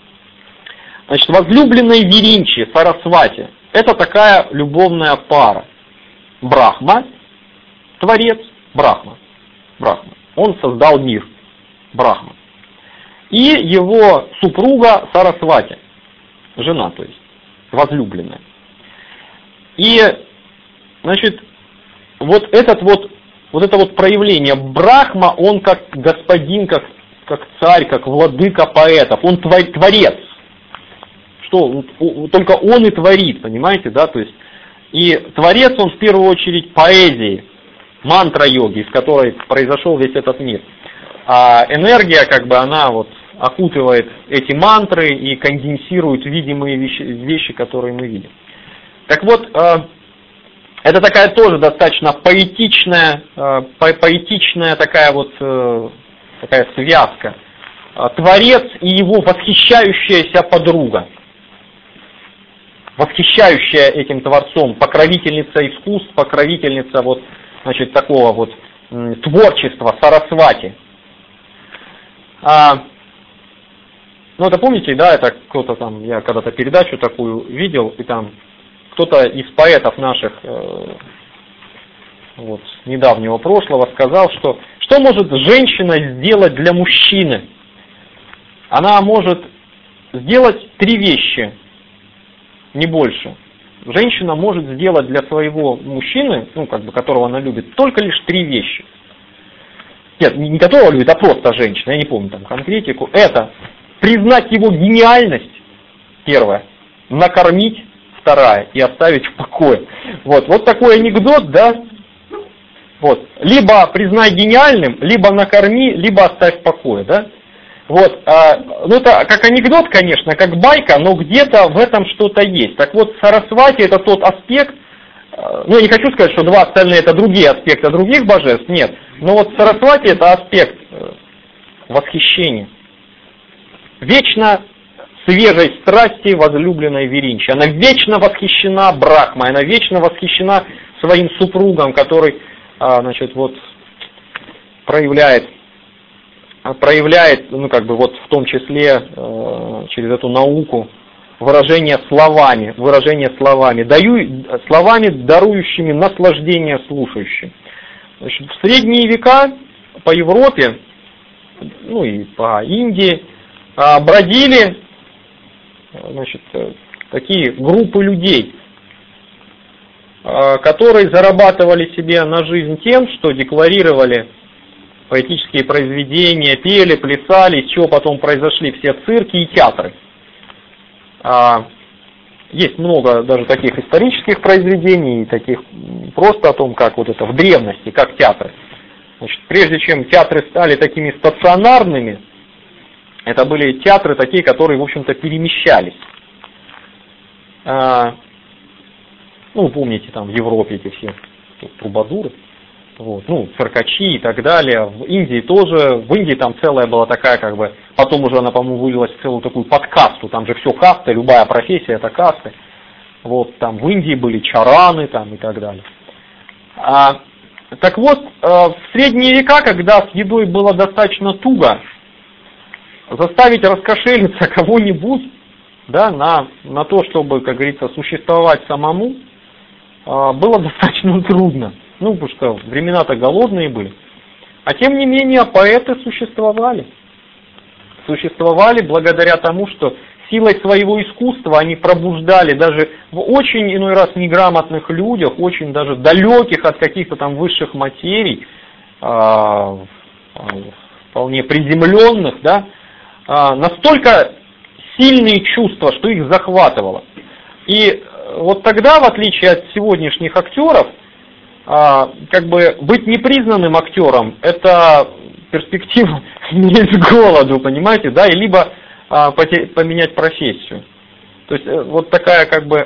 Значит, возлюбленной Веринчи, Сарасвати, это такая любовная пара. Брахма, Творец, Брахма, Брахма. Он создал мир, Брахма. И его супруга Сарасвати, жена, то есть, возлюбленная. И, значит, вот этот вот, вот это вот проявление Брахма, он как господин, как как царь, как владыка поэтов, он творец. Что, только он и творит, понимаете, да, то есть, и творец он в первую очередь поэзии, мантра-йоги, из которой произошел весь этот мир. А энергия, как бы, она вот окутывает эти мантры и конденсирует видимые вещи, вещи, которые мы видим. Так вот, Это такая тоже достаточно поэтичная, по поэтичная такая вот такая связка. Творец и его восхищающаяся подруга. Восхищающая этим Творцом, покровительница искусств, покровительница вот, значит, такого вот творчества, Сарасвати. А, ну, это помните, да, это кто-то там, я когда-то передачу такую видел, и там кто-то из поэтов наших э, вот, недавнего прошлого сказал, что что может женщина сделать для мужчины? Она может сделать три вещи, не больше. Женщина может сделать для своего мужчины, ну, как бы, которого она любит, только лишь три вещи. Нет, не которого любит, а просто женщина, я не помню там конкретику. Это признать его гениальность, первое, накормить, вторая, и оставить в покое. Вот, вот такой анекдот, да? Вот. Либо признай гениальным, либо накорми, либо оставь в покое, да? Вот, а, ну это как анекдот, конечно, как байка, но где-то в этом что-то есть. Так вот, Сарасвати это тот аспект, ну я не хочу сказать, что два остальные это другие аспекты других божеств, нет. Но вот Сарасвати это аспект восхищения. Вечно свежей страсти возлюбленной Виринчи. Она вечно восхищена Брахмой, она вечно восхищена своим супругом, который, значит, вот проявляет проявляет, ну, как бы, вот в том числе э, через эту науку выражение словами, выражение словами, даю, словами, дарующими наслаждение слушающим. Значит, в средние века по Европе, ну и по Индии э, бродили, значит, такие группы людей, э, которые зарабатывали себе на жизнь тем, что декларировали поэтические произведения, пели, плясали, из чего потом произошли все цирки и театры. А, есть много даже таких исторических произведений, таких просто о том, как вот это в древности, как театры. Значит, прежде чем театры стали такими стационарными, это были театры такие, которые, в общем-то, перемещались. А, ну, помните, там в Европе эти все трубадуры. Вот, ну, циркачи и так далее. В Индии тоже, в Индии там целая была такая, как бы, потом уже она, по-моему, вылилась в целую такую подкасту, там же все касты, любая профессия это касты. Вот, там в Индии были чараны там и так далее. А, так вот, в средние века, когда с едой было достаточно туго, заставить раскошелиться кого-нибудь, да, на, на то, чтобы, как говорится, существовать самому, было достаточно трудно. Ну, потому что времена-то голодные были. А тем не менее, поэты существовали. Существовали благодаря тому, что силой своего искусства они пробуждали даже в очень иной раз неграмотных людях, очень даже далеких от каких-то там высших материй, э, вполне приземленных, да, э, настолько сильные чувства, что их захватывало. И вот тогда, в отличие от сегодняшних актеров, А, как бы быть непризнанным актером, это перспектива смерть с голоду, понимаете, да, и либо а, поте- поменять профессию. То есть вот такая как бы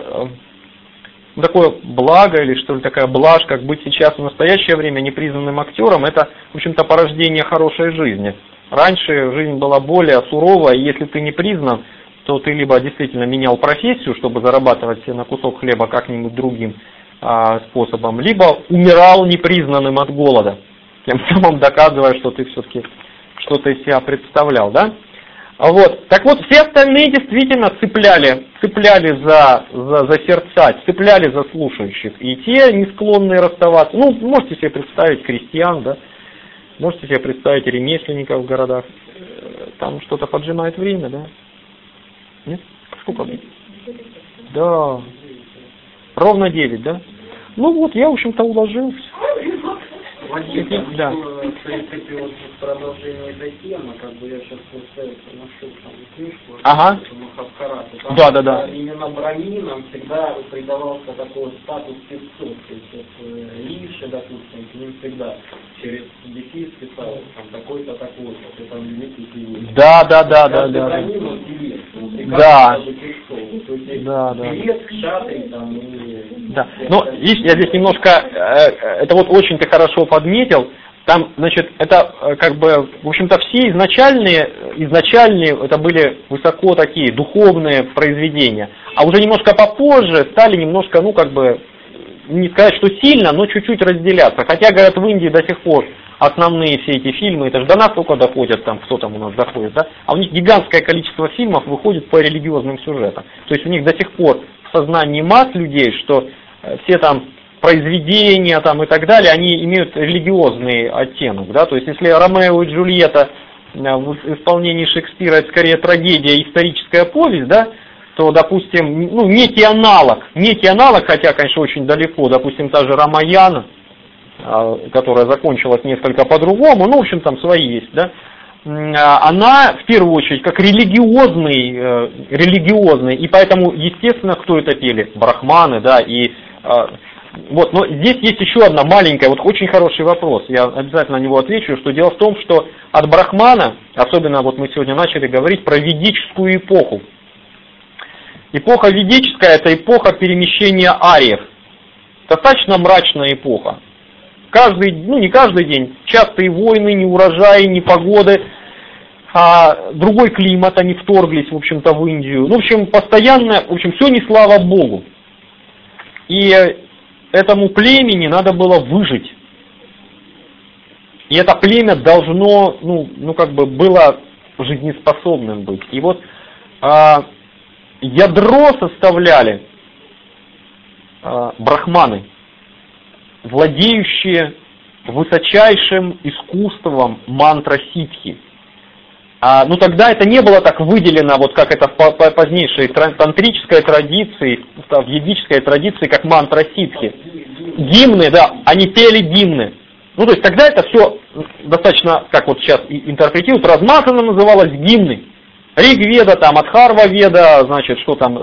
такое благо или что ли такая блажь, как быть сейчас в настоящее время непризнанным актером, это, в общем-то, порождение хорошей жизни. Раньше жизнь была более суровая, и если ты не признан, то ты либо действительно менял профессию, чтобы зарабатывать себе на кусок хлеба как-нибудь другим способом, либо умирал непризнанным от голода, тем самым доказывая, что ты все-таки что-то из себя представлял, да? Вот. Так вот, все остальные действительно цепляли, цепляли за, за, за сердца, цепляли за слушающих, и те не склонные расставаться. Ну, можете себе представить крестьян, да? Можете себе представить ремесленников в городах. Там что-то поджимает время, да? Нет? Сколько? Да. Ровно девять, да? Ну вот, я, в общем-то, уложился. Вадим, да. В принципе, вот в продолжение этой темы, как бы я сейчас нашел там книжку, ага. Махабхараты. Да, да, да. Именно браминам всегда придавался такой статус певцов. То есть вот Лиши, допустим, к ним всегда через дефис писал там такой-то, такой-то, ты там великий певец. Да, да, да, да, да. Брамин, он певец, он да. певцов. То есть да, да. певец, кшатрий там и... Да. Но видишь, я здесь немножко, э, это вот очень ты хорошо подметил. Там, значит, это э, как бы, в общем-то, все изначальные, изначальные, это были высоко такие духовные произведения. А уже немножко попозже стали немножко, ну, как бы, не сказать, что сильно, но чуть-чуть разделяться. Хотя, говорят, в Индии до сих пор основные все эти фильмы, это же до нас только доходят, там, кто там у нас доходит, да? А у них гигантское количество фильмов выходит по религиозным сюжетам. То есть у них до сих пор в сознании масс людей, что все там произведения там, и так далее, они имеют религиозный оттенок, да? То есть если Ромео и Джульетта в исполнении Шекспира это скорее трагедия, историческая повесть, да? То, допустим, ну, некий аналог, некий аналог, хотя, конечно, очень далеко, допустим, та же Рамаяна, которая закончилась несколько по-другому, ну, в общем, там свои есть, да, она, в первую очередь, как религиозный, религиозный, и поэтому, естественно, кто это пели? Брахманы, да, и вот, но здесь есть еще одна маленькая, вот очень хороший вопрос, я обязательно на него отвечу, что дело в том, что от Брахмана, особенно вот мы сегодня начали говорить про ведическую эпоху. Эпоха ведическая – это эпоха перемещения ариев. Достаточно мрачная эпоха. Каждый, ну не каждый день, частые войны, неурожаи, непогоды, а другой климат, они вторглись, в общем-то, в Индию. Ну, в общем, постоянно, в общем, все не слава Богу. И этому племени надо было выжить. И это племя должно, ну, ну как бы было жизнеспособным быть. И вот а, ядро составляли а, брахманы, владеющие высочайшим искусством мантра-ситхи. А, ну тогда это не было так выделено, вот как это в позднейшей тантрической традиции, в ведической традиции, как мантра-ситхи. Гимны, да, они пели гимны. Ну то есть тогда это все достаточно, как вот сейчас интерпретируют, размазано называлось гимны. Риг-веда, там, Адхарва-веда, значит, что там,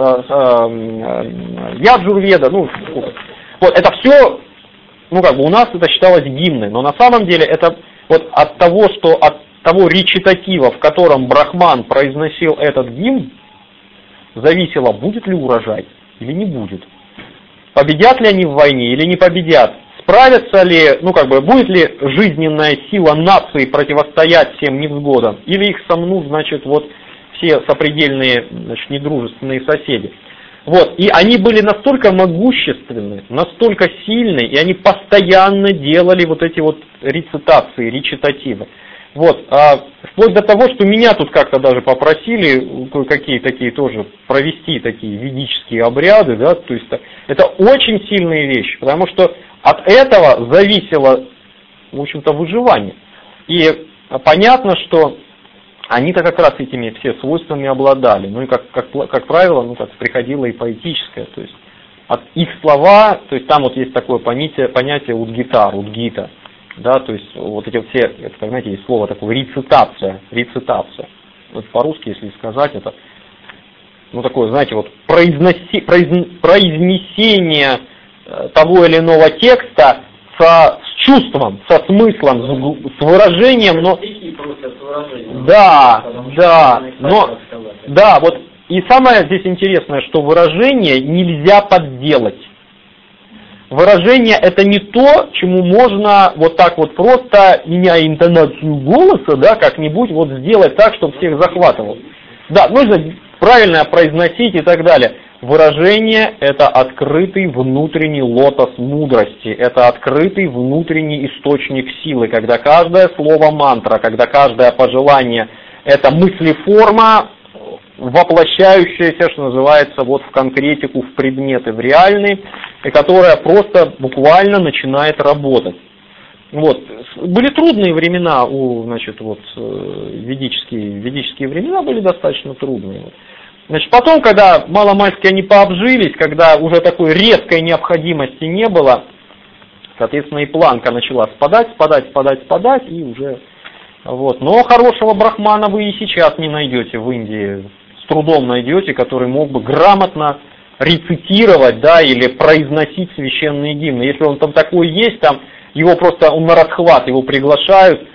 Яджур-веда, ну, вот это все, ну, как бы у нас это считалось гимной, но на самом деле это вот от того, что от того речитатива, в котором Брахман произносил этот гимн, зависело, будет ли урожай или не будет. Победят ли они в войне или не победят. Справятся ли, ну как бы, будет ли жизненная сила нации противостоять всем невзгодам, или их сомнут, значит, вот все сопредельные, значит, недружественные соседи. Вот, и они были настолько могущественны, настолько сильны, и они постоянно делали вот эти вот рецитации, речитативы. Вот, а вплоть до того, что меня тут как-то даже попросили кое-какие такие тоже провести такие ведические обряды, да, то есть это очень сильные вещи, потому что от этого зависело, в общем-то, выживание. И понятно, что они-то как раз этими все свойствами обладали, ну и как, как, как правило, ну как приходило и поэтическое, то есть от их слова, то есть там вот есть такое понятие, понятие удгита, удгита, да, то есть вот эти вот все, это, знаете, есть слово такое рецитация, рецитация, вот по-русски, если сказать, это, ну такое, знаете, вот произноси, произ, произнесение того или иного текста со, с чувством, со смыслом, с, с выражением, но... Да, да, но... Да, вот, и самое здесь интересное, что выражение нельзя подделать. Выражение это не то, чему можно вот так вот просто, меняя интонацию голоса, да, как-нибудь вот сделать так, чтобы всех захватывал. Да, нужно правильно произносить и так далее. Выражение – это открытый внутренний лотос мудрости, это открытый внутренний источник силы, когда каждое слово мантра, когда каждое пожелание – это мыслеформа, воплощающаяся, что называется, вот в конкретику, в предметы, в реальные, и которая просто буквально начинает работать. Вот. Были трудные времена, у, значит, вот, ведические, ведические времена были достаточно трудные. Значит, потом, когда маломальски они пообжились, когда уже такой резкой необходимости не было, соответственно, и планка начала спадать, спадать, спадать, спадать, и уже, вот. Но хорошего брахмана вы и сейчас не найдете в Индии, с трудом найдете, который мог бы грамотно рецитировать, да, или произносить священные гимны. Если он там такой есть, там, его просто, он на расхват, его приглашают.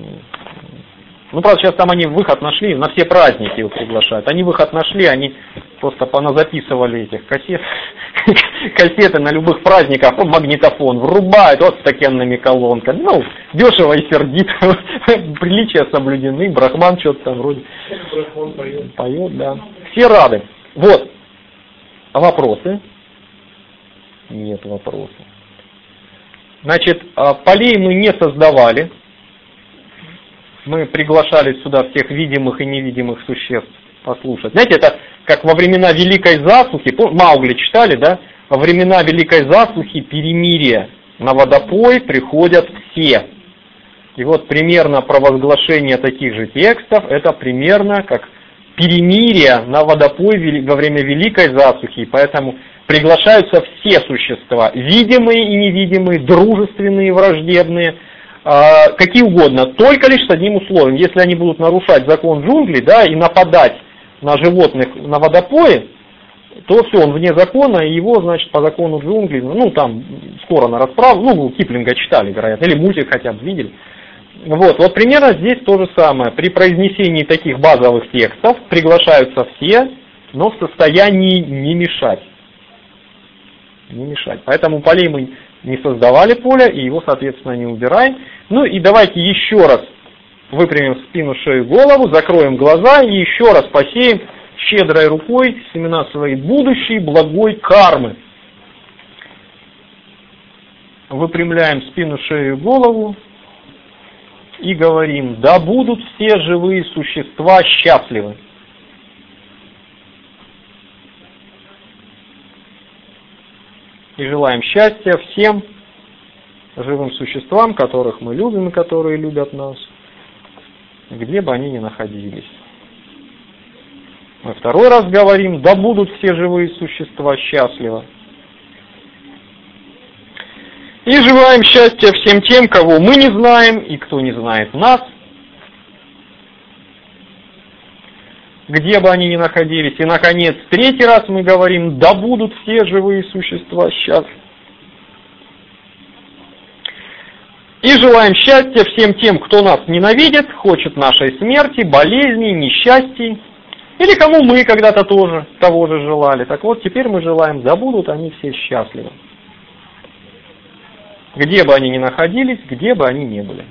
Ну, правда, сейчас там они выход нашли, на все праздники его приглашают. Они выход нашли, они Просто поназаписывали этих кассет, кассеты на любых праздниках, ну, магнитофон врубают вот с такенными колонками. Ну, дешево и сердито, приличия соблюдены, брахман что-то там вроде поет. поет, да. Все рады. Вот. А вопросы? Нет вопросов. Значит, полей мы не создавали. Мы приглашали сюда всех видимых и невидимых существ послушать. Знаете, это как во времена Великой Засухи, Маугли читали, да? Во времена Великой Засухи, перемирия, на водопой приходят все. И вот примерно провозглашение таких же текстов, это примерно как перемирие на водопой во время Великой Засухи. Поэтому приглашаются все существа, видимые и невидимые, дружественные и враждебные, какие угодно, только лишь с одним условием. Если они будут нарушать закон джунглей, да, и нападать на животных на водопое, то все, он вне закона, и его, значит, по закону джунглей, ну, там, скоро на расправу, ну, Киплинга читали, вероятно, или мультик хотя бы видели. Вот, вот примерно здесь то же самое. При произнесении таких базовых текстов приглашаются все, но в состоянии не мешать. Не мешать. Поэтому полей мы не создавали поле, и его, соответственно, не убираем. Ну и давайте еще раз выпрямим спину, шею, голову, закроем глаза и еще раз посеем щедрой рукой семена своей будущей благой кармы. Выпрямляем спину, шею, голову и говорим: да будут все живые существа счастливы. И желаем счастья всем живым существам, которых мы любим и которые любят нас, где бы они ни находились. Мы второй раз говорим: да будут все живые существа счастливы. И желаем счастья всем тем, кого мы не знаем и кто не знает нас, где бы они ни находились. И, наконец, третий раз мы говорим: да будут все живые существа счастливы. И желаем счастья всем тем, кто нас ненавидит, хочет нашей смерти, болезней, несчастий, или кому мы когда-то тоже того же желали. Так вот, теперь мы желаем: да будут они все счастливы. Где бы они ни находились, где бы они ни были.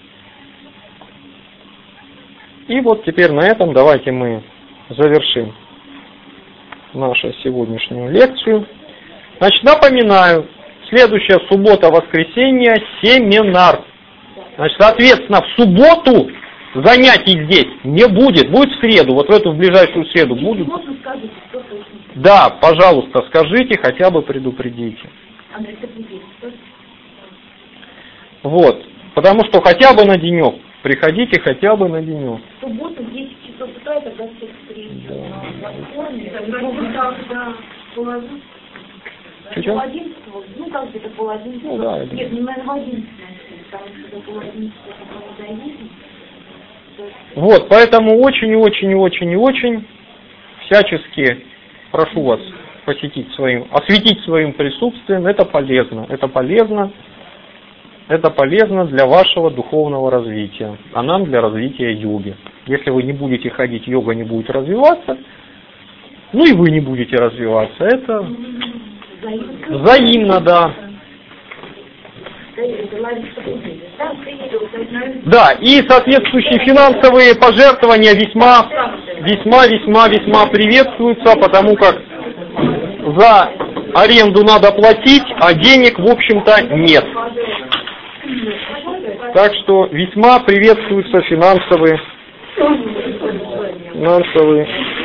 И вот теперь на этом давайте мы завершим нашу сегодняшнюю лекцию. Значит, напоминаю, следующая суббота-воскресенье семинар. Значит, соответственно, в субботу занятий здесь не будет. Будет в среду, вот в эту в ближайшую среду будут. Да, пожалуйста, скажите, хотя бы предупредите. Вот, потому что хотя бы на денек. Приходите хотя бы на денек. В субботу в десять часов утра это всех встретим. Чуть-чуть? Пол одиннадцатого, ну как где-то пол одиннадцатого. Ну, да, нет, ну, наверное, в одиннадцатого, потому что до пол одиннадцатого мы доедем. Вот, поэтому очень и очень и очень и очень всячески прошу вас посетить своим, осветить своим присутствием. Это полезно, это полезно. Это полезно для вашего духовного развития, а нам для развития йоги. Если вы не будете ходить, йога не будет развиваться, ну и вы не будете развиваться. Это взаимно, да. Да, и соответствующие финансовые пожертвования весьма, весьма, весьма, весьма приветствуются, потому как за аренду надо платить, а денег, в общем-то, нет. Так что весьма приветствуются финансовые, финансовые.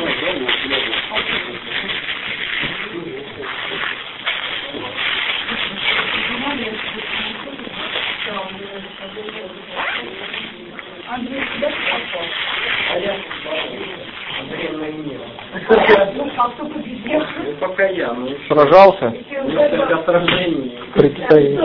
Сражался? Несколько сражений. Предстоит.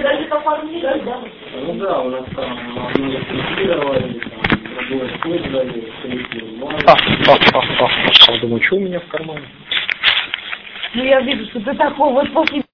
Ну да, у нас там одно инфицировали, другое использовали, третье. А, а, а, а. Думаю, что у меня в кармане? Ну я вижу, что ты такой вот после